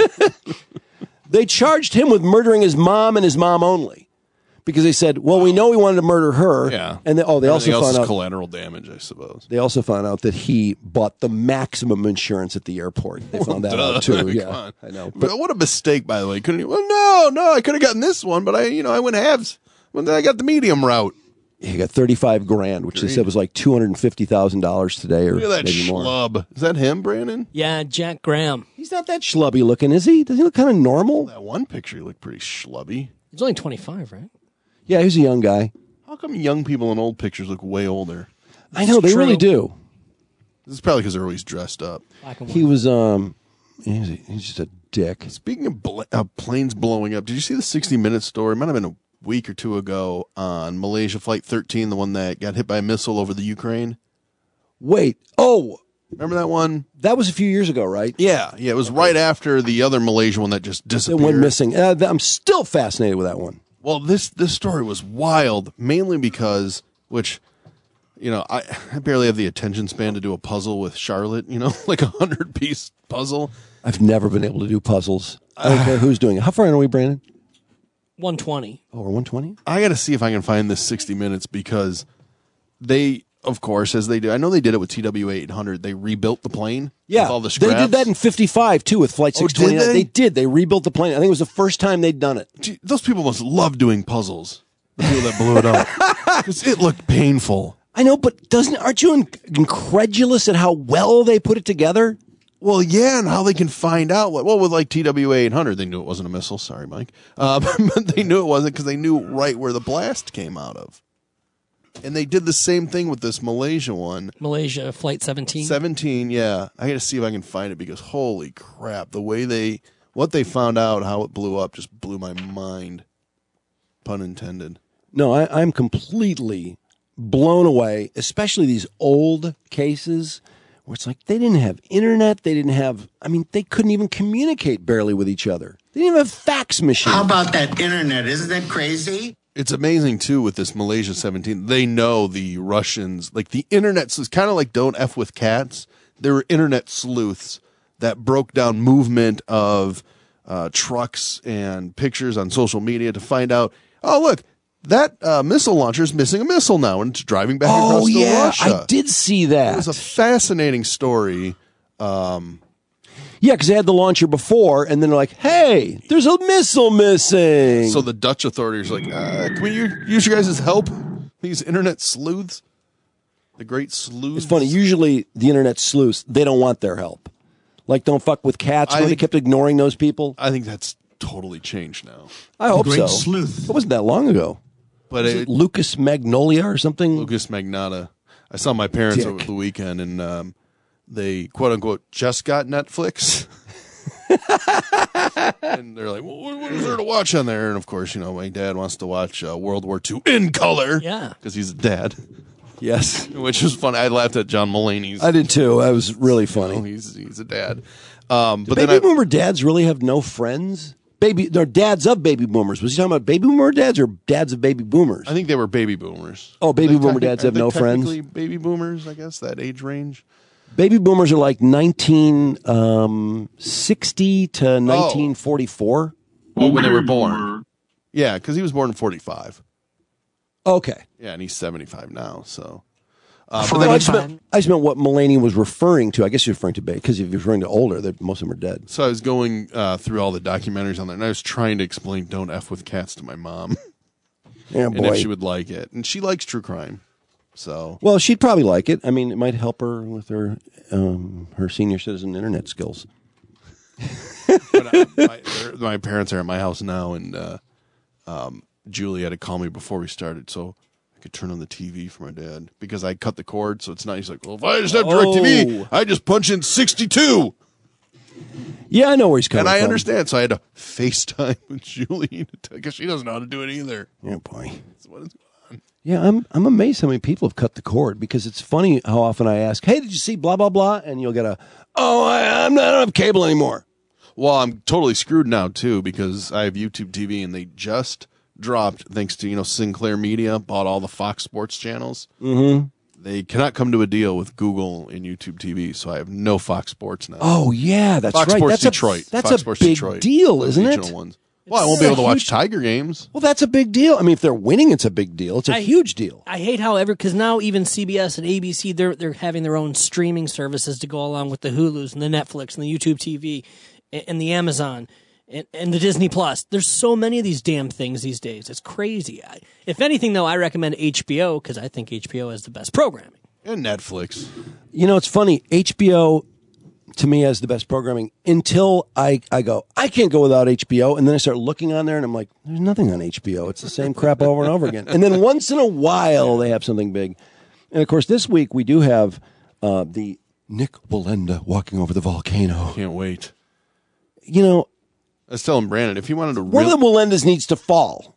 [SPEAKER 1] They charged him with murdering his mom and his mom only, because they said, "Well, we know he wanted to murder her."
[SPEAKER 2] Yeah.
[SPEAKER 1] And they
[SPEAKER 2] Everything
[SPEAKER 1] also
[SPEAKER 2] else
[SPEAKER 1] found
[SPEAKER 2] is
[SPEAKER 1] out
[SPEAKER 2] collateral damage, I suppose.
[SPEAKER 1] They also found out that he bought the maximum insurance at the airport. They found that out too.
[SPEAKER 2] Come
[SPEAKER 1] Yeah,
[SPEAKER 2] on.
[SPEAKER 1] I know.
[SPEAKER 2] But what a mistake, by the way. Couldn't you? Well, no, I could have gotten this one, but I went halves. Well, then I got the medium route.
[SPEAKER 1] He got $35,000, which they said was like $250,000 today, or
[SPEAKER 2] Look at that
[SPEAKER 1] maybe more.
[SPEAKER 2] schlub. Is that him, Brandon?
[SPEAKER 4] Yeah, Jack Graham.
[SPEAKER 1] He's not that schlubby looking, is he? Does he look kind of normal?
[SPEAKER 2] That one picture, he looked pretty schlubby.
[SPEAKER 4] He's only 25, right?
[SPEAKER 1] Yeah, he's a young guy.
[SPEAKER 2] How come young people in old pictures look way older?
[SPEAKER 1] I know, they really do.
[SPEAKER 2] This is probably because they're always dressed up.
[SPEAKER 1] He was, he's just a dick.
[SPEAKER 2] Speaking of planes blowing up, did you see the 60-minute story? It might have been a week or two ago on Malaysia Flight 13, the one that got hit by a missile over the Ukraine.
[SPEAKER 1] Wait,
[SPEAKER 2] remember that one?
[SPEAKER 1] That was a few years ago, right?
[SPEAKER 2] Yeah, it was right after the other Malaysia one that just
[SPEAKER 1] It
[SPEAKER 2] disappeared.
[SPEAKER 1] went missing. I'm still fascinated with that one.
[SPEAKER 2] Well, this story was wild, mainly because, which, I barely have the attention span to do a puzzle with Charlotte, like 100-piece puzzle.
[SPEAKER 1] I've never been able to do puzzles. I don't care who's doing it. How far in are we, Brandon?
[SPEAKER 4] 120.
[SPEAKER 1] Oh, we're 120?
[SPEAKER 2] I got to see if I can find this 60 Minutes because they Of course, as they do. I know they did it with TW-800. They rebuilt the plane
[SPEAKER 1] Yeah,
[SPEAKER 2] with all the scraps.
[SPEAKER 1] they did that in '55 too with Flight 629.
[SPEAKER 2] did they?
[SPEAKER 1] They did. They rebuilt the plane. I think it was the first time they'd done it.
[SPEAKER 2] Gee, those people must love doing puzzles. The people that blew it up. 'Cause it looked painful.
[SPEAKER 1] I know, but aren't you incredulous at how well they put it together?
[SPEAKER 2] Well, yeah, and how they can find out with like TW-800, they knew it wasn't a missile. Sorry, Mike. But they knew it wasn't because they knew right where the blast came out of. And they did the same thing with this Malaysia one.
[SPEAKER 4] Malaysia Flight 17.
[SPEAKER 2] 17, yeah. I got to see if I can find it because holy crap, the way what they found out, how it blew up, just blew my mind. Pun intended.
[SPEAKER 1] No, I'm completely blown away, especially these old cases where it's like they didn't have internet, they couldn't even communicate barely with each other. They didn't even have fax machines.
[SPEAKER 8] How about that internet? Isn't that crazy?
[SPEAKER 2] It's amazing, too, with this Malaysia 17. They know the Russians, like the internet, so it's kind of like Don't F with Cats. There were internet sleuths that broke down movement of trucks and pictures on social media to find out, oh, look, that missile launcher is missing a missile now, and it's driving back across to Russia.
[SPEAKER 1] I did see that.
[SPEAKER 2] It was a fascinating story.
[SPEAKER 1] Yeah, because they had the launcher before, and then they're like, hey, there's a missile missing.
[SPEAKER 2] So the Dutch authorities are like, can we use you guys' help? These internet sleuths? The great sleuths?
[SPEAKER 1] It's funny. Usually the internet sleuths, they don't want their help. Like Don't Fuck with Cats, where they kept ignoring those people.
[SPEAKER 2] I think that's totally changed now.
[SPEAKER 1] I hope so.
[SPEAKER 8] Great sleuth.
[SPEAKER 1] It wasn't that long ago.
[SPEAKER 2] But
[SPEAKER 1] Was it Lucas Magnolia or something?
[SPEAKER 2] Lucas Magnata. I saw my parents over the weekend, and they, quote unquote, just got Netflix. And they're like, well, what is there to watch on there? And of course, my dad wants to watch World War II in color.
[SPEAKER 4] Yeah.
[SPEAKER 2] Because he's a dad.
[SPEAKER 1] Yes.
[SPEAKER 2] Which was funny. I laughed at John Mulaney's.
[SPEAKER 1] I did too. That was really funny.
[SPEAKER 2] He's a dad.
[SPEAKER 1] Do baby boomer dads really have no friends? They're dads of baby boomers. Was he talking about baby boomer dads or dads of baby boomers?
[SPEAKER 2] I think they were baby boomers.
[SPEAKER 1] Oh, baby boomer dads have no friends?
[SPEAKER 2] Baby boomers, I guess, that age range.
[SPEAKER 1] Baby boomers are like 1960 to 1944.
[SPEAKER 2] Well, when they were born. Yeah, because he was born in 45.
[SPEAKER 1] Okay.
[SPEAKER 2] Yeah, and he's 75 now, so.
[SPEAKER 1] I just meant what Mulaney was referring to. I guess you're referring to baby, because if you're referring to older, most of them are dead.
[SPEAKER 2] So I was going through all the documentaries on there, and I was trying to explain Don't F with Cats to my mom.
[SPEAKER 1] Yeah,
[SPEAKER 2] and if she would like it. And she likes true crime. So.
[SPEAKER 1] Well, she'd probably like it. I mean, it might help her with her senior citizen internet skills.
[SPEAKER 2] But, my parents are at my house now, and Julie had to call me before we started, so I could turn on the TV for my dad because I cut the cord, so it's not. He's like, well, if I just have DirecTV, I just punch in 62.
[SPEAKER 1] Yeah, I know where he's coming from.
[SPEAKER 2] And I understand, so I had to FaceTime with Julie because she doesn't know how to do it either.
[SPEAKER 1] Yeah, boy.
[SPEAKER 2] So what is going on?
[SPEAKER 1] Yeah, I'm amazed how many people have cut the cord, because it's funny how often I ask, hey, did you see blah, blah, blah? And you'll get I don't have cable anymore.
[SPEAKER 2] Well, I'm totally screwed now, too, because I have YouTube TV, and they just dropped, thanks to, Sinclair Media, bought all the Fox Sports channels.
[SPEAKER 1] Mm-hmm.
[SPEAKER 2] They cannot come to a deal with Google and YouTube TV, so I have no Fox Sports now.
[SPEAKER 1] Oh, yeah, that's
[SPEAKER 2] Fox
[SPEAKER 1] right.
[SPEAKER 2] Sports Detroit.
[SPEAKER 1] That's
[SPEAKER 2] Fox
[SPEAKER 1] a
[SPEAKER 2] Sports
[SPEAKER 1] big
[SPEAKER 2] Detroit,
[SPEAKER 1] deal, isn't it?
[SPEAKER 2] Regional ones. Well, I won't be able to watch Tiger games.
[SPEAKER 1] Well, that's a big deal. I mean, if they're winning, it's a big deal. It's a huge deal.
[SPEAKER 4] I hate however, because now even CBS and ABC, they're having their own streaming services to go along with the Hulus and the Netflix and the YouTube TV and the Amazon and the Disney Plus. There's so many of these damn things these days. It's crazy. If anything, though, I recommend HBO because I think HBO has the best programming.
[SPEAKER 2] And Netflix.
[SPEAKER 1] It's funny. HBO, to me, has the best programming until I go, I can't go without HBO. And then I start looking on there and I'm like, there's nothing on HBO. It's the same crap over and over again. And then once in a while, they have something big. And of course, this week we do have the Nick Wallenda walking over the volcano.
[SPEAKER 2] Can't wait.
[SPEAKER 1] I
[SPEAKER 2] was telling Brandon, if he wanted to
[SPEAKER 1] one of the Wallendas needs to fall.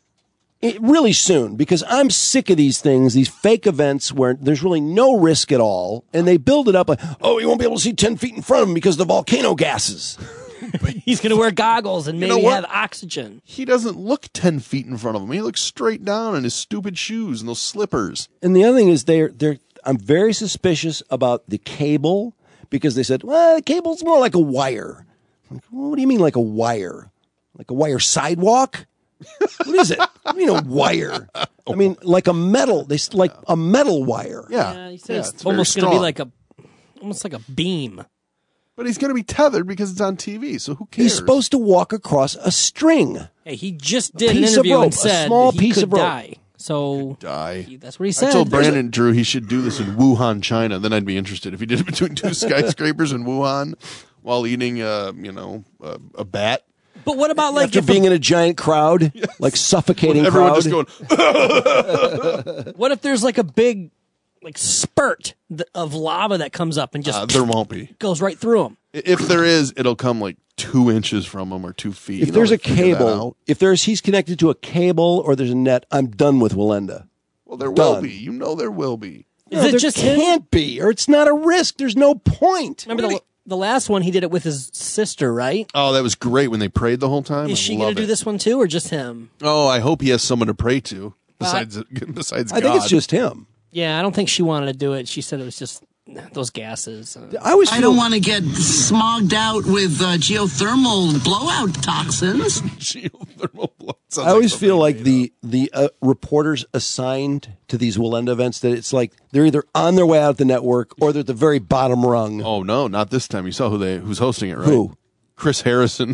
[SPEAKER 1] Really soon, because I'm sick of these things, these fake events where there's really no risk at all, and they build it up like, oh, you won't be able to see 10 feet in front of him because of the volcano gases.
[SPEAKER 4] He's going to wear goggles and maybe have oxygen.
[SPEAKER 2] He doesn't look 10 feet in front of him. He looks straight down in his stupid shoes and those slippers.
[SPEAKER 1] And the other thing is I'm very suspicious about the cable, because they said, well, the cable's more like a wire. Like, well, what do you mean like a wire? Like a wire sidewalk? What is it? I mean, a wire. I mean, like a metal. Like a metal wire.
[SPEAKER 2] Yeah.
[SPEAKER 4] He says
[SPEAKER 2] it's
[SPEAKER 4] it's almost
[SPEAKER 2] very
[SPEAKER 4] going to be
[SPEAKER 2] strong.
[SPEAKER 4] almost like a beam.
[SPEAKER 2] But he's going to be tethered because it's on TV, so who cares?
[SPEAKER 1] He's supposed to walk across a string.
[SPEAKER 4] Hey, he just did an
[SPEAKER 1] piece of
[SPEAKER 4] interview
[SPEAKER 1] rope,
[SPEAKER 4] and
[SPEAKER 1] a
[SPEAKER 4] said
[SPEAKER 1] small
[SPEAKER 4] he
[SPEAKER 1] piece
[SPEAKER 4] could
[SPEAKER 1] of rope.
[SPEAKER 4] die. So that's what he said.
[SPEAKER 2] I told Brandon Drew he should do this in Wuhan, China. Then I'd be interested if he did it between two skyscrapers in Wuhan while eating, a bat.
[SPEAKER 4] But what about like
[SPEAKER 1] After being in a giant crowd, like suffocating
[SPEAKER 2] With everyone
[SPEAKER 1] crowd?
[SPEAKER 2] just going.
[SPEAKER 4] what if there's like a big spurt of lava that comes up and just
[SPEAKER 2] there won't be.
[SPEAKER 4] goes right through him?
[SPEAKER 2] If there is, it'll come like 2 inches from him or 2 feet.
[SPEAKER 1] If there's a cable, he's connected to a cable or there's a net, I'm done with Willenda.
[SPEAKER 2] Well, there will be. You know there will be.
[SPEAKER 4] Is it
[SPEAKER 1] there
[SPEAKER 4] just
[SPEAKER 1] can't be, or it's not a risk. There's no point.
[SPEAKER 4] Remember the last one he did it with his sister, right?
[SPEAKER 2] Oh, that was great when they prayed the whole time.
[SPEAKER 4] Is she
[SPEAKER 2] going
[SPEAKER 4] to do this one too, or just him?
[SPEAKER 2] Oh, I hope he has someone to pray to besides God.
[SPEAKER 1] I think it's just him.
[SPEAKER 4] Yeah, I don't think she wanted to do it. She said it was just those gases.
[SPEAKER 6] I don't want to get smogged out with geothermal blowout toxins.
[SPEAKER 2] Geothermal blowout.
[SPEAKER 1] I always feel like the reporters assigned to these Willenda events that it's like they're either on their way out the network or they're at the very bottom rung.
[SPEAKER 2] Oh no, not this time. You saw who's hosting it, right?
[SPEAKER 1] Who?
[SPEAKER 2] Chris Harrison.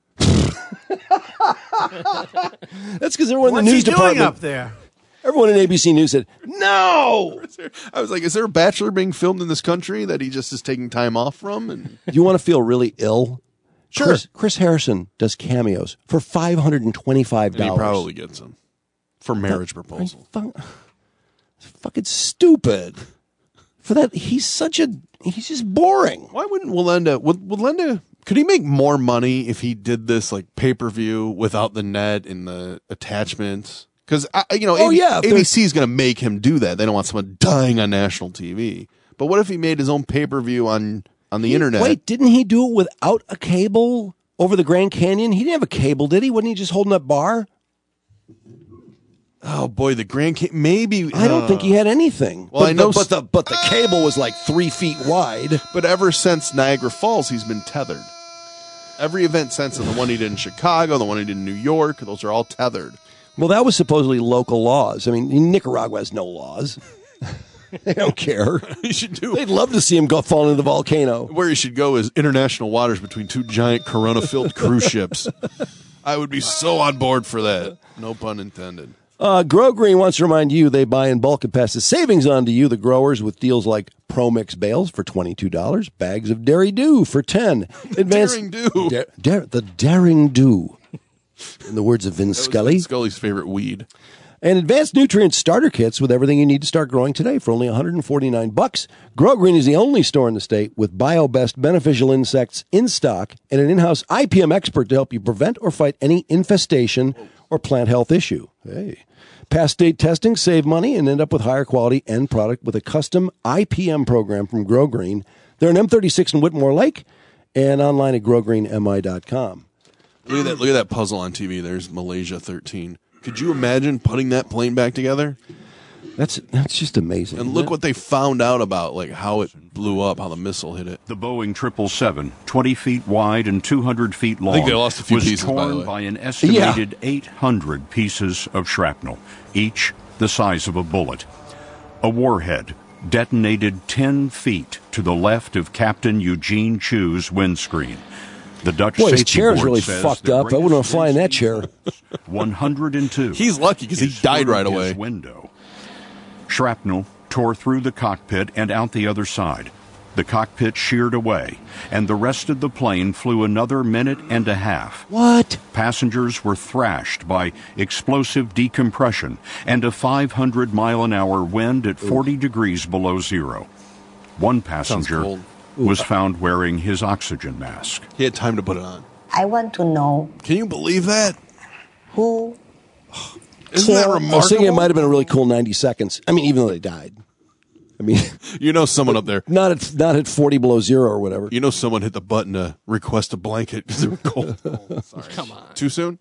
[SPEAKER 1] That's because everyone in the
[SPEAKER 7] What's
[SPEAKER 1] news
[SPEAKER 7] he doing
[SPEAKER 1] department
[SPEAKER 7] up there?
[SPEAKER 1] Everyone in ABC News said, no!
[SPEAKER 2] I was like, is there a Bachelor being filmed in this country that he just is taking time off from? And
[SPEAKER 1] You want to feel really ill?
[SPEAKER 2] Sure.
[SPEAKER 1] Chris Harrison does cameos for $525.
[SPEAKER 2] And he probably gets them for marriage proposal.
[SPEAKER 1] It's fucking stupid. For that, he's just boring.
[SPEAKER 2] Why wouldn't Willenda, could he make more money if he did this like pay-per-view without the net and the attachments? Because, ABC is going to make him do that. They don't want someone dying on national TV. But what if he made his own pay-per-view on the internet?
[SPEAKER 1] Wait, didn't he do it without a cable over the Grand Canyon? He didn't have a cable, did he? Wasn't he just holding up bar?
[SPEAKER 2] Oh boy, the Grand Canyon. Maybe
[SPEAKER 1] I don't think he had anything.
[SPEAKER 2] Well, I know,
[SPEAKER 1] but the cable was like 3 feet wide.
[SPEAKER 2] But ever since Niagara Falls, he's been tethered. Every event since then, the one he did in Chicago, the one he did in New York, those are all tethered.
[SPEAKER 1] Well, that was supposedly local laws. I mean, Nicaragua has no laws. They don't care. They'd love to see him go fall into the volcano.
[SPEAKER 2] Where he should go is international waters between two giant Corona-filled cruise ships. I would be so on board for that. No pun intended.
[SPEAKER 1] Grow Green wants to remind you they buy in bulk and pass the savings on to you, the growers, with deals like Pro Mix bales for $22, bags of Dairy Dew for $10.
[SPEAKER 2] Daring Dew.
[SPEAKER 1] The Daring Dew. In the words of Vince Scully.
[SPEAKER 2] Scully's favorite weed.
[SPEAKER 1] And advanced nutrient starter kits with everything you need to start growing today for only $149. Grow Green is the only store in the state with BioBest beneficial insects in stock and an in-house IPM expert to help you prevent or fight any infestation or plant health issue. Hey. Pass state testing, save money, and end up with higher quality end product with a custom IPM program from Grow Green. They're in M36 in Whitmore Lake and online at growgreenmi.com.
[SPEAKER 2] Look at that puzzle on TV. There's Malaysia 13. Could you imagine putting that plane back together?
[SPEAKER 1] That's just amazing.
[SPEAKER 2] And look what they found out about, like how it blew up, how the missile hit it.
[SPEAKER 11] The Boeing 777, 20 feet wide and 200 feet long,
[SPEAKER 2] I think they lost a few
[SPEAKER 11] was
[SPEAKER 2] pieces,
[SPEAKER 11] torn by an estimated 800 pieces of shrapnel, each the size of a bullet. A warhead detonated 10 feet to the left of Captain Eugene Chu's windscreen. The Dutch
[SPEAKER 1] Boy, his
[SPEAKER 11] safety
[SPEAKER 1] chair's
[SPEAKER 11] board
[SPEAKER 1] really
[SPEAKER 11] says
[SPEAKER 1] fucked
[SPEAKER 11] the
[SPEAKER 1] up. I wouldn't want to fly in that chair.
[SPEAKER 11] 102.
[SPEAKER 2] He's lucky because he died right
[SPEAKER 11] his
[SPEAKER 2] away.
[SPEAKER 11] Window. Shrapnel tore through the cockpit and out the other side. The cockpit sheared away, and the rest of the plane flew another minute and a half.
[SPEAKER 1] What?
[SPEAKER 11] Passengers were thrashed by explosive decompression and a 500-mile-an-hour wind at 40 degrees below zero. One passenger was found wearing his oxygen mask.
[SPEAKER 2] He had time to put it on.
[SPEAKER 20] I want to know.
[SPEAKER 2] Can you believe that?
[SPEAKER 20] Who?
[SPEAKER 2] Isn't that
[SPEAKER 1] I was
[SPEAKER 2] remarkable?
[SPEAKER 1] thinking it might have been a really cool 90 seconds. I mean, even though they died. I mean,
[SPEAKER 2] you know someone up there.
[SPEAKER 1] Not at 40 below zero or whatever.
[SPEAKER 2] You know someone hit the button to request a blanket because they were cold. Sorry.
[SPEAKER 4] Come on.
[SPEAKER 2] Too soon?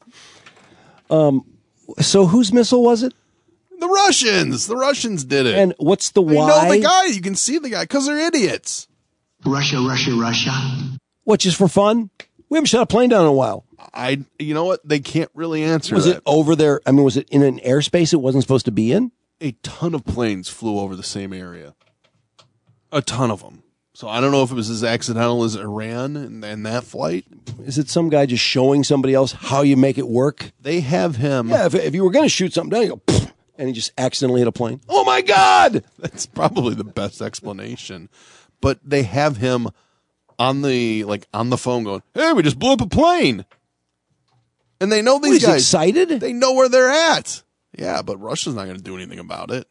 [SPEAKER 1] So whose missile was it?
[SPEAKER 2] The Russians. The Russians did it.
[SPEAKER 1] And what's the
[SPEAKER 2] They
[SPEAKER 1] why?
[SPEAKER 2] know the guy. You can see the guy because they're idiots.
[SPEAKER 20] Russia.
[SPEAKER 1] What, just for fun? We haven't shot a plane down in a while.
[SPEAKER 2] You know what? They can't really answer
[SPEAKER 1] Was
[SPEAKER 2] that.
[SPEAKER 1] it over there? I mean, was it in an airspace it wasn't supposed to be in?
[SPEAKER 2] A ton of planes flew over the same area. A ton of them. So I don't know if it was as accidental as Iran and that flight.
[SPEAKER 1] Is it some guy just showing somebody else how you make it work?
[SPEAKER 2] They have him.
[SPEAKER 1] Yeah, if you were going to shoot something down, you go, pfft, and he just accidentally hit a plane. Oh, my God!
[SPEAKER 2] That's probably the best explanation. But they have him on the phone going, hey, we just blew up a plane. And they know these guys.
[SPEAKER 1] Excited?
[SPEAKER 2] They know where they're at. Yeah, but Russia's not going to do anything about it.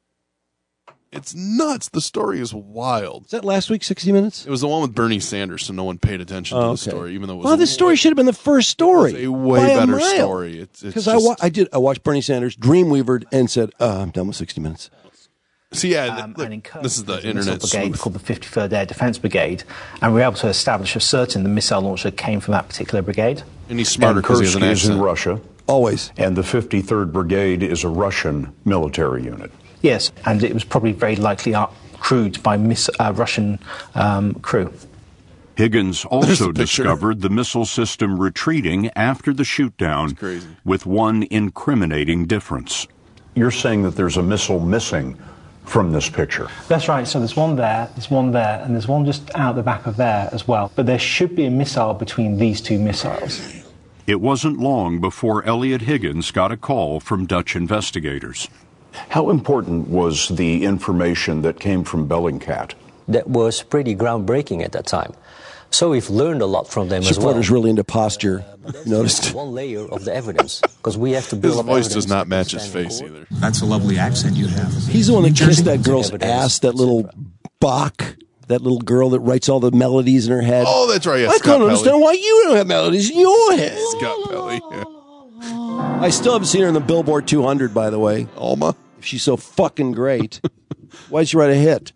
[SPEAKER 2] It's nuts. The story is wild.
[SPEAKER 1] Is that last week, 60 Minutes?
[SPEAKER 2] It was the one with Bernie Sanders, so no one paid attention to the story, even though it was
[SPEAKER 1] well, this story should have been the first story.
[SPEAKER 2] It's a way better story.
[SPEAKER 1] Because I watched Bernie Sanders, Dreamweavered, and said, I'm done with 60 Minutes.
[SPEAKER 2] So yeah, this is the internet
[SPEAKER 7] brigade called the 53rd Air Defence Brigade, and we were able to establish for certain the missile launcher came from that particular brigade.
[SPEAKER 2] And he's smarter because he has an
[SPEAKER 11] Kursk
[SPEAKER 2] accent.
[SPEAKER 11] is in Russia.
[SPEAKER 1] Always.
[SPEAKER 11] And the 53rd Brigade is a Russian military unit.
[SPEAKER 7] Yes, and it was probably very likely crewed by Russian crew.
[SPEAKER 11] Higgins also discovered the missile system retreating after the shootdown with one incriminating difference. You're saying that there's a missile missing from this picture.
[SPEAKER 7] That's right. So there's one there, and there's one just out the back of there as well. But there should be a missile between these two missiles.
[SPEAKER 11] It wasn't long before Elliot Higgins got a call from Dutch investigators.
[SPEAKER 12] How important was the information that came from Bellingcat?
[SPEAKER 16] That was pretty groundbreaking at that time. So we've learned a lot from them as well.
[SPEAKER 1] Supporters really into posture. Noticed
[SPEAKER 16] one layer of the evidence because we have to build up
[SPEAKER 2] evidence. His voice does not match his face either.
[SPEAKER 23] That's a lovely accent you have.
[SPEAKER 1] He's the one that kissed that girl's ass, that little Bach, that little girl that writes all the melodies in her head.
[SPEAKER 2] Oh, that's right. Yeah,
[SPEAKER 1] I can't understand why you don't have melodies in your head.
[SPEAKER 2] Scott Pelley. Yeah.
[SPEAKER 1] I still haven't seen her in the Billboard 200, by the way.
[SPEAKER 2] Alma.
[SPEAKER 1] She's so fucking great. Why'd she write a hit?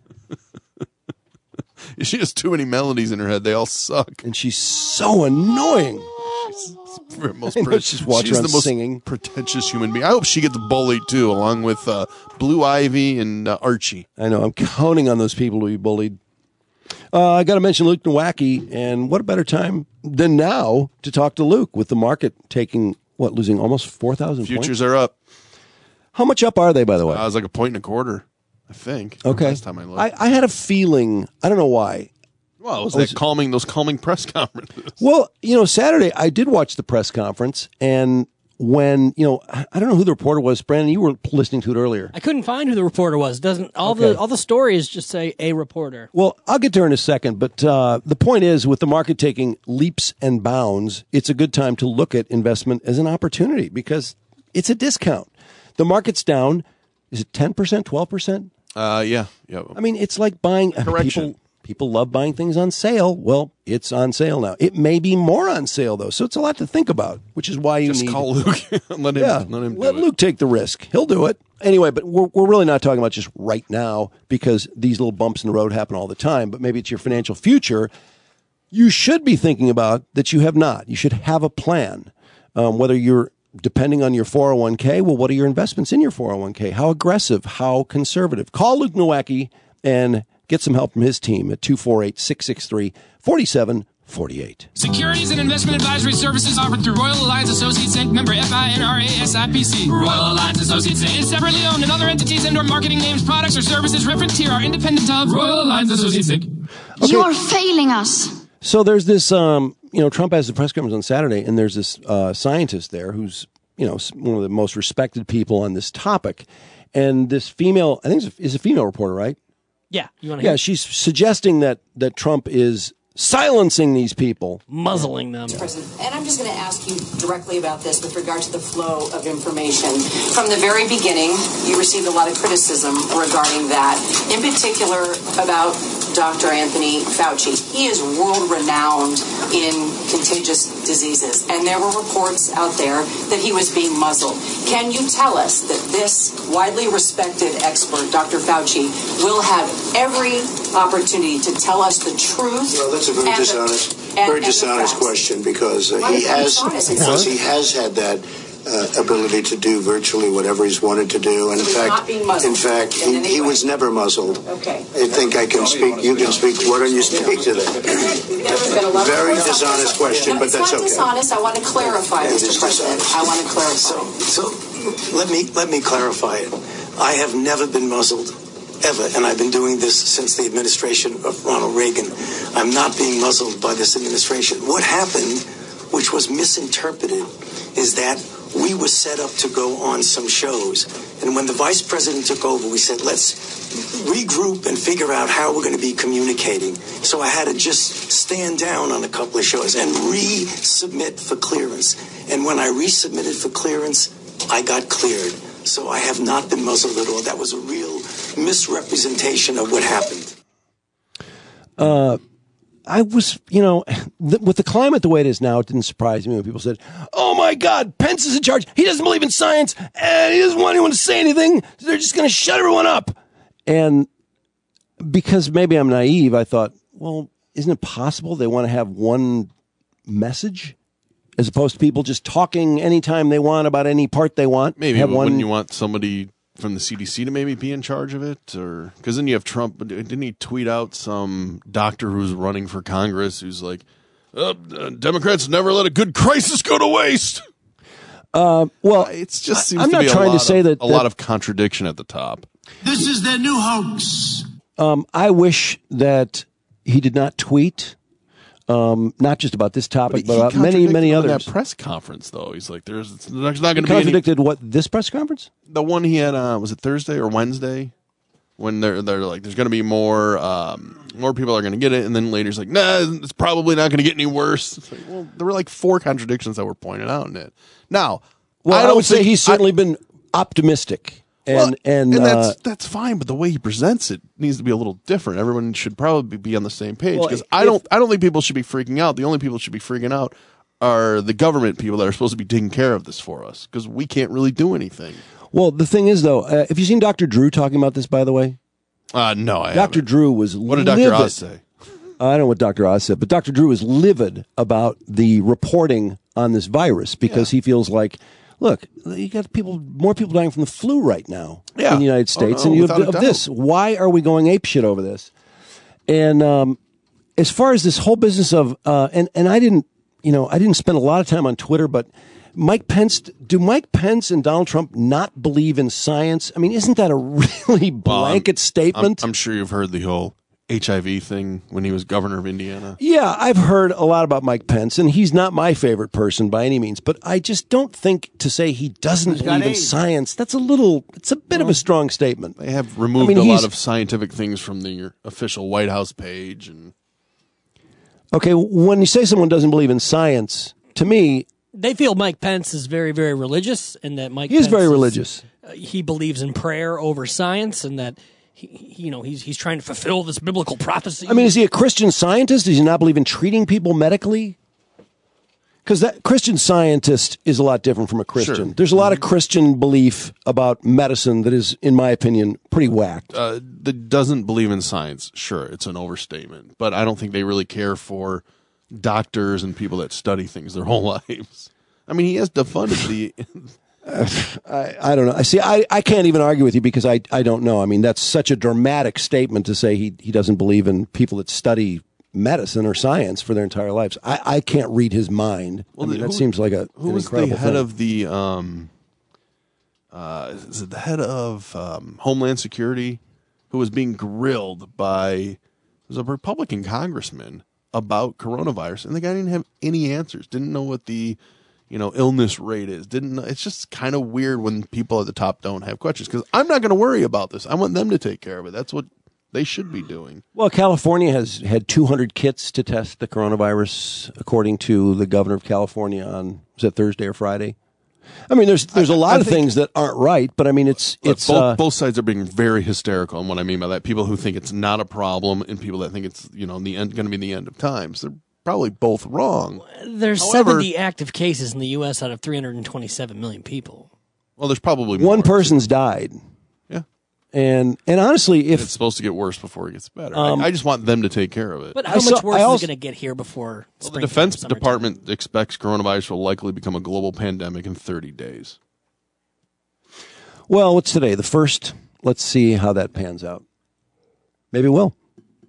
[SPEAKER 2] She has too many melodies in her head. They all suck.
[SPEAKER 1] And she's so annoying.
[SPEAKER 2] She's the most
[SPEAKER 1] singing.
[SPEAKER 2] Pretentious human being. I hope she gets bullied, too, along with Blue Ivy and Archie.
[SPEAKER 1] I know. I'm counting on those people to be bullied. I got to mention Luke Nowacki, and what a better time than now to talk to Luke with the market taking, losing almost 4,000 points?
[SPEAKER 2] Futures are up.
[SPEAKER 1] How much up are they, by the way?
[SPEAKER 2] It was like 1.25, I think.
[SPEAKER 1] Okay.
[SPEAKER 2] Last time I looked.
[SPEAKER 1] I had a feeling, I don't know why.
[SPEAKER 2] Well, it was those calming press conferences.
[SPEAKER 1] Well, Saturday I did watch the press conference, and when, I don't know who the reporter was. Brandon, you were listening to it earlier.
[SPEAKER 4] I couldn't find who the reporter was. All the stories just say a reporter.
[SPEAKER 1] Well, I'll get to her in a second, but the point is, with the market taking leaps and bounds, it's a good time to look at investment as an opportunity because it's a discount. The market's down. Is it 10%, 12%?
[SPEAKER 2] Yeah.
[SPEAKER 1] I mean, it's like buying.
[SPEAKER 2] Correction.
[SPEAKER 1] People love buying things on sale. Well, it's on sale now. It may be more on sale, though. So it's a lot to think about, which is why you
[SPEAKER 2] just call Luke. let him
[SPEAKER 1] let Luke take the risk. He'll do it. Anyway, but we're really not talking about just right now because these little bumps in the road happen all the time. But maybe it's your financial future. You should be thinking about that you have not. You should have a plan, whether you're depending on your 401k. Well, what are your investments in your 401k? How aggressive? How conservative? Call Luke Nowacki and get some help from his team at 248-663-4748.
[SPEAKER 25] Securities and investment advisory services offered through Royal Alliance Associates Inc. Member FINRA SIPC. Royal Alliance Associates Inc. is separately owned, and other entities and/or marketing names, products, or services referenced here are independent of Royal Alliance Associates Inc.
[SPEAKER 9] Okay. You're failing us.
[SPEAKER 1] So there's this, Trump has the press conference on Saturday, and there's this scientist there who's, one of the most respected people on this topic. And this female, I think is a female reporter, right?
[SPEAKER 4] Yeah. You want to hear?
[SPEAKER 1] She's suggesting that Trump is silencing these people.
[SPEAKER 4] Muzzling them.
[SPEAKER 26] And I'm just going to ask you directly about this with regard to the flow of information. From the very beginning, you received a lot of criticism regarding that, in particular about Dr. Anthony Fauci. He is world-renowned in contagious diseases, and there were reports out there that he was being muzzled. Can you tell us that this widely respected expert, Dr. Fauci, will have every opportunity to tell us the truth?
[SPEAKER 27] Well, that's a very dishonest question because he has had that
[SPEAKER 5] ability to do virtually whatever he's wanted to do. And in fact, he was never muzzled.
[SPEAKER 26] Okay.
[SPEAKER 5] I think I can speak. You can speak. Why don't you speak to that? Very dishonest question, but that's okay.
[SPEAKER 26] It's not dishonest. I want to clarify, Mr. President. I want to clarify.
[SPEAKER 5] So let me clarify it. I have never been muzzled, ever, and I've been doing this since the administration of Ronald Reagan. I'm not being muzzled by this administration. What happened, which was misinterpreted, is that we were set up to go on some shows. And when the vice president took over, we said, let's regroup and figure out how we're going to be communicating. So I had to just stand down on a couple of shows and resubmit for clearance. And when I resubmitted for clearance, I got cleared. So I have not been muzzled at all. That was a real misrepresentation of what happened.
[SPEAKER 1] I was, with the climate the way it is now, it didn't surprise me when people said, oh my God, Pence is in charge. He doesn't believe in science and he doesn't want anyone to say anything. So they're just going to shut everyone up. And because maybe I'm naive, I thought, well, isn't it possible they want to have one message as opposed to people just talking anytime they want about any part they want?
[SPEAKER 2] Maybe, wouldn't you want somebody from the CDC to maybe be in charge of it? Or because then you have Trump. Didn't he tweet out some doctor who's running for Congress who's like, Democrats never let a good crisis go to waste?
[SPEAKER 1] Well,
[SPEAKER 2] it just seems
[SPEAKER 1] I'm
[SPEAKER 2] to
[SPEAKER 1] not
[SPEAKER 2] be
[SPEAKER 1] trying to say that
[SPEAKER 2] a lot of contradiction at the top.
[SPEAKER 8] This is their new hoax.
[SPEAKER 1] I wish that he did not tweet, not just about this topic, but about many others.
[SPEAKER 2] That press conference, though, he's like, there's not going to be
[SPEAKER 1] contradicted what, this press conference?
[SPEAKER 2] The one he had, was it Thursday or Wednesday? When they're like, there's going to be more people are going to get it, and then later he's like, nah, it's probably not going to get any worse. It's like, well, there were like 4 contradictions that were pointed out in it. Now,
[SPEAKER 1] I would say he's certainly been optimistic. And
[SPEAKER 2] that's fine, but the way he presents it needs to be a little different. Everyone should probably be on the same page, because I don't think people should be freaking out. The only people who should be freaking out are the government people that are supposed to be taking care of this for us, because we can't really do anything.
[SPEAKER 1] Well, the thing is, though, have you seen Dr. Drew talking about this, by the way?
[SPEAKER 2] No, I haven't.
[SPEAKER 1] Dr. Drew was
[SPEAKER 2] What did
[SPEAKER 1] livid.
[SPEAKER 2] Dr. Oz say?
[SPEAKER 1] I don't know what Dr. Oz said, but Dr. Drew is livid about the reporting on this virus because he feels like, look, you got more people dying from the flu right now in the United States, and you have this. Why are we going apeshit over this? And as far as this whole business of, and I didn't spend a lot of time on Twitter, but do Mike Pence and Donald Trump not believe in science? I mean, isn't that a really blanket statement?
[SPEAKER 2] I'm sure you've heard the whole HIV thing when he was governor of Indiana.
[SPEAKER 1] Yeah, I've heard a lot about Mike Pence, and he's not my favorite person by any means, but I just don't think to say he doesn't believe in science, it's a bit of a strong statement.
[SPEAKER 2] They have removed a lot of scientific things from the official White House page. And
[SPEAKER 1] okay, when you say someone doesn't believe in science, to me,
[SPEAKER 4] they feel Mike Pence is very, very religious, and that
[SPEAKER 1] he is very religious.
[SPEAKER 4] He believes in prayer over science, and that he's trying to fulfill this biblical prophecy.
[SPEAKER 1] I mean, is he a Christian scientist? Does he not believe in treating people medically? Because that Christian scientist is a lot different from a Christian. Sure. There's a lot of Christian belief about medicine that is, in my opinion, pretty whacked.
[SPEAKER 2] That doesn't believe in science. Sure, it's an overstatement, but I don't think they really care for doctors and people that study things their whole lives. I mean, he has defunded the.
[SPEAKER 1] I don't know. I can't even argue with you because I don't know. I mean, that's such a dramatic statement to say he doesn't believe in people that study medicine or science for their entire lives. I can't read his mind. Well, I mean, that seems like who
[SPEAKER 2] was the head of the is it the head of Homeland Security who was being grilled by a Republican congressman about coronavirus, and the guy didn't have any answers, didn't know what the illness rate is, didn't know. It's just kind of weird when people at the top don't have questions, because I'm not going to worry about this. I want them to take care of it. That's what they should be doing.
[SPEAKER 1] Well, California has had 200 kits to test the coronavirus, according to the governor of California on, was it Thursday or Friday? I mean, there's a lot of things that aren't right, but I mean, it's
[SPEAKER 2] both sides are being very hysterical. And what I mean by that, people who think it's not a problem and people that think it's going to be the end of times. They're probably both wrong.
[SPEAKER 4] There's 70 active cases in the U.S. out of 327 million people.
[SPEAKER 2] Well, there's probably more.
[SPEAKER 1] One person's died.
[SPEAKER 2] Yeah.
[SPEAKER 1] And honestly, if
[SPEAKER 2] it's supposed to get worse before it gets better, I just want them to take care of it.
[SPEAKER 4] But how much worse is it going to get here before
[SPEAKER 2] the Defense Department expects coronavirus will likely become a global pandemic in 30 days.
[SPEAKER 1] Well, what's today? The 1st? Let's see how that pans out. Maybe it will.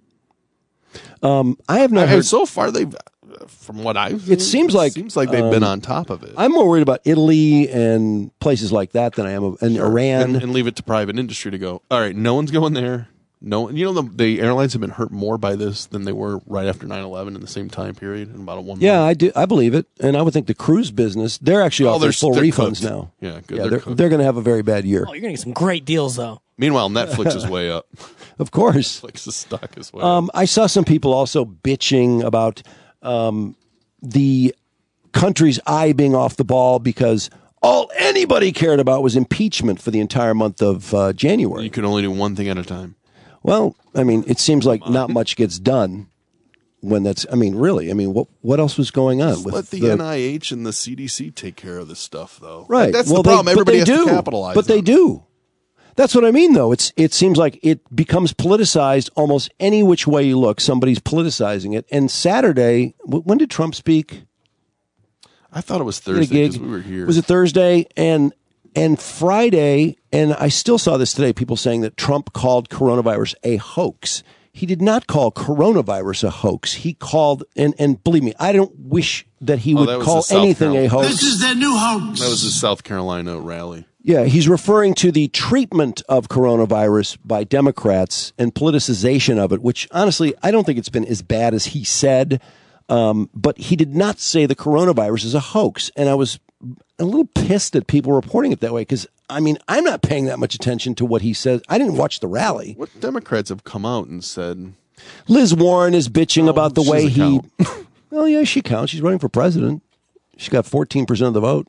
[SPEAKER 1] I have not heard.
[SPEAKER 2] So far, from what I've
[SPEAKER 1] it seems like
[SPEAKER 2] they've been on top of it.
[SPEAKER 1] I'm more worried about Italy and places like that than I am in Iran.
[SPEAKER 2] And leave it to private industry to go, all right, no one's going there. No, the airlines have been hurt more by this than they were right after 9/11 in the same time period in about a 1 month.
[SPEAKER 1] Yeah, I believe it. And I would think the cruise business, they're actually offering full refunds
[SPEAKER 2] cooked.
[SPEAKER 1] now.
[SPEAKER 2] Yeah, good.
[SPEAKER 1] Yeah, they're going to have a very bad year.
[SPEAKER 4] Oh, you're going to get some great deals, though.
[SPEAKER 2] Meanwhile, Netflix is way up.
[SPEAKER 1] Of course.
[SPEAKER 2] Netflix's stock is way up.
[SPEAKER 1] I saw some people also bitching about the country's eye being off the ball because all anybody cared about was impeachment for the entire month of January.
[SPEAKER 2] You can only do one thing at a time.
[SPEAKER 1] Well, I mean, it seems like not much gets done when that's. I mean, really. I mean, what else was going on?
[SPEAKER 2] Let the NIH and the CDC take care of this stuff, though.
[SPEAKER 1] Right.
[SPEAKER 2] That's the problem. Everybody has to capitalize.
[SPEAKER 1] But they do. That's what I mean, though. It seems like it becomes politicized almost any which way you look. Somebody's politicizing it. And Saturday, when did Trump speak?
[SPEAKER 2] I thought it was Thursday because we were here.
[SPEAKER 1] Was it Thursday? And Friday, and I still saw this today, people saying that Trump called coronavirus a hoax. He did not call coronavirus a hoax. He called, and believe me, I don't wish that he would call anything a hoax.
[SPEAKER 8] This is their new hoax.
[SPEAKER 2] That was his South Carolina rally.
[SPEAKER 1] Yeah, he's referring to the treatment of coronavirus by Democrats and politicization of it, which honestly, I don't think it's been as bad as he said. But he did not say the coronavirus is a hoax. And I was a little pissed at people reporting it that way because, I mean, I'm not paying that much attention to what he says. I didn't watch the rally.
[SPEAKER 2] What Democrats have come out and said?
[SPEAKER 1] Liz Warren is bitching about the way he... Well, yeah, she counts. She's running for president. She's got 14% of the vote.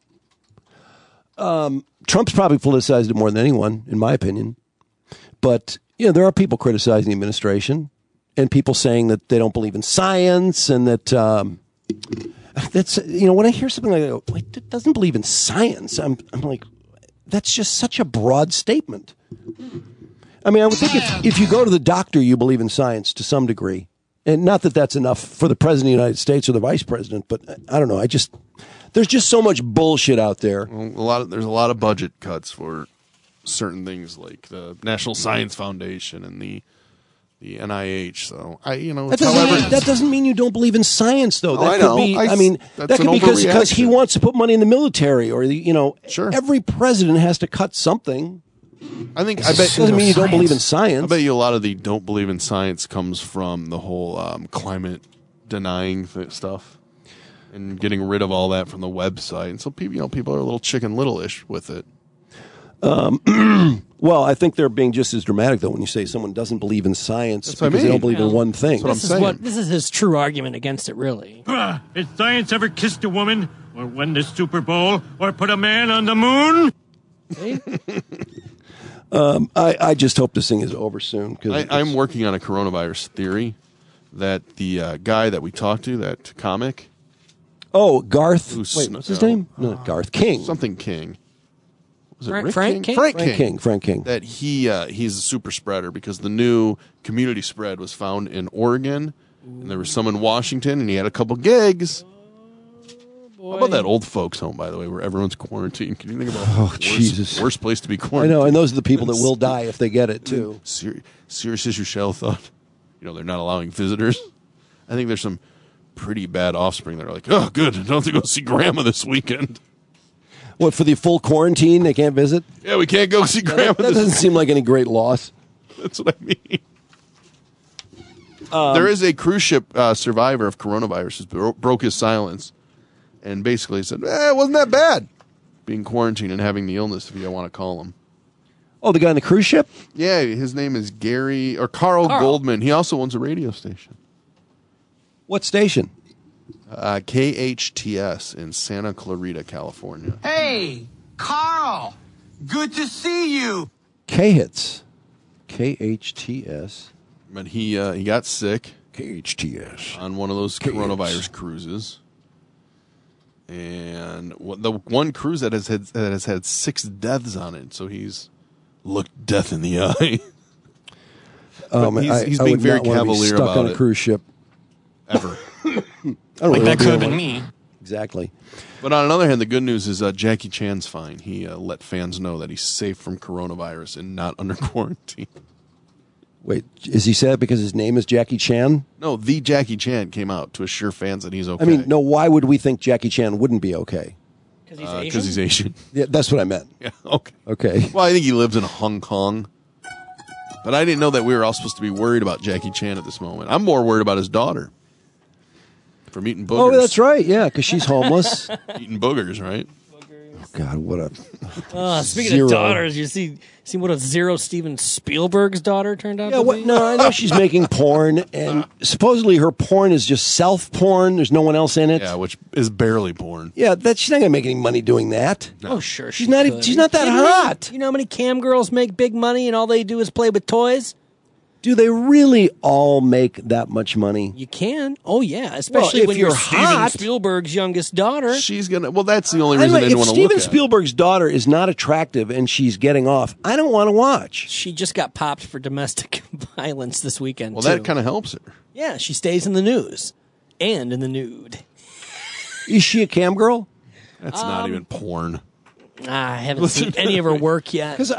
[SPEAKER 1] Trump's probably politicized it more than anyone, in my opinion. But, you know, there are people criticizing the administration and people saying that they don't believe in science and that... that's, you know, when I hear something like that, wait, it doesn't believe in science. I'm like, that's just such a broad statement. I mean, I would think if you go to the doctor, you believe in science to some degree. And not that that's enough for the president of the United States or the vice president, but I don't know. There's just so much bullshit out there.
[SPEAKER 2] Well, there's a lot of budget cuts for certain things like the National Science Foundation and the NIH. So
[SPEAKER 1] that doesn't mean you don't believe in science, though. That
[SPEAKER 2] could
[SPEAKER 1] be. I mean, that could be because he wants to put money in the military, or every president has to cut something.
[SPEAKER 2] I bet
[SPEAKER 1] doesn't mean you don't believe in science.
[SPEAKER 2] I bet you a lot of the don't believe in science comes from the whole climate denying stuff and getting rid of all that from the website. And so people are a little Chicken Little-ish with it.
[SPEAKER 1] Well, I think they're being just as dramatic, though, when you say someone doesn't believe in science because they don't believe in one thing.
[SPEAKER 4] This is his true argument against it, really.
[SPEAKER 13] Has science ever kissed a woman, or won the Super Bowl, or put a man on the moon?
[SPEAKER 1] I just hope this thing is over soon.
[SPEAKER 2] I'm working on a coronavirus theory that the guy that we talked to, that comic.
[SPEAKER 1] Oh, Garth. What's his name? No, Garth King.
[SPEAKER 2] Something King. Was it
[SPEAKER 4] Frank King?
[SPEAKER 1] Frank King.
[SPEAKER 2] That he's a super spreader because the new community spread was found in Oregon, and there was some in Washington, and he had a couple gigs. How about that old folks home, by the way, where everyone's quarantined? Can you think about worst place to be quarantined?
[SPEAKER 1] I know, and those are the people that will die if they get it, too.
[SPEAKER 2] Serious Issue Shell thought, they're not allowing visitors. I think there's some pretty bad offspring that are like, oh, good, I don't have to go see Grandma this weekend.
[SPEAKER 1] What, for the full quarantine, they can't visit?
[SPEAKER 2] Yeah, we can't go see Grandma
[SPEAKER 1] that doesn't seem like any great loss.
[SPEAKER 2] That's what I mean. There is a cruise ship survivor of coronavirus who broke his silence. And basically said, it wasn't that bad being quarantined and having the illness, if you want to call him.
[SPEAKER 1] Oh, the guy on the cruise ship?
[SPEAKER 2] Yeah, his name is Carl Goldman. He also owns a radio station.
[SPEAKER 1] What station?
[SPEAKER 2] KHTS in Santa Clarita, California.
[SPEAKER 8] Hey, Carl. Good to see you.
[SPEAKER 1] K-Hits. KHTS.
[SPEAKER 2] But he got sick.
[SPEAKER 1] KHTS.
[SPEAKER 2] On one of those coronavirus cruises. And the one cruise that has had 6 deaths on it, so he's look death in the eye.
[SPEAKER 1] Man,
[SPEAKER 2] he's
[SPEAKER 1] I
[SPEAKER 2] being
[SPEAKER 1] would
[SPEAKER 2] very
[SPEAKER 1] not want to be
[SPEAKER 2] cavalier
[SPEAKER 1] stuck
[SPEAKER 2] about
[SPEAKER 1] on a
[SPEAKER 2] it.
[SPEAKER 1] cruise ship.
[SPEAKER 2] Ever.
[SPEAKER 1] I don't
[SPEAKER 18] Like
[SPEAKER 1] really
[SPEAKER 18] that
[SPEAKER 1] want
[SPEAKER 18] could
[SPEAKER 1] to
[SPEAKER 18] have
[SPEAKER 1] be
[SPEAKER 18] been
[SPEAKER 1] one.
[SPEAKER 18] me.
[SPEAKER 1] Exactly.
[SPEAKER 2] But on another hand, the good news is Jackie Chan's fine. He let fans know that he's safe from coronavirus and not under quarantine.
[SPEAKER 1] Wait, is he sad because his name is Jackie Chan?
[SPEAKER 2] No, the Jackie Chan came out to assure fans that he's okay.
[SPEAKER 1] I mean, no, why would we think Jackie Chan wouldn't be okay?
[SPEAKER 2] Because he's Asian.
[SPEAKER 1] Yeah, that's what I meant.
[SPEAKER 2] Yeah, okay.
[SPEAKER 1] Okay.
[SPEAKER 2] Well, I think he lives in Hong Kong. But I didn't know that we were all supposed to be worried about Jackie Chan at this moment. I'm more worried about his daughter. From eating boogers.
[SPEAKER 1] Oh, that's right. Yeah, because she's homeless.
[SPEAKER 2] Eating boogers, right?
[SPEAKER 1] Oh, God, what a
[SPEAKER 4] Speaking
[SPEAKER 1] zero.
[SPEAKER 4] of daughters, you see what a zero Steven Spielberg's daughter turned out
[SPEAKER 1] Yeah,
[SPEAKER 4] to
[SPEAKER 1] what?
[SPEAKER 4] be?
[SPEAKER 1] No, I know she's making porn, and supposedly her porn is just self-porn. There's no one else in it.
[SPEAKER 2] Yeah, which is barely porn.
[SPEAKER 1] Yeah, she's not going to make any money doing that.
[SPEAKER 4] Oh, sure.
[SPEAKER 1] She's not.
[SPEAKER 4] could.
[SPEAKER 1] She's not that
[SPEAKER 4] Kidding me?
[SPEAKER 1] hot.
[SPEAKER 4] You know how many cam girls make big money and all they do is play with toys?
[SPEAKER 1] Do they really all make that much money?
[SPEAKER 4] You can. Oh, yeah. Especially
[SPEAKER 1] if
[SPEAKER 4] when
[SPEAKER 1] you're
[SPEAKER 4] you're Steven
[SPEAKER 1] hot-
[SPEAKER 4] Spielberg's youngest daughter.
[SPEAKER 2] She's gonna. Well, that's the only
[SPEAKER 1] By the
[SPEAKER 2] reason
[SPEAKER 1] way,
[SPEAKER 2] I didn't
[SPEAKER 1] if
[SPEAKER 2] want to look
[SPEAKER 1] Steven
[SPEAKER 2] at.
[SPEAKER 1] Spielberg's daughter is not attractive and she's getting off, I don't want to watch.
[SPEAKER 4] She just got popped for domestic violence this weekend,
[SPEAKER 2] Well,
[SPEAKER 4] too.
[SPEAKER 2] that kind of helps her.
[SPEAKER 4] Yeah, she stays in the news and in the nude.
[SPEAKER 1] Is she a cam girl?
[SPEAKER 2] That's not even porn.
[SPEAKER 4] I haven't seen any of her work yet.
[SPEAKER 1] Because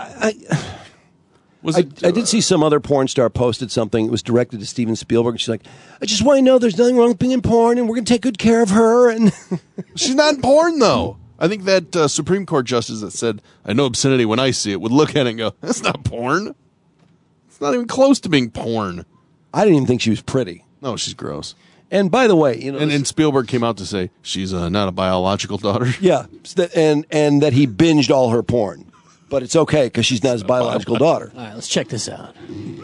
[SPEAKER 1] I did see some other porn star posted something. It was directed to Steven Spielberg. And she's like, I just want to know there's nothing wrong with being in porn, and we're going to take good care of her. And
[SPEAKER 2] She's not in porn, though. I think that Supreme Court justice that said, I know obscenity when I see it, would look at it and go, that's not porn. It's not even close to being porn.
[SPEAKER 1] I didn't even think she was pretty.
[SPEAKER 2] No, she's gross.
[SPEAKER 1] And by the way, you know,
[SPEAKER 2] And Spielberg came out to say she's not a biological daughter.
[SPEAKER 1] yeah, and that he binged all her porn, but it's okay because she's not his biological daughter.
[SPEAKER 4] All right, let's check this out.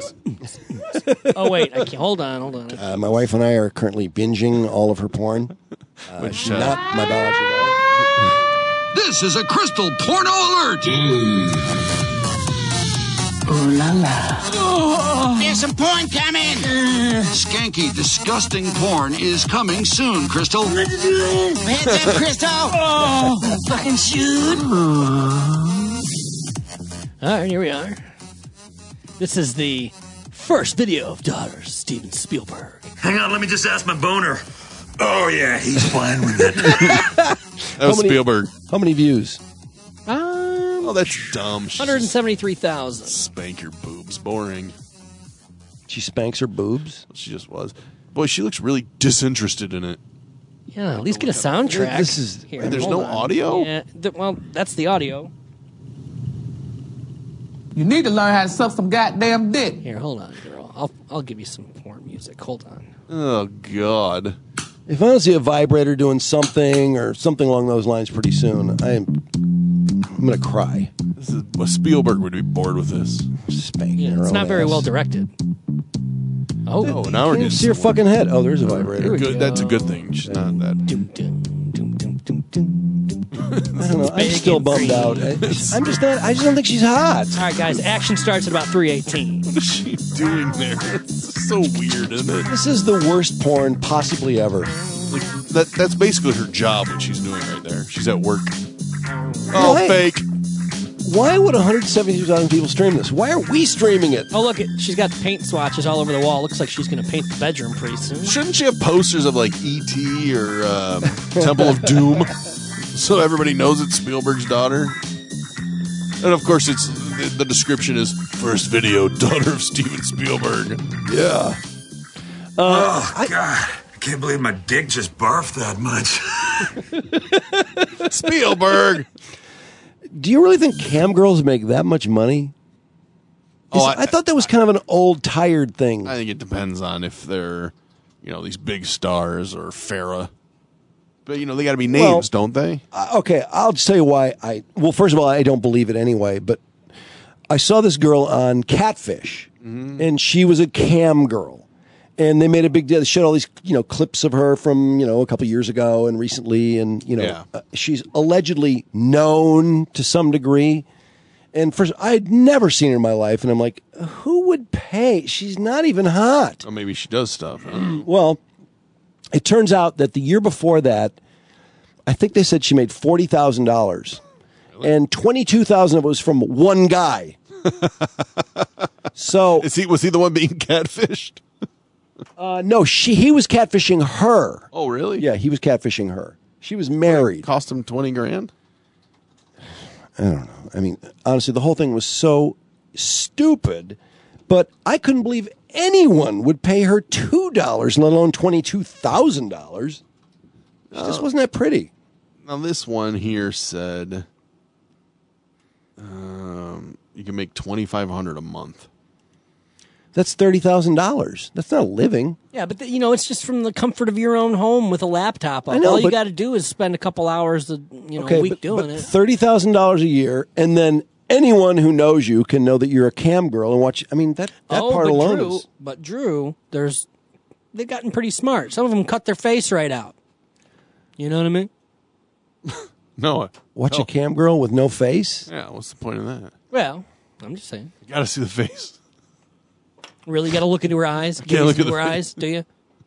[SPEAKER 4] Oh, wait. I can't. Hold on.
[SPEAKER 1] My wife and I are currently binging all of her porn. She's not my biological daughter.
[SPEAKER 10] This is a Crystal Porno Alert!
[SPEAKER 6] Ooh la la.
[SPEAKER 10] There's some porn coming! Skanky, disgusting porn is coming soon, Crystal.
[SPEAKER 6] Heads up, Crystal. Oh, fucking shoot.
[SPEAKER 4] All right, here we are. This is the first video of daughters, Steven Spielberg.
[SPEAKER 14] Hang on, let me just ask my boner. Oh, yeah, he's fine with it.
[SPEAKER 2] That was Spielberg.
[SPEAKER 1] How many views?
[SPEAKER 2] Oh, that's dumb.
[SPEAKER 4] 173,000.
[SPEAKER 2] Spank your boobs. Boring.
[SPEAKER 1] She spanks her boobs?
[SPEAKER 2] She just was. Boy, she looks really disinterested in it.
[SPEAKER 4] Yeah, at least get a soundtrack.
[SPEAKER 1] This is-
[SPEAKER 4] Here,
[SPEAKER 2] Wait, there's
[SPEAKER 4] hold
[SPEAKER 2] no
[SPEAKER 4] on.
[SPEAKER 2] audio?
[SPEAKER 4] Yeah, well, that's the audio.
[SPEAKER 17] You need to learn how to suck some goddamn dick.
[SPEAKER 4] Here, hold on, girl. I'll give you some porn music. Hold on.
[SPEAKER 2] Oh, God.
[SPEAKER 1] If I don't see a vibrator doing something or something along those lines pretty soon, I'm going to cry.
[SPEAKER 2] This is Spielberg would be bored with this.
[SPEAKER 1] Spanking
[SPEAKER 4] Yeah,
[SPEAKER 1] her
[SPEAKER 4] it's
[SPEAKER 1] own
[SPEAKER 4] not very
[SPEAKER 1] ass.
[SPEAKER 4] well directed. Oh,
[SPEAKER 2] now we're
[SPEAKER 1] Can't
[SPEAKER 2] getting
[SPEAKER 1] you see her fucking head. Oh, there's a vibrator.
[SPEAKER 2] Good. That's a good thing. She's not that.
[SPEAKER 1] I don't know. I'm still bummed out. I just don't think she's hot.
[SPEAKER 4] All right, guys. Action starts at about 3:18.
[SPEAKER 2] What is she doing there? It's so weird, isn't it?
[SPEAKER 1] This is the worst porn possibly ever.
[SPEAKER 2] Like, that's basically her job, what she's doing right there. She's at work. Oh,
[SPEAKER 1] Why?
[SPEAKER 2] fake.
[SPEAKER 1] Why would 172,000 people stream this? Why are we streaming it?
[SPEAKER 4] Oh, look, she's got paint swatches all over the wall. Looks like she's going to paint the bedroom pretty soon.
[SPEAKER 2] Shouldn't she have posters of like E.T. or Temple of Doom so everybody knows it's Spielberg's daughter? And of course, it's the description is first video, daughter of Steven Spielberg.
[SPEAKER 1] Yeah.
[SPEAKER 14] Oh, God. I can't believe my dick just barfed that much.
[SPEAKER 2] Spielberg.
[SPEAKER 1] Do you really think cam girls make that much money? I thought that was kind of an old, tired thing.
[SPEAKER 2] I think it depends on if they're, these big stars or Farrah. But, they got to be names, don't they?
[SPEAKER 1] Okay, I'll just tell you why. Well, first of all, I don't believe it anyway, but I saw this girl on Catfish, and she was a cam girl. And they made a big deal. They showed all these, clips of her from, a couple years ago and recently. And, she's allegedly known to some degree. And first, I had never seen her in my life. And I'm like, who would pay? She's not even hot.
[SPEAKER 2] Or maybe she does stuff. Huh?
[SPEAKER 1] Well, it turns out that the year before that, I think they said she made $40,000. And $22,000 of it was from one guy. So
[SPEAKER 2] was he the one being catfished?
[SPEAKER 1] No, he was catfishing her.
[SPEAKER 2] Oh, really?
[SPEAKER 1] Yeah, he was catfishing her. She was married.
[SPEAKER 2] Cost him $20,000.
[SPEAKER 1] I don't know. I mean, honestly, the whole thing was so stupid, but I couldn't believe anyone would pay her $2, let alone $22,000. She just wasn't that pretty.
[SPEAKER 2] Now, this one here said you can make $2,500 a month.
[SPEAKER 1] That's $30,000. That's not a living.
[SPEAKER 4] Yeah, but it's just from the comfort of your own home with a laptop up.
[SPEAKER 1] I know,
[SPEAKER 4] all you
[SPEAKER 1] but-
[SPEAKER 4] got to do is spend a couple hours a week doing it.
[SPEAKER 1] $30,000 a year, and then anyone who knows you can know that you're a cam girl and watch. I mean, that part alone is.
[SPEAKER 4] But Drew, they've gotten pretty smart. Some of them cut their face right out. You know what I mean?
[SPEAKER 2] No.
[SPEAKER 1] Watch a cam girl with no face?
[SPEAKER 2] Yeah, what's the point of that?
[SPEAKER 4] Well, I'm just saying.
[SPEAKER 2] You got to see the face.
[SPEAKER 4] Really got to look into her eyes?
[SPEAKER 2] Can't look
[SPEAKER 4] into
[SPEAKER 2] at
[SPEAKER 4] her
[SPEAKER 2] the
[SPEAKER 4] eyes, do you?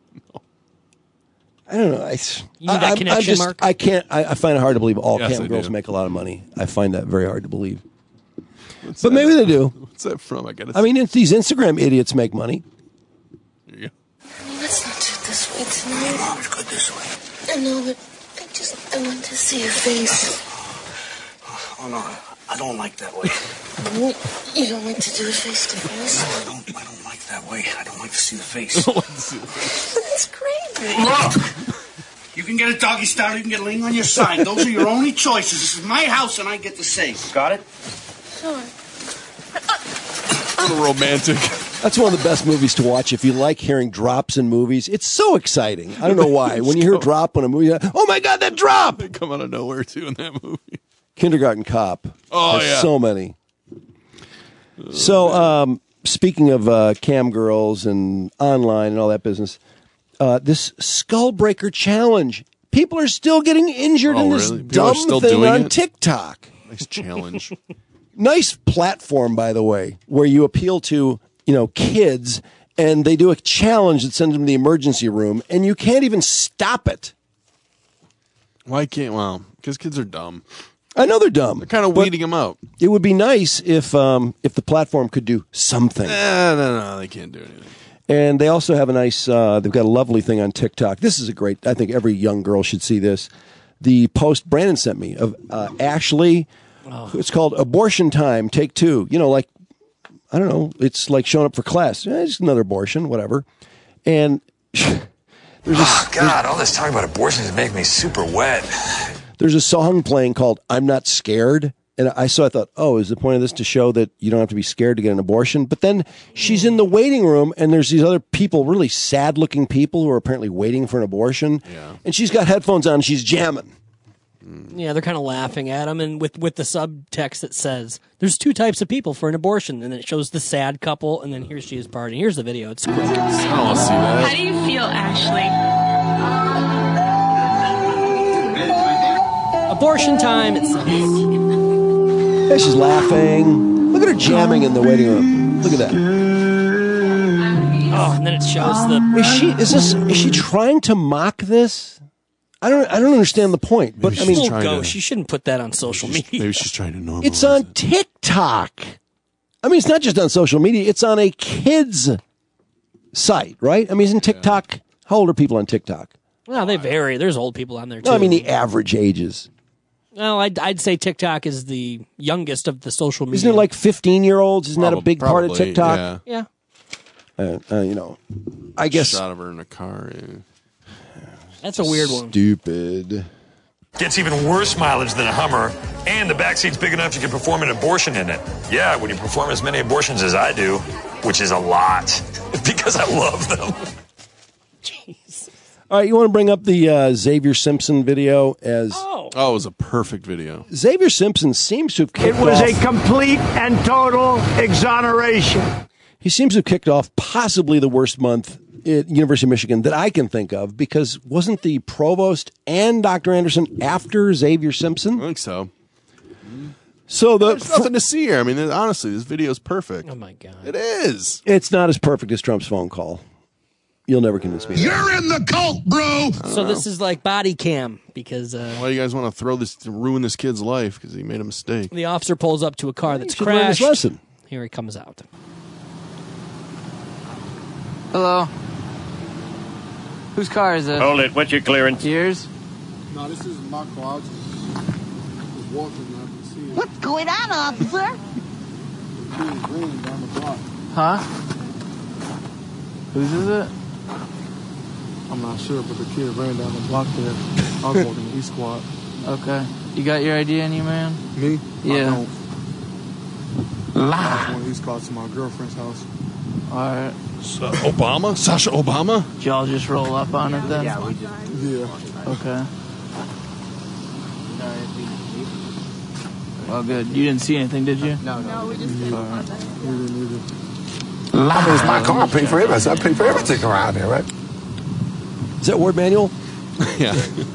[SPEAKER 1] I don't know.
[SPEAKER 4] You need that connection, Mark?
[SPEAKER 1] I can't. I find it hard to believe all
[SPEAKER 2] Yes,
[SPEAKER 1] cam
[SPEAKER 2] I
[SPEAKER 1] girls
[SPEAKER 2] do.
[SPEAKER 1] make a lot of money. I find that very hard to believe. But maybe they do.
[SPEAKER 2] What's that from?
[SPEAKER 1] I mean, these Instagram idiots make money.
[SPEAKER 2] There you go.
[SPEAKER 3] Let's not do it this way tonight. Mom, it's good this way. I know, but I want to see your face.
[SPEAKER 5] Oh, no, I don't like that way.
[SPEAKER 3] You don't like to do it face to face?
[SPEAKER 5] I don't like that way. I don't like to see the face.
[SPEAKER 3] That's great.
[SPEAKER 8] Look! You can get a doggy style, you can get laying on your side. Those are your only choices. This is my house and I get to say. Got it?
[SPEAKER 3] Sure.
[SPEAKER 2] What a romantic.
[SPEAKER 1] That's one of the best movies to watch if you like hearing drops in movies. It's so exciting. I don't know why. When you hear drop in a movie, oh my God, that drop!
[SPEAKER 2] They come out of nowhere, too, in that movie.
[SPEAKER 1] Kindergarten Cop.
[SPEAKER 2] Oh,
[SPEAKER 1] There's
[SPEAKER 2] yeah.
[SPEAKER 1] so many. So, speaking of cam girls and online and all that business, this Skull Breaker Challenge. People are still getting injured in this
[SPEAKER 2] really? People are
[SPEAKER 1] dumb
[SPEAKER 2] still
[SPEAKER 1] thing
[SPEAKER 2] doing
[SPEAKER 1] on
[SPEAKER 2] it?
[SPEAKER 1] TikTok.
[SPEAKER 2] Nice challenge.
[SPEAKER 1] Nice platform, by the way, where you appeal to, kids, and they do a challenge that sends them to the emergency room, and you can't even stop it.
[SPEAKER 2] Why can't? Well, because kids are dumb.
[SPEAKER 1] I know they're dumb.
[SPEAKER 2] They're kind of weeding them out.
[SPEAKER 1] It would be nice if the platform could do something.
[SPEAKER 2] No, they can't do anything.
[SPEAKER 1] And they also have a nice, they've got a lovely thing on TikTok. This is I think every young girl should see this. The post Brandon sent me of Ashley. Oh. It's called Abortion Time, Take 2. I don't know. It's like showing up for class. Just another abortion, whatever. And
[SPEAKER 14] God, all this talk about abortion is making me super wet.
[SPEAKER 1] There's a song playing called I'm Not Scared. And I thought, is the point of this to show that you don't have to be scared to get an abortion? But then she's in the waiting room, and there's these other people, really sad-looking people who are apparently waiting for an abortion. Yeah. And she's got headphones on, and she's jamming.
[SPEAKER 4] Yeah, they're kind of laughing at him, and with the subtext that says, there's two types of people for an abortion, and then it shows the sad couple, and then here she is partying. Here's the video. It's quick.
[SPEAKER 2] I don't want to see that.
[SPEAKER 15] How do you feel, Ashley?
[SPEAKER 4] Abortion time, it says.
[SPEAKER 1] Yeah, she's laughing. Look at her jamming in the waiting room. Look at that.
[SPEAKER 4] Oh, and then it shows the...
[SPEAKER 1] Is she trying to mock this? I don't understand the point. But I mean,
[SPEAKER 4] she shouldn't put that on social media.
[SPEAKER 2] Maybe she's trying to normalize
[SPEAKER 1] it's on TikTok. I mean, it's not just on social media. It's on a kids site, right? I mean, isn't TikTok? How old are people on TikTok?
[SPEAKER 4] Well, they vary. There's old people on there too.
[SPEAKER 1] No, I mean the average ages.
[SPEAKER 4] Well, I'd say TikTok is the youngest of the social media.
[SPEAKER 1] Isn't it like 15-year-olds? Isn't that a big part of TikTok?
[SPEAKER 4] Yeah.
[SPEAKER 1] I guess.
[SPEAKER 2] Shot of her in a car. Yeah.
[SPEAKER 4] That's a weird one.
[SPEAKER 1] Stupid.
[SPEAKER 14] Gets even worse mileage than a Hummer, and the backseat's big enough you can perform an abortion in it. Yeah, when you perform as many abortions as I do, which is a lot, because I love them.
[SPEAKER 4] Jeez.
[SPEAKER 1] All right, you want to bring up the Xavier Simpson video as...
[SPEAKER 2] Oh, it was a perfect video.
[SPEAKER 1] Xavier Simpson seems to have kicked
[SPEAKER 19] off... It was
[SPEAKER 1] a
[SPEAKER 19] complete and total exoneration.
[SPEAKER 1] He seems to have kicked off possibly the worst month at University of Michigan that I can think of, because wasn't the provost and Dr. Anderson after Xavier Simpson?
[SPEAKER 2] I think so.
[SPEAKER 1] So
[SPEAKER 2] there's nothing to see here. I mean, honestly, this video is perfect.
[SPEAKER 4] Oh, my God.
[SPEAKER 2] It is.
[SPEAKER 1] It's not as perfect as Trump's phone call. You'll never convince me.
[SPEAKER 10] You're in the cult, bro.
[SPEAKER 4] So this is like body cam because...
[SPEAKER 2] why do you guys want to ruin this kid's life because he made a mistake?
[SPEAKER 4] The officer pulls up to a car that's
[SPEAKER 1] should learn his
[SPEAKER 4] crashed.
[SPEAKER 1] lesson.
[SPEAKER 4] Here he comes out.
[SPEAKER 7] Hello. Whose car is it?
[SPEAKER 13] Hold it. What's your clearance?
[SPEAKER 7] Yours?
[SPEAKER 15] No, this is my car. I just walking and I can see it.
[SPEAKER 6] What's going on, officer?
[SPEAKER 15] The kid is running down the block.
[SPEAKER 7] Huh? Whose is it?
[SPEAKER 15] I'm not sure, but the kid ran down the block there. I was walking the East Squad.
[SPEAKER 7] Okay. You got your ID on you, man?
[SPEAKER 15] Me?
[SPEAKER 7] Yeah.
[SPEAKER 15] I don't. I was going to East Squad to my girlfriend's house.
[SPEAKER 7] All right.
[SPEAKER 2] Obama? Sasha Obama?
[SPEAKER 7] Did y'all just roll up on it then?
[SPEAKER 15] Yeah, we just. Yeah.
[SPEAKER 7] Okay. Well, good. You didn't see anything, did you?
[SPEAKER 15] No, we just.
[SPEAKER 7] All right.
[SPEAKER 15] We didn't either.
[SPEAKER 20] I mean, it's my car. I pay for everything. I pay for everything around here, right?
[SPEAKER 1] Is that Ward Manuel?
[SPEAKER 2] Yeah.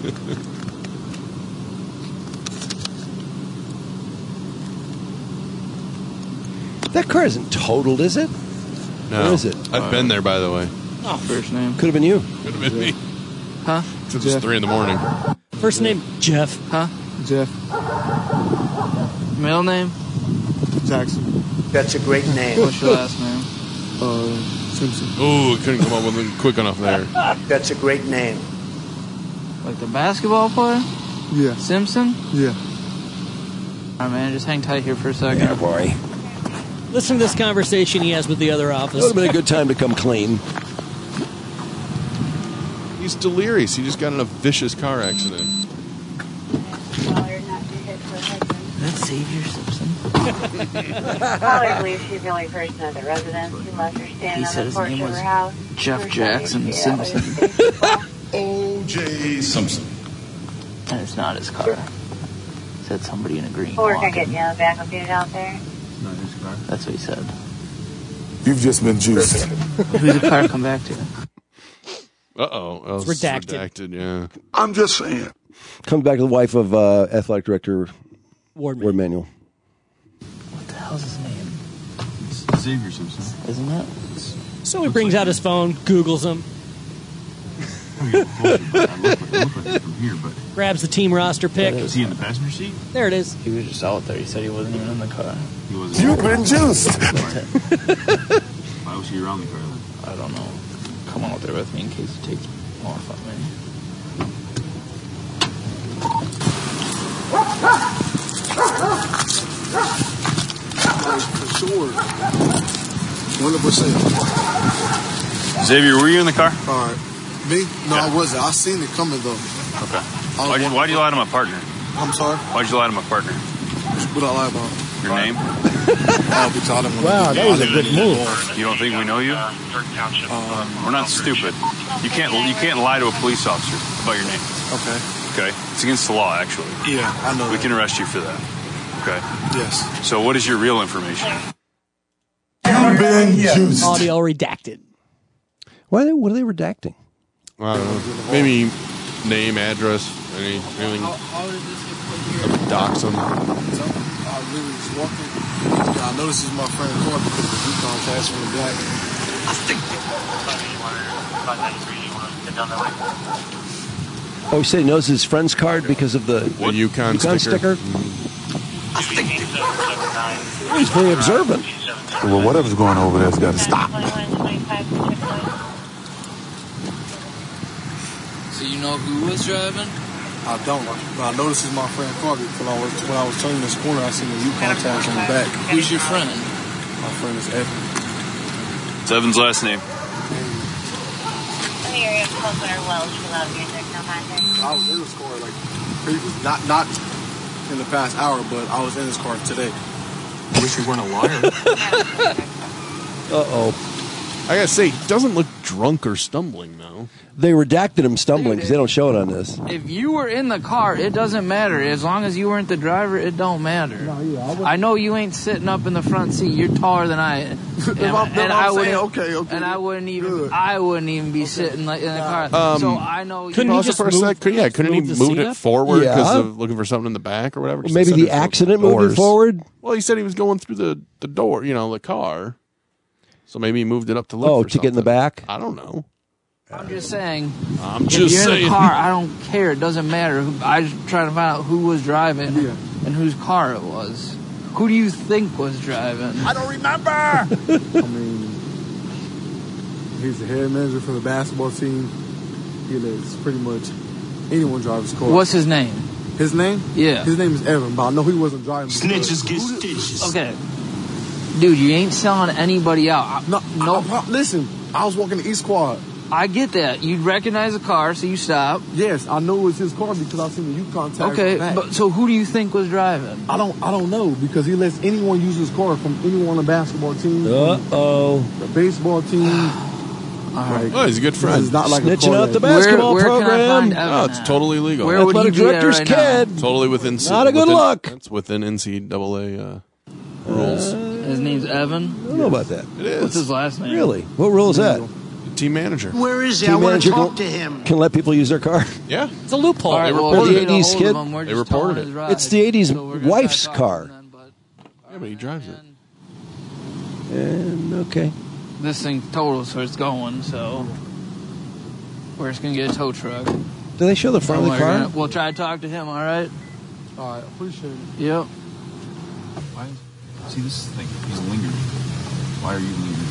[SPEAKER 1] That car isn't totaled, is it?
[SPEAKER 2] No.
[SPEAKER 1] Where is it?
[SPEAKER 2] I've been there, by the way.
[SPEAKER 7] Oh, first name.
[SPEAKER 1] Could have been you.
[SPEAKER 2] Could have been me.
[SPEAKER 7] Huh?
[SPEAKER 2] Since it's 3 a.m.
[SPEAKER 4] First name, Jeff.
[SPEAKER 7] Huh?
[SPEAKER 15] Jeff.
[SPEAKER 7] Middle name?
[SPEAKER 15] Jackson.
[SPEAKER 20] That's a great name.
[SPEAKER 7] What's your last name?
[SPEAKER 15] Simpson.
[SPEAKER 2] Oh, couldn't come up with it quick enough there.
[SPEAKER 20] That's a great name.
[SPEAKER 7] Like the basketball player?
[SPEAKER 15] Yeah.
[SPEAKER 7] Simpson?
[SPEAKER 15] Yeah.
[SPEAKER 7] All right, man. Just hang tight here for a second.
[SPEAKER 1] Yeah, boy.
[SPEAKER 4] Listen to this conversation he has with the other
[SPEAKER 1] That
[SPEAKER 4] office.
[SPEAKER 1] would have been a good time to come clean.
[SPEAKER 2] He's delirious. He just got in a vicious car accident.
[SPEAKER 7] That's Xavier Simpson.
[SPEAKER 21] Caller believes she's the only person at the residence who left her
[SPEAKER 7] He
[SPEAKER 21] standing
[SPEAKER 7] said
[SPEAKER 21] on the
[SPEAKER 7] his
[SPEAKER 21] porch
[SPEAKER 7] name
[SPEAKER 21] of her
[SPEAKER 7] was
[SPEAKER 21] house.
[SPEAKER 7] Jeff Jackson Simpson.
[SPEAKER 20] O.J. Simpson.
[SPEAKER 7] And it's not his car. It said somebody in a green
[SPEAKER 21] We're going to
[SPEAKER 7] walking.
[SPEAKER 21] get you on the back of it out there.
[SPEAKER 7] Not his car. That's what he said.
[SPEAKER 20] You've just been juiced.
[SPEAKER 7] Who's the car come back to?
[SPEAKER 2] Uh-oh.
[SPEAKER 4] It's redacted.
[SPEAKER 2] Redacted, yeah.
[SPEAKER 20] I'm just saying.
[SPEAKER 1] Comes back to the wife of athletic director
[SPEAKER 4] Ward
[SPEAKER 1] Manuel.
[SPEAKER 7] What the hell's his name?
[SPEAKER 20] Xavier Simpson.
[SPEAKER 7] Isn't it?
[SPEAKER 4] So he brings out his phone, Googles him, grabs the team roster pick.
[SPEAKER 20] Is he in the passenger seat?
[SPEAKER 4] There it is.
[SPEAKER 7] He was just out there. He said he wasn't even in the car.
[SPEAKER 20] You've been juiced. Why was he around the car?
[SPEAKER 7] I don't know. Come on out there with me in case he takes off on me.
[SPEAKER 15] For sure. 100%.
[SPEAKER 20] Xavier, were you in the car?
[SPEAKER 15] All right. Me? No, I wasn't. I seen it coming, though.
[SPEAKER 20] Okay. Why'd you lie to my partner?
[SPEAKER 15] I'm sorry?
[SPEAKER 20] Why'd you lie to my partner?
[SPEAKER 15] What I lie about?
[SPEAKER 20] Your name?
[SPEAKER 15] Because I didn't
[SPEAKER 20] Wow,
[SPEAKER 15] that was a good move.
[SPEAKER 20] You don't think we know you? We're not stupid. You can't lie to a police officer about your name.
[SPEAKER 15] Okay.
[SPEAKER 20] Okay? It's against the law, actually.
[SPEAKER 15] Yeah, I know.
[SPEAKER 20] We can arrest you for that. Okay?
[SPEAKER 15] Yes.
[SPEAKER 20] So what is your real information?
[SPEAKER 4] Audio redacted.
[SPEAKER 1] What are they redacting?
[SPEAKER 2] I don't know. Maybe name, address, anything. Dox them.
[SPEAKER 15] I literally was walking. I know this is my friend car because the Yukon passed from the back.
[SPEAKER 1] Oh, he said he knows his friend's card because of the
[SPEAKER 2] Yukon sticker.
[SPEAKER 1] He's very observant.
[SPEAKER 20] Well, whatever's going on over there's got to stop.
[SPEAKER 7] So you know who was driving?
[SPEAKER 15] I don't. But I know this is my friend car because when I was turning this corner, I seen the Yukon tags on the back.
[SPEAKER 7] Who's your friend?
[SPEAKER 15] My friend is Evan.
[SPEAKER 20] What's Evan's last name?
[SPEAKER 21] In the area of Coconut Wells for loud music, no contact.
[SPEAKER 15] I was in this car like previous, not in the past hour, but I was in this car today.
[SPEAKER 20] I wish you weren't a liar.
[SPEAKER 1] Uh-oh.
[SPEAKER 2] I gotta say, he doesn't look drunk or stumbling, though.
[SPEAKER 1] They redacted him stumbling because they don't show it on this.
[SPEAKER 7] If you were in the car, it doesn't matter. As long as you weren't the driver, it don't matter.
[SPEAKER 15] No, yeah,
[SPEAKER 7] I know you ain't sitting up in the front seat. You're taller than I am. I wouldn't even be sitting like in the car. So I know.
[SPEAKER 2] Couldn't he just couldn't he move it forward because of looking for something in the back or whatever?
[SPEAKER 1] Well, maybe the accident moved it forward?
[SPEAKER 2] Well, he said he was going through the door, the car. So maybe he moved it up to look for
[SPEAKER 1] to get in the back?
[SPEAKER 2] I don't know.
[SPEAKER 7] I'm just saying.
[SPEAKER 2] If
[SPEAKER 7] you're in the car, I don't care. It doesn't matter. I just trying to find out who was driving and whose car it was. Who do you think was driving?
[SPEAKER 15] I don't remember. I mean, he's the head manager for the basketball team. He lets pretty much anyone drive his car.
[SPEAKER 7] What's his name?
[SPEAKER 15] His name?
[SPEAKER 7] Yeah.
[SPEAKER 15] His name is Evan, but I know he wasn't driving.
[SPEAKER 10] Snitches get stitches.
[SPEAKER 7] Okay. Dude, you ain't selling anybody out.
[SPEAKER 15] No. Listen, I was walking the East Quad.
[SPEAKER 7] I get that. You recognize the car, so you stop.
[SPEAKER 15] Yes, I know it was his car because I've seen the Yukon tag.
[SPEAKER 7] Okay, but so who do you think was driving?
[SPEAKER 15] I don't know because he lets anyone use his car from anyone on the basketball team. The baseball team.
[SPEAKER 7] Right.
[SPEAKER 2] Oh, he's a good friend.
[SPEAKER 15] It's not like
[SPEAKER 1] snitching out the basketball
[SPEAKER 7] where
[SPEAKER 1] program.
[SPEAKER 7] Can I find Evan
[SPEAKER 2] No, it's totally legal.
[SPEAKER 7] Where would
[SPEAKER 1] Athletic
[SPEAKER 7] he be at
[SPEAKER 1] director's
[SPEAKER 7] right
[SPEAKER 1] kid.
[SPEAKER 7] now?
[SPEAKER 2] Totally within.
[SPEAKER 1] Not a good look.
[SPEAKER 2] It's within NCAA rules.
[SPEAKER 7] His name's Evan.
[SPEAKER 1] I don't know about that.
[SPEAKER 2] It is.
[SPEAKER 7] What's his last name?
[SPEAKER 1] Really? What rule is that?
[SPEAKER 2] Team manager.
[SPEAKER 10] Where is he? I
[SPEAKER 1] Team
[SPEAKER 10] want to
[SPEAKER 1] manager
[SPEAKER 10] talk to him.
[SPEAKER 1] can let people use their car.
[SPEAKER 2] Yeah.
[SPEAKER 4] It's a loophole.
[SPEAKER 7] All right, well,
[SPEAKER 1] Or
[SPEAKER 7] we're
[SPEAKER 1] the
[SPEAKER 7] gonna get a
[SPEAKER 1] 80s
[SPEAKER 7] hold
[SPEAKER 1] kid.
[SPEAKER 7] of him. We're
[SPEAKER 2] They
[SPEAKER 7] just
[SPEAKER 2] reported
[SPEAKER 7] towing
[SPEAKER 2] it.
[SPEAKER 7] his ride.
[SPEAKER 1] It's the 80s
[SPEAKER 7] So we're gonna
[SPEAKER 1] wife's
[SPEAKER 7] try to talk
[SPEAKER 1] car.
[SPEAKER 7] to him, but-
[SPEAKER 2] Yeah, but he drives it.
[SPEAKER 1] And okay.
[SPEAKER 7] This thing total, so it's going, so we're just going to get a tow truck.
[SPEAKER 1] Do they show the front of the car?
[SPEAKER 7] We'll try to talk to him, all right?
[SPEAKER 15] All right, appreciate it.
[SPEAKER 7] Yep.
[SPEAKER 20] See, this is the thing. He's lingering. Why are you lingering?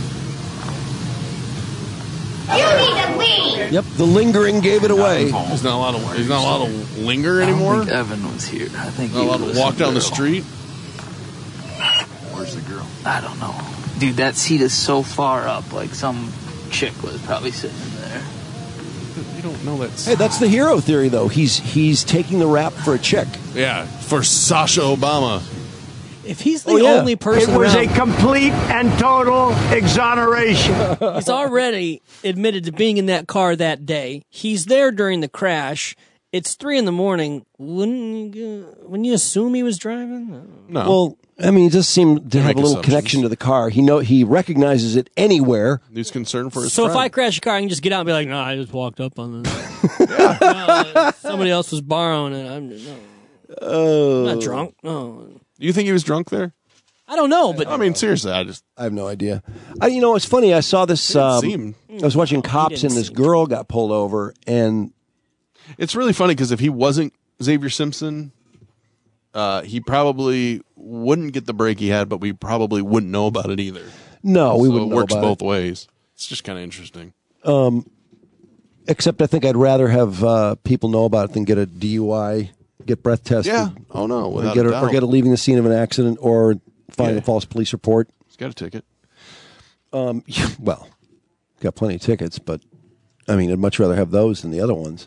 [SPEAKER 1] Yep, the lingering gave it away.
[SPEAKER 2] He's not allowed to linger anymore.
[SPEAKER 7] I don't think Evan was here. I think
[SPEAKER 2] Not
[SPEAKER 7] he
[SPEAKER 2] allowed
[SPEAKER 7] was
[SPEAKER 2] to walk
[SPEAKER 7] some
[SPEAKER 2] down the
[SPEAKER 7] girl.
[SPEAKER 2] street.
[SPEAKER 20] Where's the girl?
[SPEAKER 7] I don't know. Dude, that seat is so far up. Like some chick was probably sitting in there.
[SPEAKER 2] You don't know that.
[SPEAKER 1] Hey, that's the hero theory, though. He's taking the rap for a chick.
[SPEAKER 2] Yeah, for Sasha Obama.
[SPEAKER 4] If he's the only person
[SPEAKER 19] It was
[SPEAKER 4] around,
[SPEAKER 19] a complete and total exoneration.
[SPEAKER 4] he's already admitted to being in that car that day. He's there during the crash. It's 3 a.m. Wouldn't you assume he was driving?
[SPEAKER 2] No.
[SPEAKER 1] Well, I mean, he just seemed to have a little
[SPEAKER 2] assumptions.
[SPEAKER 1] connection to the car. He recognizes it anywhere.
[SPEAKER 2] He's concerned for his
[SPEAKER 4] So
[SPEAKER 2] friend.
[SPEAKER 4] if I crash a car, I can just get out and be like, "No, I just walked up on this. Somebody else was borrowing it. I'm not drunk. No,
[SPEAKER 2] Do you think he was drunk there?
[SPEAKER 4] I don't know, but
[SPEAKER 2] I mean, seriously, I
[SPEAKER 1] have no idea. It's funny. I saw this. I was watching Cops, and this girl got pulled over, and
[SPEAKER 2] it's really funny because if he wasn't Xavier Simpson, he probably wouldn't get the break he had, but we probably wouldn't know about it either.
[SPEAKER 1] No, we
[SPEAKER 2] So
[SPEAKER 1] wouldn't
[SPEAKER 2] it
[SPEAKER 1] know
[SPEAKER 2] works
[SPEAKER 1] about
[SPEAKER 2] both ways. It's just kind of interesting.
[SPEAKER 1] Except I think I'd rather have people know about it than get a DUI, get breath tested.
[SPEAKER 2] Yeah. Oh, no,
[SPEAKER 1] or
[SPEAKER 2] without
[SPEAKER 1] get
[SPEAKER 2] a
[SPEAKER 1] or
[SPEAKER 2] doubt.
[SPEAKER 1] get a leaving the scene of an accident, or find a false police report.
[SPEAKER 2] He's got a ticket.
[SPEAKER 1] Well, got plenty of tickets, but I mean, I'd much rather have those than the other ones.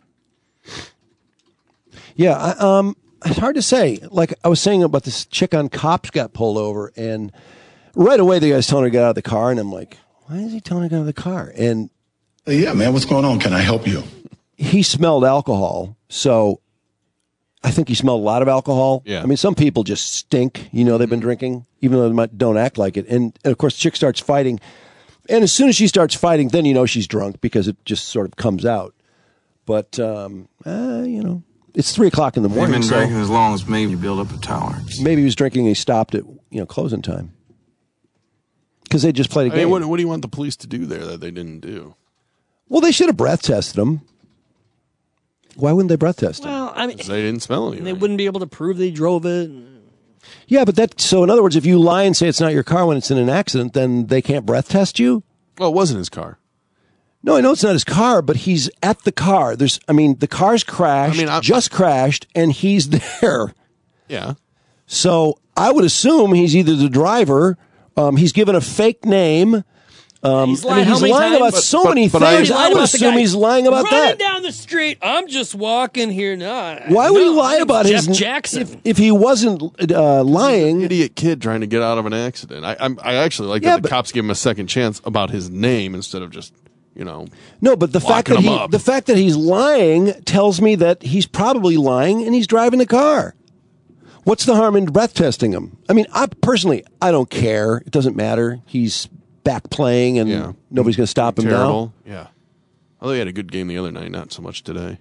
[SPEAKER 1] Yeah, it's hard to say. Like I was saying about this chick on Cops got pulled over, and right away the guy's telling her to get out of the car, and I'm like, why is he telling her to get out of the car? And
[SPEAKER 11] yeah, man, what's going on? Can I help you?
[SPEAKER 1] He smelled alcohol, so I think he smelled a lot of alcohol.
[SPEAKER 2] Yeah.
[SPEAKER 1] I mean, some people just stink. They've been drinking, even though they don't act like it. And of course, the chick starts fighting. And as soon as she starts fighting, then you know she's drunk because it just sort of comes out. But, it's 3 o'clock in the morning.
[SPEAKER 12] You've been
[SPEAKER 1] so
[SPEAKER 12] drinking as long as me. You build up a tolerance.
[SPEAKER 1] maybe he was drinking and he stopped at, closing time. Because they just played a
[SPEAKER 2] I mean,
[SPEAKER 1] game.
[SPEAKER 2] what do you want the police to do there that they didn't do?
[SPEAKER 1] Well, they should have breath tested him. Why wouldn't they breath test him?
[SPEAKER 4] well, I mean,
[SPEAKER 2] They didn't smell anything.
[SPEAKER 4] they wouldn't be able to prove they drove it.
[SPEAKER 1] Yeah, but so in other words, if you lie and say it's not your car when it's in an accident, then they can't breath test you?
[SPEAKER 2] Well, it wasn't his car.
[SPEAKER 1] No, I know it's not his car, but he's at the car. The car's crashed, just crashed, and he's there.
[SPEAKER 2] Yeah.
[SPEAKER 1] So I would assume he's either the driver, he's given a fake name.
[SPEAKER 4] He's lying how many
[SPEAKER 1] lying
[SPEAKER 4] times?
[SPEAKER 1] about so many
[SPEAKER 2] but
[SPEAKER 1] things. I would
[SPEAKER 4] about the
[SPEAKER 1] assume
[SPEAKER 4] guy
[SPEAKER 1] he's lying about
[SPEAKER 4] running
[SPEAKER 1] that.
[SPEAKER 4] down the street. I'm just walking here. No,
[SPEAKER 1] Why would he lie about
[SPEAKER 4] Jeff
[SPEAKER 1] his
[SPEAKER 4] Jackson?
[SPEAKER 1] If he wasn't lying?
[SPEAKER 2] Idiot kid trying to get out of an accident. I actually like that the cops gave him a second chance about his name instead of just,
[SPEAKER 1] No, but the fact that he's lying tells me that he's probably lying and he's driving the car. What's the harm in breath testing him? I mean, I don't care. It doesn't matter. He's back playing and nobody's going to stop him
[SPEAKER 2] terrible. Yeah. Although he had a good game the other night, not so much today.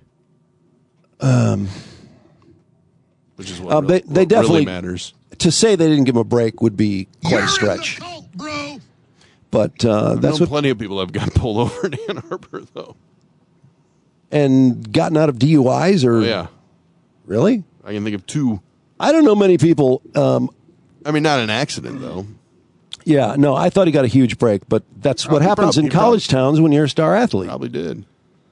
[SPEAKER 2] Which is what,
[SPEAKER 1] they
[SPEAKER 2] what
[SPEAKER 1] definitely
[SPEAKER 2] really matters.
[SPEAKER 1] To say they didn't give him a break would be quite a stretch. But that's what
[SPEAKER 2] plenty of people have got pulled over in Ann Arbor, though.
[SPEAKER 1] And gotten out of DUIs or
[SPEAKER 2] Yeah.
[SPEAKER 1] Really?
[SPEAKER 2] I can think of 2.
[SPEAKER 1] I don't know many people.
[SPEAKER 2] I mean, not an accident, though.
[SPEAKER 1] Yeah, no, I thought he got a huge break, but that's what happens in college towns when you're a star athlete.
[SPEAKER 2] Probably did.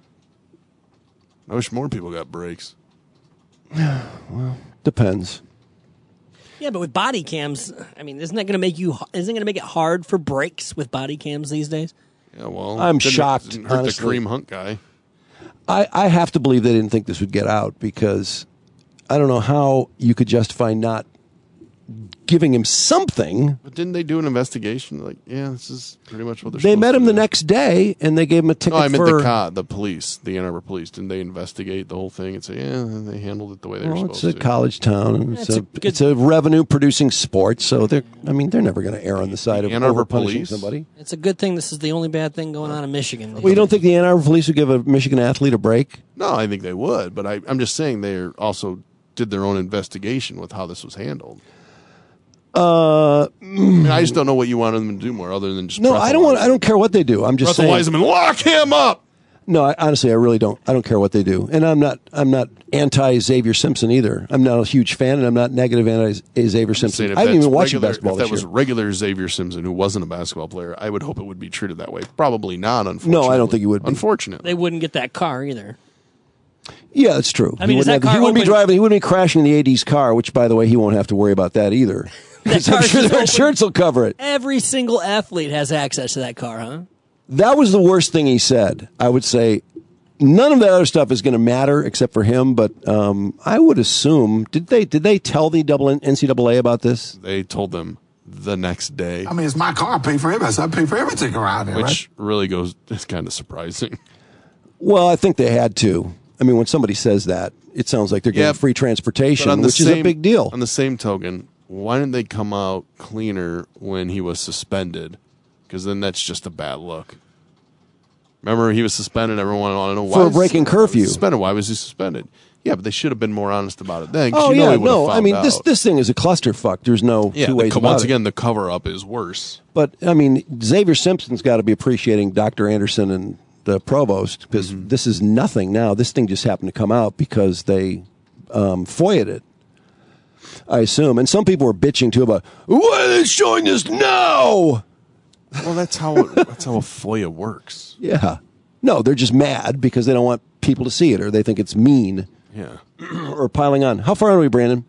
[SPEAKER 2] I wish more people got breaks.
[SPEAKER 1] Well, depends.
[SPEAKER 4] Yeah, but with body cams, I mean, isn't that going to make it hard for breaks with body cams these days?
[SPEAKER 2] Yeah, well,
[SPEAKER 1] I'm shocked.
[SPEAKER 2] Didn't hurt
[SPEAKER 1] honestly.
[SPEAKER 2] the Kareem Hunt guy.
[SPEAKER 1] I have to believe they didn't think this would get out because I don't know how you could justify not giving him something.
[SPEAKER 2] But didn't they do an investigation? Like, yeah, this is pretty much what they're
[SPEAKER 1] They
[SPEAKER 2] supposed
[SPEAKER 1] met
[SPEAKER 2] to
[SPEAKER 1] him
[SPEAKER 2] do.
[SPEAKER 1] the next day, and they gave him a ticket
[SPEAKER 2] No, I meant
[SPEAKER 1] for...
[SPEAKER 2] the police, the Ann Arbor police. Didn't they investigate the whole thing and say, yeah, they handled it the way they were
[SPEAKER 1] Well,
[SPEAKER 2] supposed
[SPEAKER 1] it's
[SPEAKER 2] to?
[SPEAKER 1] a college town, and
[SPEAKER 4] Yeah,
[SPEAKER 1] it's a revenue-producing sport, so they're not going to err on the side of
[SPEAKER 2] Ann Arbor
[SPEAKER 1] over-punishing
[SPEAKER 2] police?
[SPEAKER 1] somebody.
[SPEAKER 4] It's a good thing this is the only bad thing going on in Michigan.
[SPEAKER 1] Well, you don't think the Ann Arbor police would give a Michigan athlete a break?
[SPEAKER 2] No, I think they would, but I'm just saying they also did their own investigation with how this was handled. I mean, I just don't know what you wanted them to do more other than just
[SPEAKER 1] No, I don't care what they do. I'm just saying.
[SPEAKER 2] Wiseman, lock him up.
[SPEAKER 1] No, honestly, I really don't. I don't care what they do, and I'm not anti Xavier Simpson either. I'm not a huge fan, and I'm not negative anti Xavier Simpson. I haven't even watched basketball
[SPEAKER 2] If that
[SPEAKER 1] this
[SPEAKER 2] was
[SPEAKER 1] year.
[SPEAKER 2] regular Xavier Simpson, who wasn't a basketball player, I would hope it would be treated that way. Probably not. Unfortunately,
[SPEAKER 1] No, I don't think you would be.
[SPEAKER 2] Unfortunately,
[SPEAKER 4] They wouldn't get that car either.
[SPEAKER 1] Yeah, that's true.
[SPEAKER 4] I mean, is that car
[SPEAKER 1] he wouldn't be
[SPEAKER 4] open-
[SPEAKER 1] driving. He wouldn't be crashing the AD's car, which, by the way, he won't have to worry about that either.
[SPEAKER 4] That
[SPEAKER 1] I'm
[SPEAKER 4] car's
[SPEAKER 1] sure
[SPEAKER 4] just
[SPEAKER 1] their
[SPEAKER 4] open.
[SPEAKER 1] insurance will cover it.
[SPEAKER 4] Every single athlete has access to that car, huh?
[SPEAKER 1] That was the worst thing he said. I would say none of that other stuff is going to matter except for him. But I would assume did they tell the NCAA about this?
[SPEAKER 2] they told them the next day,
[SPEAKER 11] I mean, it's my car. I pay for everything. I pay for everything around here,
[SPEAKER 2] which really is kind of surprising.
[SPEAKER 1] Well, I think they had to. I mean, when somebody says that, it sounds like they're getting free transportation, which is a big deal.
[SPEAKER 2] On the same token, why didn't they come out cleaner when he was suspended? Because then that's just a bad look. Remember, he was suspended. Everyone wanted to know why.
[SPEAKER 1] For breaking curfew.
[SPEAKER 2] Suspended. Why was he suspended? Yeah, but they should have been more honest about it then. 'Cause
[SPEAKER 1] Oh
[SPEAKER 2] you know
[SPEAKER 1] yeah,
[SPEAKER 2] he would've
[SPEAKER 1] no. I
[SPEAKER 2] found
[SPEAKER 1] mean,
[SPEAKER 2] out.
[SPEAKER 1] this thing is a clusterfuck. There's no two ways about
[SPEAKER 2] once
[SPEAKER 1] it.
[SPEAKER 2] again, the cover up is worse.
[SPEAKER 1] But I mean, Xavier Simpson's got to be appreciating Dr. Anderson and the provost because this is nothing now. This thing just happened to come out because they FOIA'd it, I assume. And some people were bitching too about why are they showing this now?
[SPEAKER 2] Well, that's how a FOIA works.
[SPEAKER 1] Yeah, no, they're just mad because they don't want people to see it or they think it's mean.
[SPEAKER 2] Yeah,
[SPEAKER 1] or piling on. How far are we, Brandon?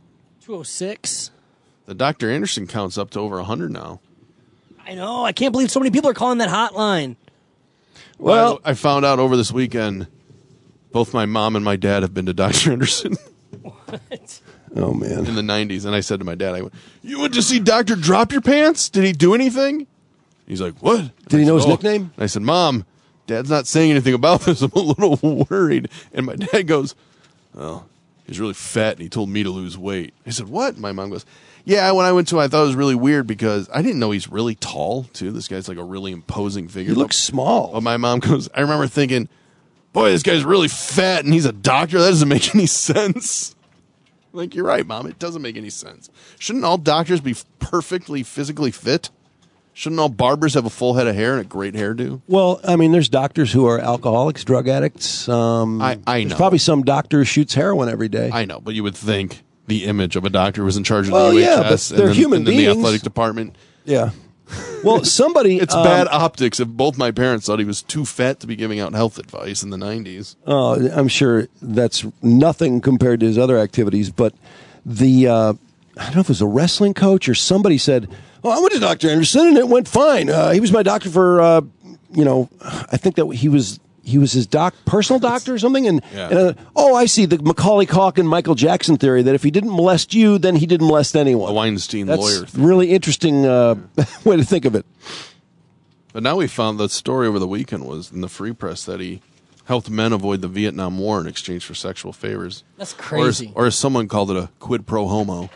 [SPEAKER 4] 206.
[SPEAKER 2] The Dr. Anderson counts up to over 100 now.
[SPEAKER 4] I know. I can't believe so many people are calling that hotline.
[SPEAKER 1] Well,
[SPEAKER 2] I found out over this weekend, both my mom and my dad have been to Dr. Anderson.
[SPEAKER 4] What?
[SPEAKER 1] Oh, man.
[SPEAKER 2] In the 90s. And I said to my dad, you went to see Dr. Drop Your Pants? Did he do anything? He's like, what?
[SPEAKER 1] Did he know his
[SPEAKER 2] "Oh."
[SPEAKER 1] nickname?
[SPEAKER 2] And I said, Mom, Dad's not saying anything about this. I'm a little worried. And my dad goes, well, he's really fat and he told me to lose weight. I said, what? My mom goes, yeah, when I went to, I thought it was really weird because I didn't know he's really tall, too. This guy's like a really imposing figure.
[SPEAKER 1] He looks small.
[SPEAKER 2] But my mom goes, I remember thinking, boy, this guy's really fat and he's a doctor. That doesn't make any sense. Like, you're right, Mom. It doesn't make any sense. Shouldn't all doctors be perfectly physically fit? Shouldn't all barbers have a full head of hair and a great hairdo?
[SPEAKER 1] Well, I mean, there's doctors who are alcoholics, drug addicts.
[SPEAKER 2] I
[SPEAKER 1] There's
[SPEAKER 2] know.
[SPEAKER 1] probably some doctor who shoots heroin every day.
[SPEAKER 2] I know, but you would think the image of a doctor who was in charge of
[SPEAKER 1] Well,
[SPEAKER 2] the UHS
[SPEAKER 1] yeah, but they're human
[SPEAKER 2] and then
[SPEAKER 1] beings.
[SPEAKER 2] the athletic department.
[SPEAKER 1] Yeah. Well, somebody...
[SPEAKER 2] It's bad optics if both my parents thought he was too fat to be giving out health advice in the 90s.
[SPEAKER 1] Oh, I'm sure that's nothing compared to his other activities, but the... I don't know if it was a wrestling coach or somebody said, oh, I went to Dr. Anderson and it went fine. He was my doctor for, I think that he was his personal doctor or something. And I see the Macaulay Culkin, Michael Jackson theory that if he didn't molest you, then he didn't molest anyone.
[SPEAKER 2] The Weinstein
[SPEAKER 1] That's
[SPEAKER 2] lawyer theory.
[SPEAKER 1] really interesting way to think of it.
[SPEAKER 2] But now we found the story over the weekend was in the Free Press that he helped men avoid the Vietnam War in exchange for sexual favors.
[SPEAKER 4] That's crazy.
[SPEAKER 2] Or as someone called it, a quid pro homo.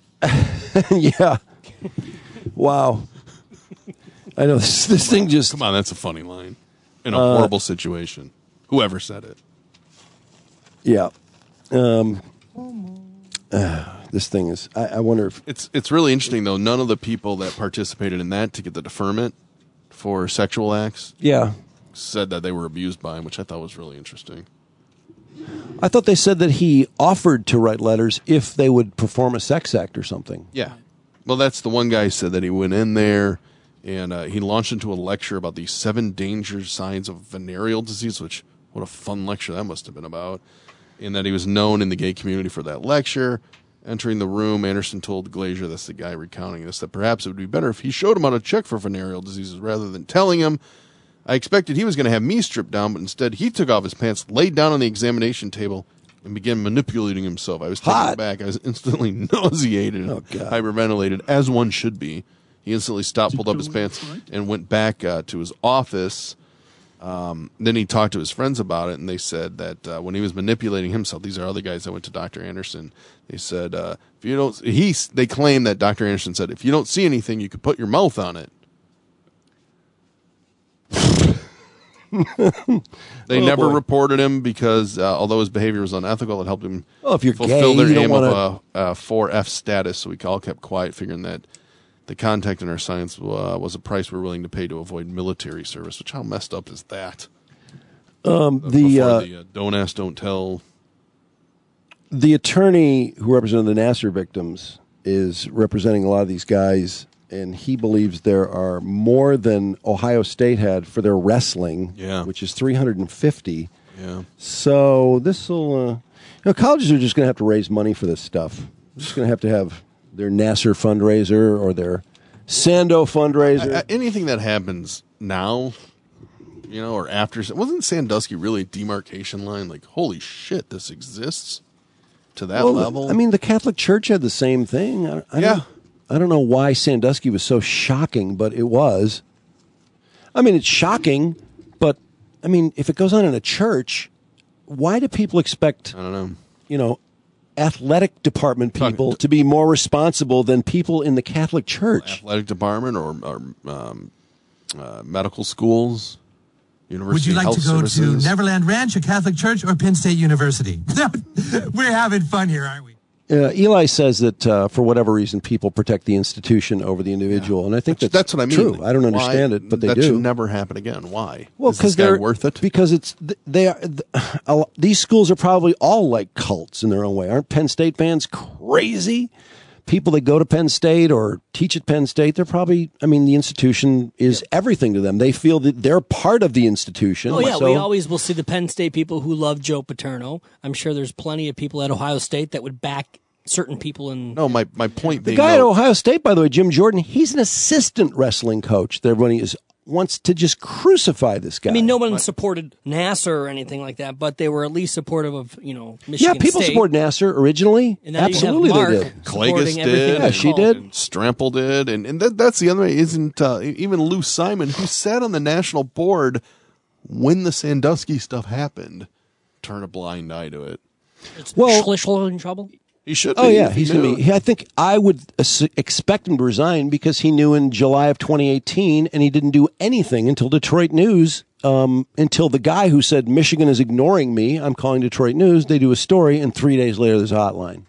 [SPEAKER 1] Yeah. Wow. I know this thing just...
[SPEAKER 2] Come on, that's a funny line. In a horrible situation. Whoever said it.
[SPEAKER 1] Yeah. This thing is... I wonder if...
[SPEAKER 2] It's really interesting, though. None of the people that participated in that to get the deferment for sexual acts said that they were abused by him, which I thought was really interesting.
[SPEAKER 1] I thought they said that he offered to write letters if they would perform a sex act or something.
[SPEAKER 2] Yeah. Well, that's the one guy said that he went in there and he launched into a lecture about the 7 danger signs of venereal disease, which, what a fun lecture that must have been about. And that he was known in the gay community for that lecture. Entering the room, Anderson told Glazier, that's the guy recounting this, that perhaps it would be better if he showed him how to check for venereal diseases rather than telling him. I expected he was going to have me stripped down, but instead he took off his pants, laid down on the examination table, and began manipulating himself. I was taken aback. I was instantly nauseated and hyperventilated, as one should be. He instantly stopped, pulled up his pants, and went back to his office. Then he talked to his friends about it, and they said that when he was manipulating himself, these are other guys that went to Dr. Anderson. They said, if you don't, they claim that Dr. Anderson said, if you don't see anything, you could put your mouth on it. They never reported him because although his behavior was unethical, it helped him
[SPEAKER 1] if you're
[SPEAKER 2] fulfill
[SPEAKER 1] gay,
[SPEAKER 2] their
[SPEAKER 1] you
[SPEAKER 2] aim
[SPEAKER 1] don't
[SPEAKER 2] of a 4F status. So we all kept quiet, figuring that the contact in our science was a price we're willing to pay to avoid military service. Which, how messed up is that? The don't ask, don't tell.
[SPEAKER 1] The attorney who represented the Nassar victims is representing a lot of these guys, and he believes there are more than Ohio State had for their wrestling, which is 350.
[SPEAKER 2] Yeah.
[SPEAKER 1] So this will, colleges are just going to have to raise money for this stuff. They're just going to have their Nassar fundraiser or their Sando fundraiser.
[SPEAKER 2] Anything that happens now, or after, wasn't Sandusky really a demarcation line? Like, holy shit, this exists to that level?
[SPEAKER 1] I mean, the Catholic Church had the same thing. I don't know why Sandusky was so shocking, but it was. I mean, it's shocking, but, I mean, if it goes on in a church, why do people expect,
[SPEAKER 2] I don't know,
[SPEAKER 1] athletic department people to be more responsible than people in the Catholic Church?
[SPEAKER 2] Athletic department or medical schools, university
[SPEAKER 9] Would you like
[SPEAKER 2] health
[SPEAKER 9] to go
[SPEAKER 2] services.
[SPEAKER 9] to Neverland Ranch, a Catholic Church, or Penn State University? We're having fun here, aren't we?
[SPEAKER 1] Eli says that for whatever reason, people protect the institution over the individual, and I think that's
[SPEAKER 2] what I mean.
[SPEAKER 1] True. I don't understand it, but they do.
[SPEAKER 2] That should never happen again. Why?
[SPEAKER 1] Well,
[SPEAKER 2] because they're worth it.
[SPEAKER 1] Because these schools are probably all like cults in their own way. Aren't Penn State fans crazy? People that go to Penn State or teach at Penn State, they're probably, the institution is everything to them. They feel that they're part of the institution.
[SPEAKER 4] Oh, yeah, we always will see the Penn State people who love Joe Paterno. I'm sure there's plenty of people at Ohio State that would back certain people in...
[SPEAKER 2] No, my point being...
[SPEAKER 1] The guy at Ohio State, by the way, Jim Jordan, he's an assistant wrestling coach that everybody wants to just crucify this guy.
[SPEAKER 4] No one supported Nassar or anything like that, but they were at least supportive of, Michigan
[SPEAKER 1] Yeah, people
[SPEAKER 4] State.
[SPEAKER 1] support Nassar originally.
[SPEAKER 4] And now
[SPEAKER 1] absolutely
[SPEAKER 4] you have
[SPEAKER 1] they
[SPEAKER 4] Mark
[SPEAKER 1] did.
[SPEAKER 2] Klages did.
[SPEAKER 1] Yeah, she did.
[SPEAKER 2] And Strample did. And that's the other way. Isn't even Lou Simon, who sat on the national board when the Sandusky stuff happened, turn a blind eye to it.
[SPEAKER 4] Is Schlichtel in trouble?
[SPEAKER 2] He should be.
[SPEAKER 1] Oh, yeah, he's going to be. I think I would expect him to resign because he knew in July of 2018, and he didn't do anything until Detroit News, until the guy who said, Michigan is ignoring me, I'm calling Detroit News, they do a story, and 3 days later there's a hotline.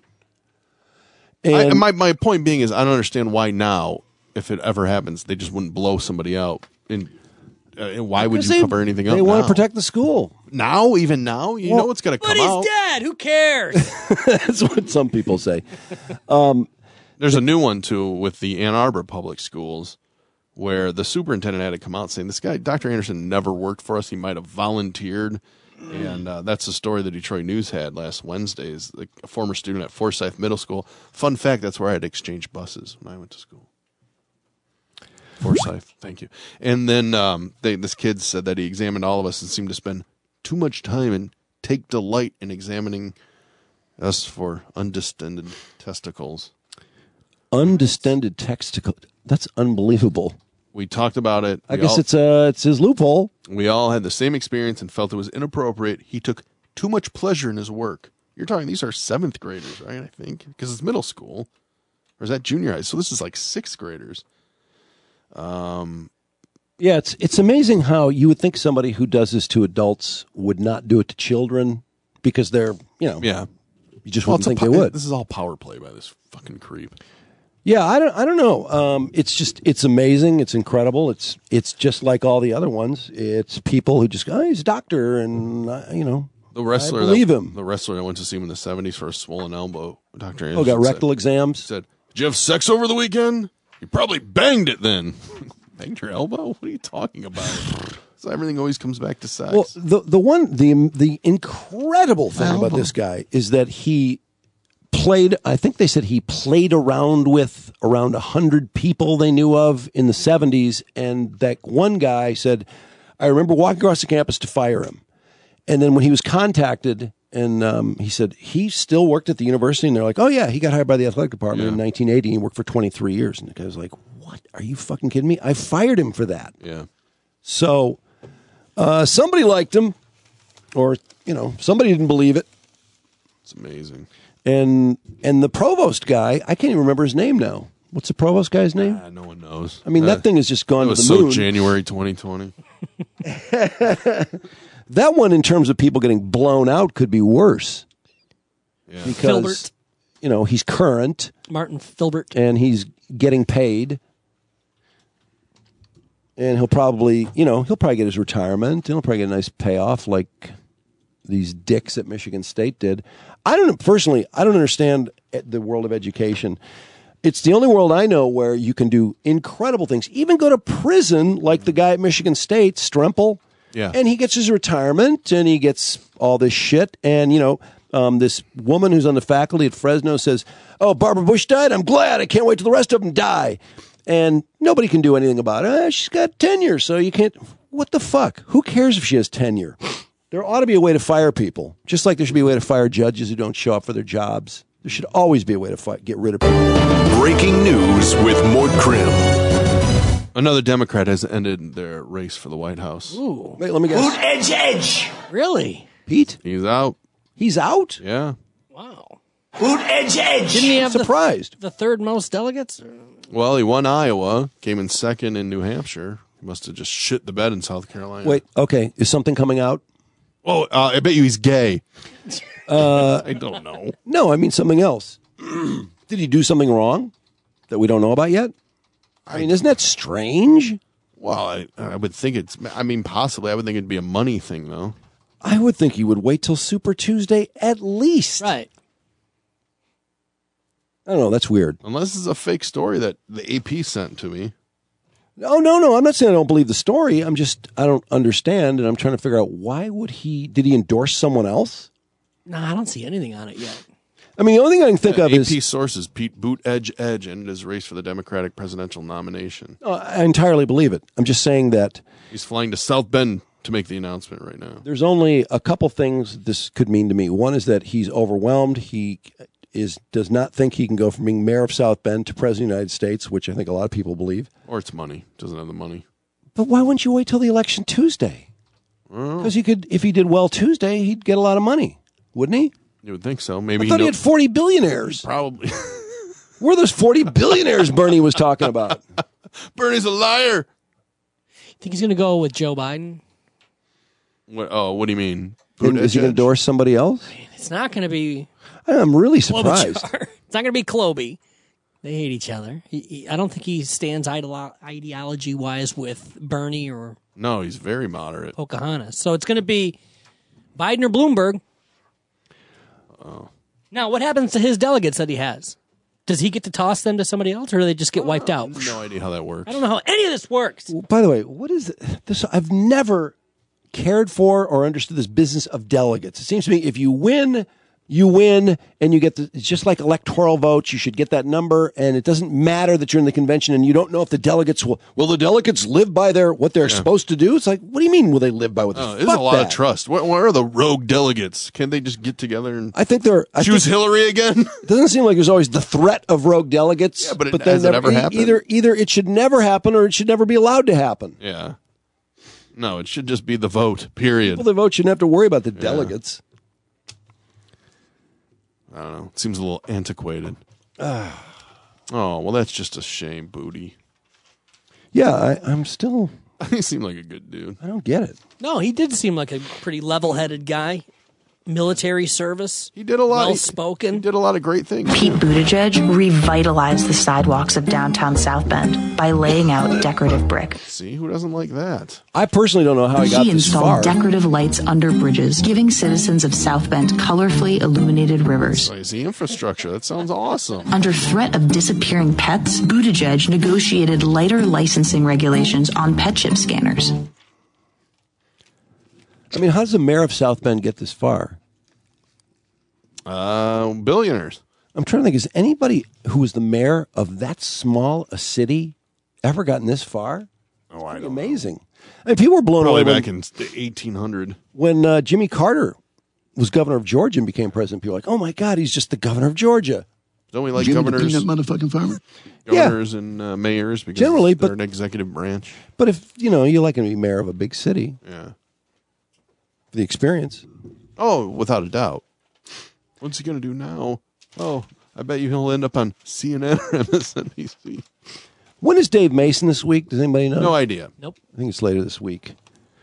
[SPEAKER 1] And
[SPEAKER 2] my point being is I don't understand why now, if it ever happens, they just wouldn't blow somebody out. And why would you cover anything up now?
[SPEAKER 1] They want to protect the school.
[SPEAKER 2] Now? Even now? You know what's going to come out.
[SPEAKER 4] But he's dead. Who cares?
[SPEAKER 1] That's what some people say.
[SPEAKER 2] There's a new one, too, with the Ann Arbor public schools where the superintendent had to come out saying, this guy, Dr. Anderson, never worked for us. He might have volunteered. And that's the story the Detroit News had last Wednesday. Is a former student at Forsyth Middle School. Fun fact, that's where I had to exchange buses when I went to school. Forsyth, thank you. And then this kid said that he examined all of us and seemed to spend too much time and take delight in examining us for undistended testicles.
[SPEAKER 1] Undistended testicles? That's unbelievable.
[SPEAKER 2] We talked about it.
[SPEAKER 1] I guess it's his loophole.
[SPEAKER 2] We all had the same experience and felt it was inappropriate. He took too much pleasure in his work. You're talking, these are 7th graders, right, I think? Because it's middle school. Or is that junior high? So this is like 6th graders.
[SPEAKER 1] Yeah, it's amazing how you would think somebody who does this to adults would not do it to children because they're,
[SPEAKER 2] yeah,
[SPEAKER 1] you just wouldn't think they would.
[SPEAKER 2] This is all power play by this fucking creep.
[SPEAKER 1] Yeah, I don't know. It's amazing. It's incredible. It's just like all the other ones. It's people who just go, he's a doctor, and
[SPEAKER 2] the wrestler,
[SPEAKER 1] I believe him.
[SPEAKER 2] The wrestler I went to see him in the 70s for a swollen elbow, Dr. Anderson
[SPEAKER 1] got rectal exams.
[SPEAKER 2] Said Did you have sex over the weekend? You probably banged it then. Banged your elbow? What are you talking about? So everything always comes back to sex.
[SPEAKER 1] Well, the incredible thing about this guy is that he played, I think they said he played around with around 100 people they knew of in the 70s. And that one guy said, I remember walking across the campus to fire him. And then when he was contacted, and he said he still worked at the university, and they're like, oh, yeah, he got hired by the athletic department in 1980. And he worked for 23 years. And the guy was like, what? Are you fucking kidding me? I fired him for that.
[SPEAKER 2] Yeah.
[SPEAKER 1] So somebody liked him, or, somebody didn't believe it.
[SPEAKER 2] It's amazing.
[SPEAKER 1] And the provost guy, I can't even remember his name now. What's the provost guy's name?
[SPEAKER 2] No one knows.
[SPEAKER 1] I mean, that thing has just gone to the moon.
[SPEAKER 2] So January 2020.
[SPEAKER 1] That one, in terms of people getting blown out, could be worse.
[SPEAKER 2] Yeah.
[SPEAKER 1] Because,
[SPEAKER 4] Filbert.
[SPEAKER 1] He's current.
[SPEAKER 4] Martin Filbert.
[SPEAKER 1] And he's getting paid. And he'll probably get his retirement. And he'll probably get a nice payoff like these dicks at Michigan State did. I don't understand the world of education. It's the only world I know where you can do incredible things, even go to prison like the guy at Michigan State, Strempel.
[SPEAKER 2] Yeah.
[SPEAKER 1] And he gets his retirement and he gets all this shit. And, this woman who's on the faculty at Fresno says, oh, Barbara Bush died? I'm glad. I can't wait till the rest of them die. And nobody can do anything about it. She's got tenure, so you can't. What the fuck? Who cares if she has tenure? There ought to be a way to fire people, just like there should be a way to fire judges who don't show up for their jobs. There should always be a way to get rid of people.
[SPEAKER 16] Breaking news with Mort Krim.
[SPEAKER 2] Another Democrat has ended their race for the White House.
[SPEAKER 4] Ooh.
[SPEAKER 1] Wait, let me guess.
[SPEAKER 8] Boot edge.
[SPEAKER 4] Really?
[SPEAKER 1] Pete?
[SPEAKER 2] He's out.
[SPEAKER 1] He's out?
[SPEAKER 2] Yeah.
[SPEAKER 4] Wow.
[SPEAKER 8] Boot edge.
[SPEAKER 4] Didn't he have
[SPEAKER 1] surprised.
[SPEAKER 4] The third most delegates?
[SPEAKER 2] Well, he won Iowa, came in second in New Hampshire. He must have just shit the bed in South Carolina.
[SPEAKER 1] Wait, okay. Is something coming out?
[SPEAKER 2] Oh, I bet you he's gay. I don't know.
[SPEAKER 1] No, I mean something else. Did he do something wrong that we don't know about yet? I mean, isn't that strange?
[SPEAKER 2] Well, I would think possibly. I would think it'd be a money thing, though.
[SPEAKER 1] I would think he would wait till Super Tuesday at least.
[SPEAKER 4] Right.
[SPEAKER 1] I don't know. That's weird.
[SPEAKER 2] Unless it's a fake story that the AP sent to me.
[SPEAKER 1] No. I'm not saying I don't believe the story. I don't understand, and I'm trying to figure out did he endorse someone else?
[SPEAKER 4] No, I don't see anything on it yet.
[SPEAKER 1] I mean, the only thing I can think of
[SPEAKER 2] AP
[SPEAKER 1] is...
[SPEAKER 2] sources, Pete Buttigieg ended his race for the Democratic presidential nomination.
[SPEAKER 1] I entirely believe it. I'm just saying that...
[SPEAKER 2] He's flying to South Bend to make the announcement right now.
[SPEAKER 1] There's only a couple things this could mean to me. One is that he's overwhelmed. He does not think he can go from being mayor of South Bend to president of the United States, which I think a lot of people believe.
[SPEAKER 2] Or it's money. Doesn't have the money.
[SPEAKER 1] But why wouldn't you wait till the election Tuesday? Because if he did well Tuesday, he'd get a lot of money, wouldn't he?
[SPEAKER 2] You would think so. Maybe
[SPEAKER 1] I thought he had 40 billionaires.
[SPEAKER 2] Probably.
[SPEAKER 1] Where are those 40 billionaires Bernie was talking about?
[SPEAKER 2] Bernie's a liar.
[SPEAKER 4] Think he's going to go with Joe Biden?
[SPEAKER 2] What do you mean?
[SPEAKER 1] Is he going to endorse somebody else?
[SPEAKER 4] It's not going to be...
[SPEAKER 1] I'm really surprised.
[SPEAKER 4] It's not going to be Klobuchar. They hate each other. I don't think he stands ideology-wise with Bernie or...
[SPEAKER 2] No, he's very moderate.
[SPEAKER 4] Pocahontas. So it's going to be Biden or Bloomberg.
[SPEAKER 2] Oh.
[SPEAKER 4] Now, what happens to his delegates that he has? Does he get to toss them to somebody else, or do they just get wiped out?
[SPEAKER 2] I have no idea how that works.
[SPEAKER 4] I don't know how any of this works.
[SPEAKER 1] By the way, what is this? I've never cared for or understood this business of delegates. It seems to me if you win, and you get it's just like electoral votes. You should get that number, and it doesn't matter that you're in the convention and you don't know if the delegates will the delegates live by what they're supposed to do. It's like, what do you mean will they live by what they're
[SPEAKER 2] there's a lot of trust. What are the rogue delegates? Can't they just get together and choose Hillary again?
[SPEAKER 1] It doesn't seem like there's always the threat of rogue delegates.
[SPEAKER 2] Yeah, but has it ever happened?
[SPEAKER 1] Either it should never happen or it should never be allowed to happen.
[SPEAKER 2] Yeah. No, it should just be the vote, period.
[SPEAKER 1] People that vote shouldn't have to worry about the delegates.
[SPEAKER 2] I don't know. It seems a little antiquated. Oh, well, that's just a shame, Booty.
[SPEAKER 1] Yeah, I'm still...
[SPEAKER 2] He seemed like a good dude.
[SPEAKER 1] I don't get it.
[SPEAKER 4] No, he did seem like a pretty level-headed guy. military service.
[SPEAKER 2] He did a lot.
[SPEAKER 4] Well-spoken.
[SPEAKER 2] He did a lot of great things.
[SPEAKER 18] Pete Buttigieg revitalized the sidewalks of downtown South Bend by laying out decorative brick.
[SPEAKER 2] See, who doesn't like that?
[SPEAKER 1] I personally don't know how he got this far.
[SPEAKER 18] He installed decorative lights under bridges, giving citizens of South Bend colorfully illuminated rivers.
[SPEAKER 2] It's the infrastructure. That sounds awesome.
[SPEAKER 18] Under threat of disappearing pets, Buttigieg negotiated lighter licensing regulations on pet chip scanners.
[SPEAKER 1] I mean, how does the mayor of South Bend get this far?
[SPEAKER 2] Billionaires.
[SPEAKER 1] I'm trying to think, has anybody who was the mayor of that small a city ever gotten this far?
[SPEAKER 2] Oh, I know.
[SPEAKER 1] Amazing. I mean, people were blown
[SPEAKER 2] Probably
[SPEAKER 1] away
[SPEAKER 2] back in the 1800.
[SPEAKER 1] when Jimmy Carter was governor of Georgia and became president. People were like, oh my God, he's just the governor of Georgia.
[SPEAKER 2] Don't we like
[SPEAKER 10] Jimmy
[SPEAKER 2] governors?
[SPEAKER 10] the peanut motherfucking farmer.
[SPEAKER 2] Governors and mayors because
[SPEAKER 1] Generally,
[SPEAKER 2] they're
[SPEAKER 1] but-
[SPEAKER 2] an executive branch.
[SPEAKER 1] But if, you like him to be mayor of a big city,
[SPEAKER 2] Yeah.
[SPEAKER 1] for the experience.
[SPEAKER 2] Oh, without a doubt. What's he going to do now? Oh, I bet you he'll end up on CNN or MSNBC.
[SPEAKER 1] When is Dave Mason this week? Does anybody know?
[SPEAKER 2] No idea.
[SPEAKER 4] Nope.
[SPEAKER 1] I think it's later this week.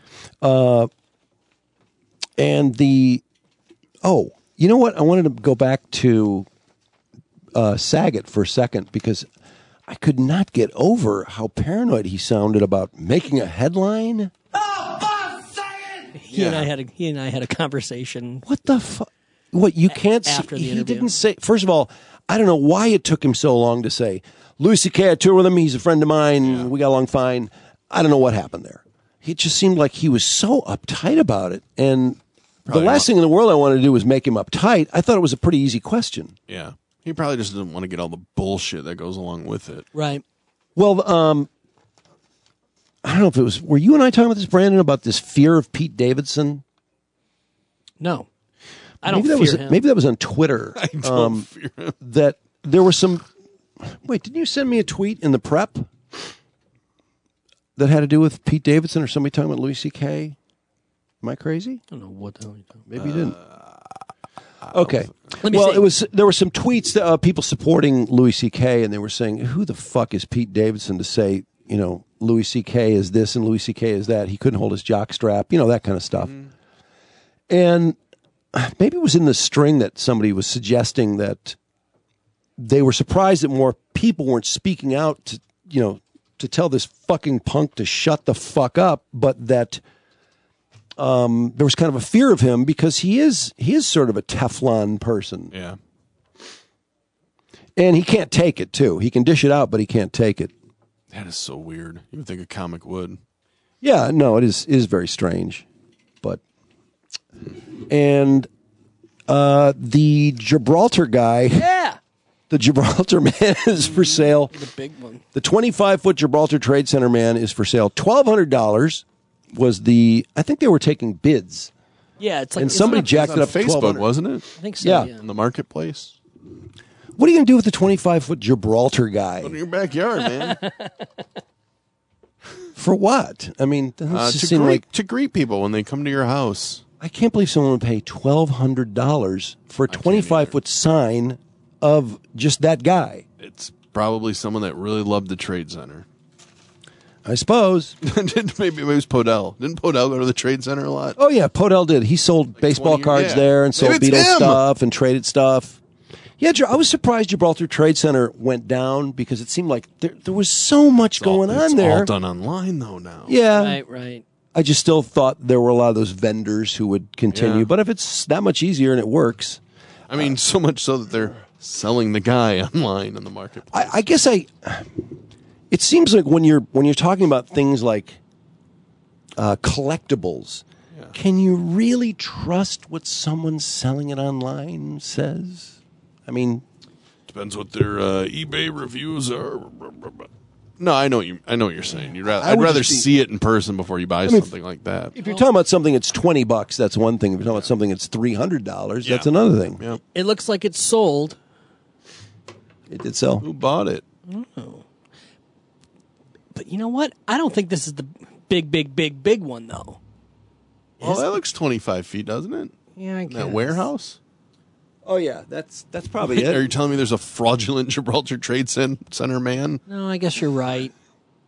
[SPEAKER 1] And you know what? I wanted to go back to Saget for a second because I could not get over how paranoid he sounded about making a headline.
[SPEAKER 4] He and I had a conversation.
[SPEAKER 1] What the fuck? What you can't
[SPEAKER 4] after
[SPEAKER 1] see?
[SPEAKER 4] the
[SPEAKER 1] He
[SPEAKER 4] interview.
[SPEAKER 1] didn't say. First of all, I don't know why it took him so long to say Louis C.K. I tour with him. He's a friend of mine. We got along fine. I don't know what happened there. It just seemed like he was so uptight about it. And the last thing in the world I wanted to do was make him uptight. I thought it was a pretty easy question.
[SPEAKER 2] Yeah. He probably just doesn't want to get all the bullshit that goes along with it.
[SPEAKER 4] Right.
[SPEAKER 1] Well, I don't know if it was. Were you and I talking about this, Brandon, about this fear of Pete Davidson?
[SPEAKER 4] No. I don't
[SPEAKER 1] maybe
[SPEAKER 4] fear him.
[SPEAKER 1] Maybe that was on Twitter.
[SPEAKER 2] I don't fear him.
[SPEAKER 1] That there were some. Wait, didn't you send me a tweet in the prep that had to do with Pete Davidson or somebody talking about Louis C.K.? Am I crazy?
[SPEAKER 4] I don't know what the hell you're talking about.
[SPEAKER 1] Maybe you didn't. Okay.
[SPEAKER 4] Let me see.
[SPEAKER 1] There were some tweets that, people supporting Louis C.K. and they were saying, "Who the fuck is Pete Davidson to say, Louis C.K. is this and Louis C.K. is that? He couldn't hold his jock strap, that kind of stuff." And maybe it was in the string that somebody was suggesting that they were surprised that more people weren't speaking out to, to tell this fucking punk to shut the fuck up, but that there was kind of a fear of him because he is sort of a Teflon person.
[SPEAKER 2] Yeah.
[SPEAKER 1] And he can't take it too. He can dish it out, but he can't take it.
[SPEAKER 2] That is so weird. You would think a comic would.
[SPEAKER 1] Yeah, no, it is very strange. But and the Gibraltar guy, the Gibraltar man is for sale.
[SPEAKER 4] The big one.
[SPEAKER 1] The 25-foot Gibraltar Trade Center man is for sale. $1,200 was I think they were taking bids.
[SPEAKER 4] Yeah, it's like
[SPEAKER 1] and somebody jacked it up
[SPEAKER 2] Facebook,
[SPEAKER 1] $1,200.
[SPEAKER 2] wasn't it?
[SPEAKER 4] I think so.
[SPEAKER 1] Yeah.
[SPEAKER 2] In the marketplace.
[SPEAKER 1] What are you going to do with the 25-foot Gibraltar guy?
[SPEAKER 2] Put it in your backyard, man.
[SPEAKER 1] For what? I mean, doesn't it just seem like
[SPEAKER 2] to greet people when they come to your house.
[SPEAKER 1] I can't believe someone would pay $1,200 for a 25-foot sign of just that guy.
[SPEAKER 2] It's probably someone that really loved the Trade Center.
[SPEAKER 1] I suppose.
[SPEAKER 2] Maybe it was Podell. Didn't Podell go to the Trade Center a lot?
[SPEAKER 1] Oh, yeah, Podell did. He sold baseball
[SPEAKER 2] 20
[SPEAKER 1] cards
[SPEAKER 2] yeah.
[SPEAKER 1] there and sold
[SPEAKER 2] Maybe it's
[SPEAKER 1] Beatles
[SPEAKER 2] him.
[SPEAKER 1] stuff and traded stuff. Yeah, I was surprised Gibraltar Trade Center went down because it seemed like there was so much going on there.
[SPEAKER 2] It's all done online, though, now.
[SPEAKER 1] Yeah.
[SPEAKER 4] Right.
[SPEAKER 1] I just still thought there were a lot of those vendors who would continue.
[SPEAKER 2] Yeah.
[SPEAKER 1] But if it's that much easier and it works.
[SPEAKER 2] I mean, so much so that they're selling the guy online in the marketplace.
[SPEAKER 1] I guess it seems like when you're talking about things like collectibles, can you really trust what someone selling it online says? I mean,
[SPEAKER 2] depends what their eBay reviews are. No, I know what you're saying.
[SPEAKER 1] I
[SPEAKER 2] I'd
[SPEAKER 1] would
[SPEAKER 2] rather
[SPEAKER 1] just
[SPEAKER 2] see it in person before you buy something like that.
[SPEAKER 1] if you're talking about something that's $20, that's one thing. If you're talking about something that's $300, that's another thing.
[SPEAKER 2] Yeah.
[SPEAKER 4] It looks like it's sold.
[SPEAKER 1] It did sell.
[SPEAKER 2] Who bought it?
[SPEAKER 4] I don't know. But you know what? I don't think this is the big one, though.
[SPEAKER 2] Well, that looks 25 feet, doesn't it?
[SPEAKER 4] Yeah, I
[SPEAKER 2] In
[SPEAKER 4] guess.
[SPEAKER 2] that warehouse?
[SPEAKER 1] Oh, yeah, that's probably it.
[SPEAKER 2] Are you telling me there's a fraudulent Gibraltar Trade Center man?
[SPEAKER 4] No, I guess you're right.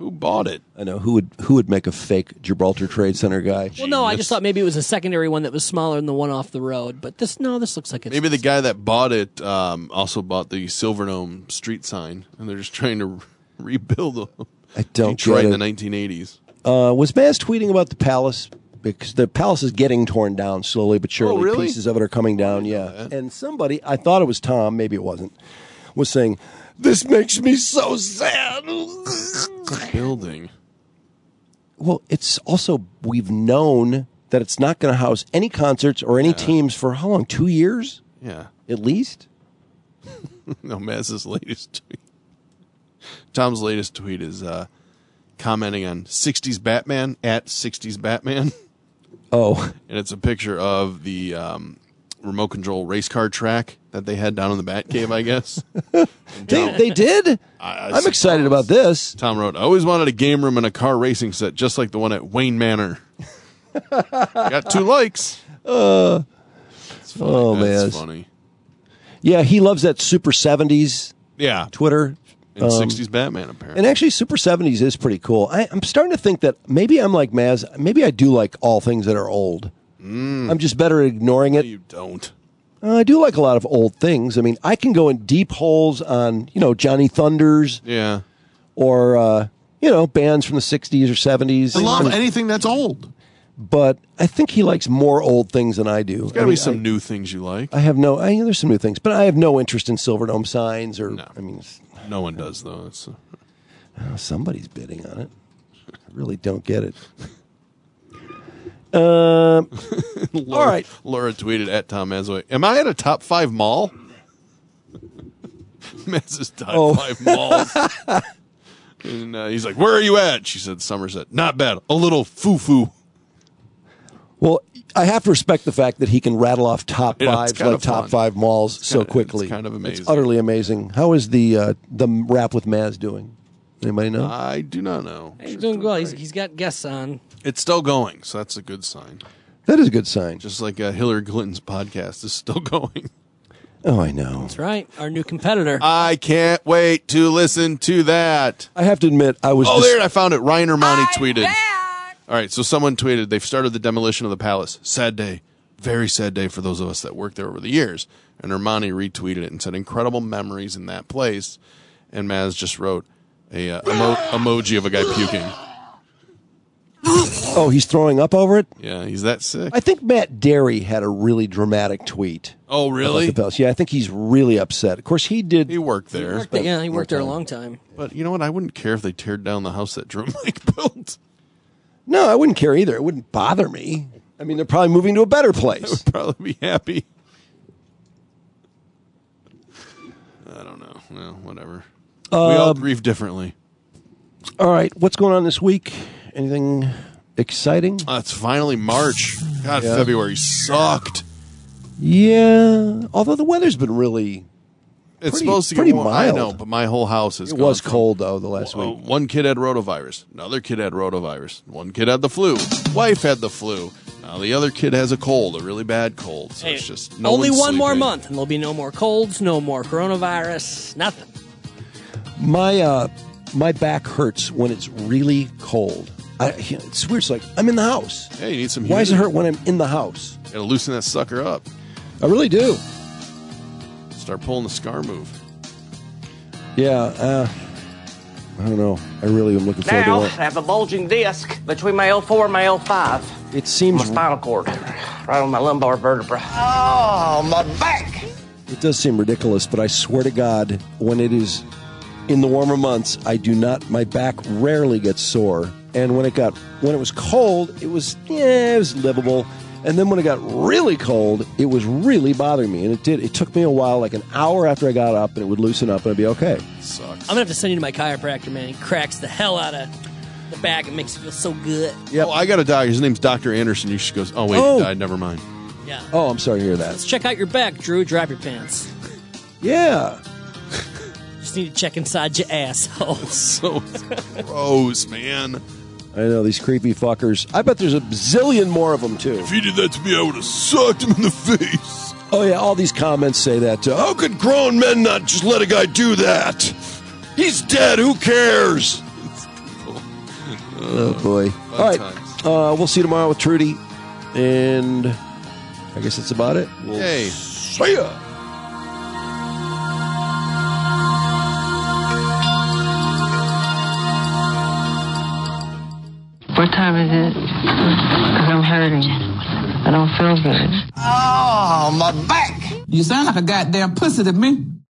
[SPEAKER 2] Who bought it?
[SPEAKER 1] I know. Who would make a fake Gibraltar Trade Center guy?
[SPEAKER 4] Well, no, I just thought maybe it was a secondary one that was smaller than the one off the road. But this looks like it's...
[SPEAKER 2] Maybe the guy that bought it also bought the Silverdome street sign, and they're just trying to rebuild them.
[SPEAKER 1] I don't
[SPEAKER 2] Detroit
[SPEAKER 1] get
[SPEAKER 2] in
[SPEAKER 1] it.
[SPEAKER 2] the 1980s.
[SPEAKER 1] Was Maz tweeting about the Palace? Because the Palace is getting torn down slowly but surely.
[SPEAKER 2] Oh, really?
[SPEAKER 1] Pieces of it are coming down, yeah. And somebody, I thought it was Tom, maybe it wasn't, was saying, "This makes me so sad."
[SPEAKER 2] The building.
[SPEAKER 1] Well, it's also, we've known that it's not going to house any concerts or any teams for how long? 2 years?
[SPEAKER 2] Yeah.
[SPEAKER 1] At least?
[SPEAKER 2] No, Maz's latest tweet. Tom's latest tweet is commenting on 60s Batman at 60s Batman.
[SPEAKER 1] Oh.
[SPEAKER 2] And it's a picture of the remote control race car track that they had down in the Batcave, I guess.
[SPEAKER 1] They did? I'm excited about this.
[SPEAKER 2] Tom wrote, "I always wanted a game room and a car racing set just like the one at Wayne Manor." Got 2 likes.
[SPEAKER 1] Oh, man.
[SPEAKER 2] That's funny.
[SPEAKER 1] Yeah, he loves that Super 70s Twitter.
[SPEAKER 2] And 60s Batman, apparently.
[SPEAKER 1] And actually, Super 70s is pretty cool. I'm starting to think that maybe I'm like Maz. Maybe I do like all things that are old. I'm just better at ignoring it.
[SPEAKER 2] You don't.
[SPEAKER 1] I do like a lot of old things. I mean, I can go in deep holes on, Johnny Thunders.
[SPEAKER 2] Yeah.
[SPEAKER 1] Or, bands from the 60s or 70s.
[SPEAKER 17] I love anything that's old.
[SPEAKER 1] But I think he likes more old things than I do.
[SPEAKER 2] There's got to be some new things you like.
[SPEAKER 1] There's some new things, but I have no interest in Silverdome signs or,
[SPEAKER 2] No one does, though.
[SPEAKER 1] Somebody's bidding on it. I really don't get it. All right.
[SPEAKER 2] Laura tweeted at Tom Mazzoy, "Am I at a top 5 mall?" Maz's top 5 malls. And he's like, "Where are you at?" She said, "Somerset." "Not bad. A little foo-foo."
[SPEAKER 1] Well, I have to respect the fact that he can rattle off top 5
[SPEAKER 2] kind of
[SPEAKER 1] top
[SPEAKER 2] fun.
[SPEAKER 1] 5 malls so quickly.
[SPEAKER 2] It's kind of amazing.
[SPEAKER 1] It's utterly amazing. How is the Rap with Maz doing? Anybody know?
[SPEAKER 2] I do not know.
[SPEAKER 4] He's doing well. He's got guests on.
[SPEAKER 2] It's still going, so that's a good sign.
[SPEAKER 1] That is a good sign.
[SPEAKER 2] Just like Hillary Clinton's podcast is still going.
[SPEAKER 1] Oh, I know.
[SPEAKER 4] That's right. Our new competitor.
[SPEAKER 2] I can't wait to listen to that.
[SPEAKER 1] I have to admit, I was...
[SPEAKER 2] there, I found it. Ryan Ermani tweeted. All right, so someone tweeted, they've started the demolition of the palace. Sad day. Very sad day for those of us that worked there over the years. And Ermani retweeted it and said, incredible memories in that place. And Maz just wrote a emoji of a guy puking.
[SPEAKER 1] Oh, he's throwing up over it?
[SPEAKER 2] Yeah, he's that sick.
[SPEAKER 1] I think Matt Derry had a really dramatic tweet.
[SPEAKER 2] Oh, really?
[SPEAKER 1] About the palace. Yeah, I think he's really upset. Of course, he did.
[SPEAKER 2] He worked there.
[SPEAKER 4] He worked there a long time.
[SPEAKER 2] But you know what? I wouldn't care if they teared down the house that Drew Mike built.
[SPEAKER 1] No, I wouldn't care either. It wouldn't bother me. I mean, they're probably moving to a better place.
[SPEAKER 2] I would probably be happy. I don't know. Well, whatever. We all grieve differently.
[SPEAKER 1] All right. What's going on this week? Anything exciting?
[SPEAKER 2] It's finally March. God,
[SPEAKER 1] Yeah.
[SPEAKER 2] February sucked.
[SPEAKER 1] Yeah. Although the weather's been really...
[SPEAKER 2] It's
[SPEAKER 1] pretty-
[SPEAKER 2] supposed to
[SPEAKER 1] pretty
[SPEAKER 2] get warm. I
[SPEAKER 1] mild.
[SPEAKER 2] know, but my whole house is.
[SPEAKER 1] It was cold, though, the last week.
[SPEAKER 2] One kid had rotavirus. Another kid had rotavirus. One kid had the flu. Wife had the flu. Now the other kid has a cold, a really bad cold. So it's just no
[SPEAKER 4] only
[SPEAKER 2] one's
[SPEAKER 4] one more
[SPEAKER 2] sleeping.
[SPEAKER 4] month, and there'll be no more colds, no more coronavirus, nothing.
[SPEAKER 1] My back hurts when it's really cold. It's weird. It's like, I'm in the house.
[SPEAKER 2] Yeah, you need some
[SPEAKER 1] Why does it
[SPEAKER 2] humidity.
[SPEAKER 1] hurt when I'm in the house?
[SPEAKER 2] Gotta loosen that sucker up.
[SPEAKER 1] I really do.
[SPEAKER 2] Start pulling the scar move.
[SPEAKER 1] Yeah, I don't know. I really am looking forward
[SPEAKER 22] Now,
[SPEAKER 1] to
[SPEAKER 22] I
[SPEAKER 1] it.
[SPEAKER 22] have a bulging disc between my L4 and my L5.
[SPEAKER 1] It seems
[SPEAKER 22] My spinal cord, right on my lumbar vertebra. Oh, my back!
[SPEAKER 1] It does seem ridiculous, but I swear to God, when it is in the warmer months, my back rarely gets sore. And when it was cold, it was livable. And then when it got really cold, it was really bothering me. And it took me a while, like an hour after I got up, and it would loosen up and it'd be okay.
[SPEAKER 2] Sucks.
[SPEAKER 4] I'm gonna have to send you to my chiropractor, man. He cracks the hell out of the back and makes it feel so good.
[SPEAKER 2] Yeah. Oh, I got a doctor. His name's Dr. Anderson. You should go. Oh wait, he died. Never mind.
[SPEAKER 4] Yeah.
[SPEAKER 1] Oh, I'm sorry to hear that.
[SPEAKER 4] Let's check out your back, Drew. Drop your pants.
[SPEAKER 1] Yeah.
[SPEAKER 4] Just need to check inside your asshole.
[SPEAKER 2] So gross, man.
[SPEAKER 1] I know, these creepy fuckers. I bet there's a bazillion more of them, too.
[SPEAKER 2] If he did that to me, I would have sucked him in the face.
[SPEAKER 1] Oh, yeah, all these comments say that. How could grown men not just let a guy do that? He's dead. Who cares? Oh, boy. All right. We'll see you tomorrow with Trudy. And I guess that's about it.
[SPEAKER 2] Yay.
[SPEAKER 1] See ya.
[SPEAKER 3] What time is it? Because I'm hurting. I don't feel good.
[SPEAKER 22] Oh, my back.
[SPEAKER 3] You sound like a goddamn pussy to me.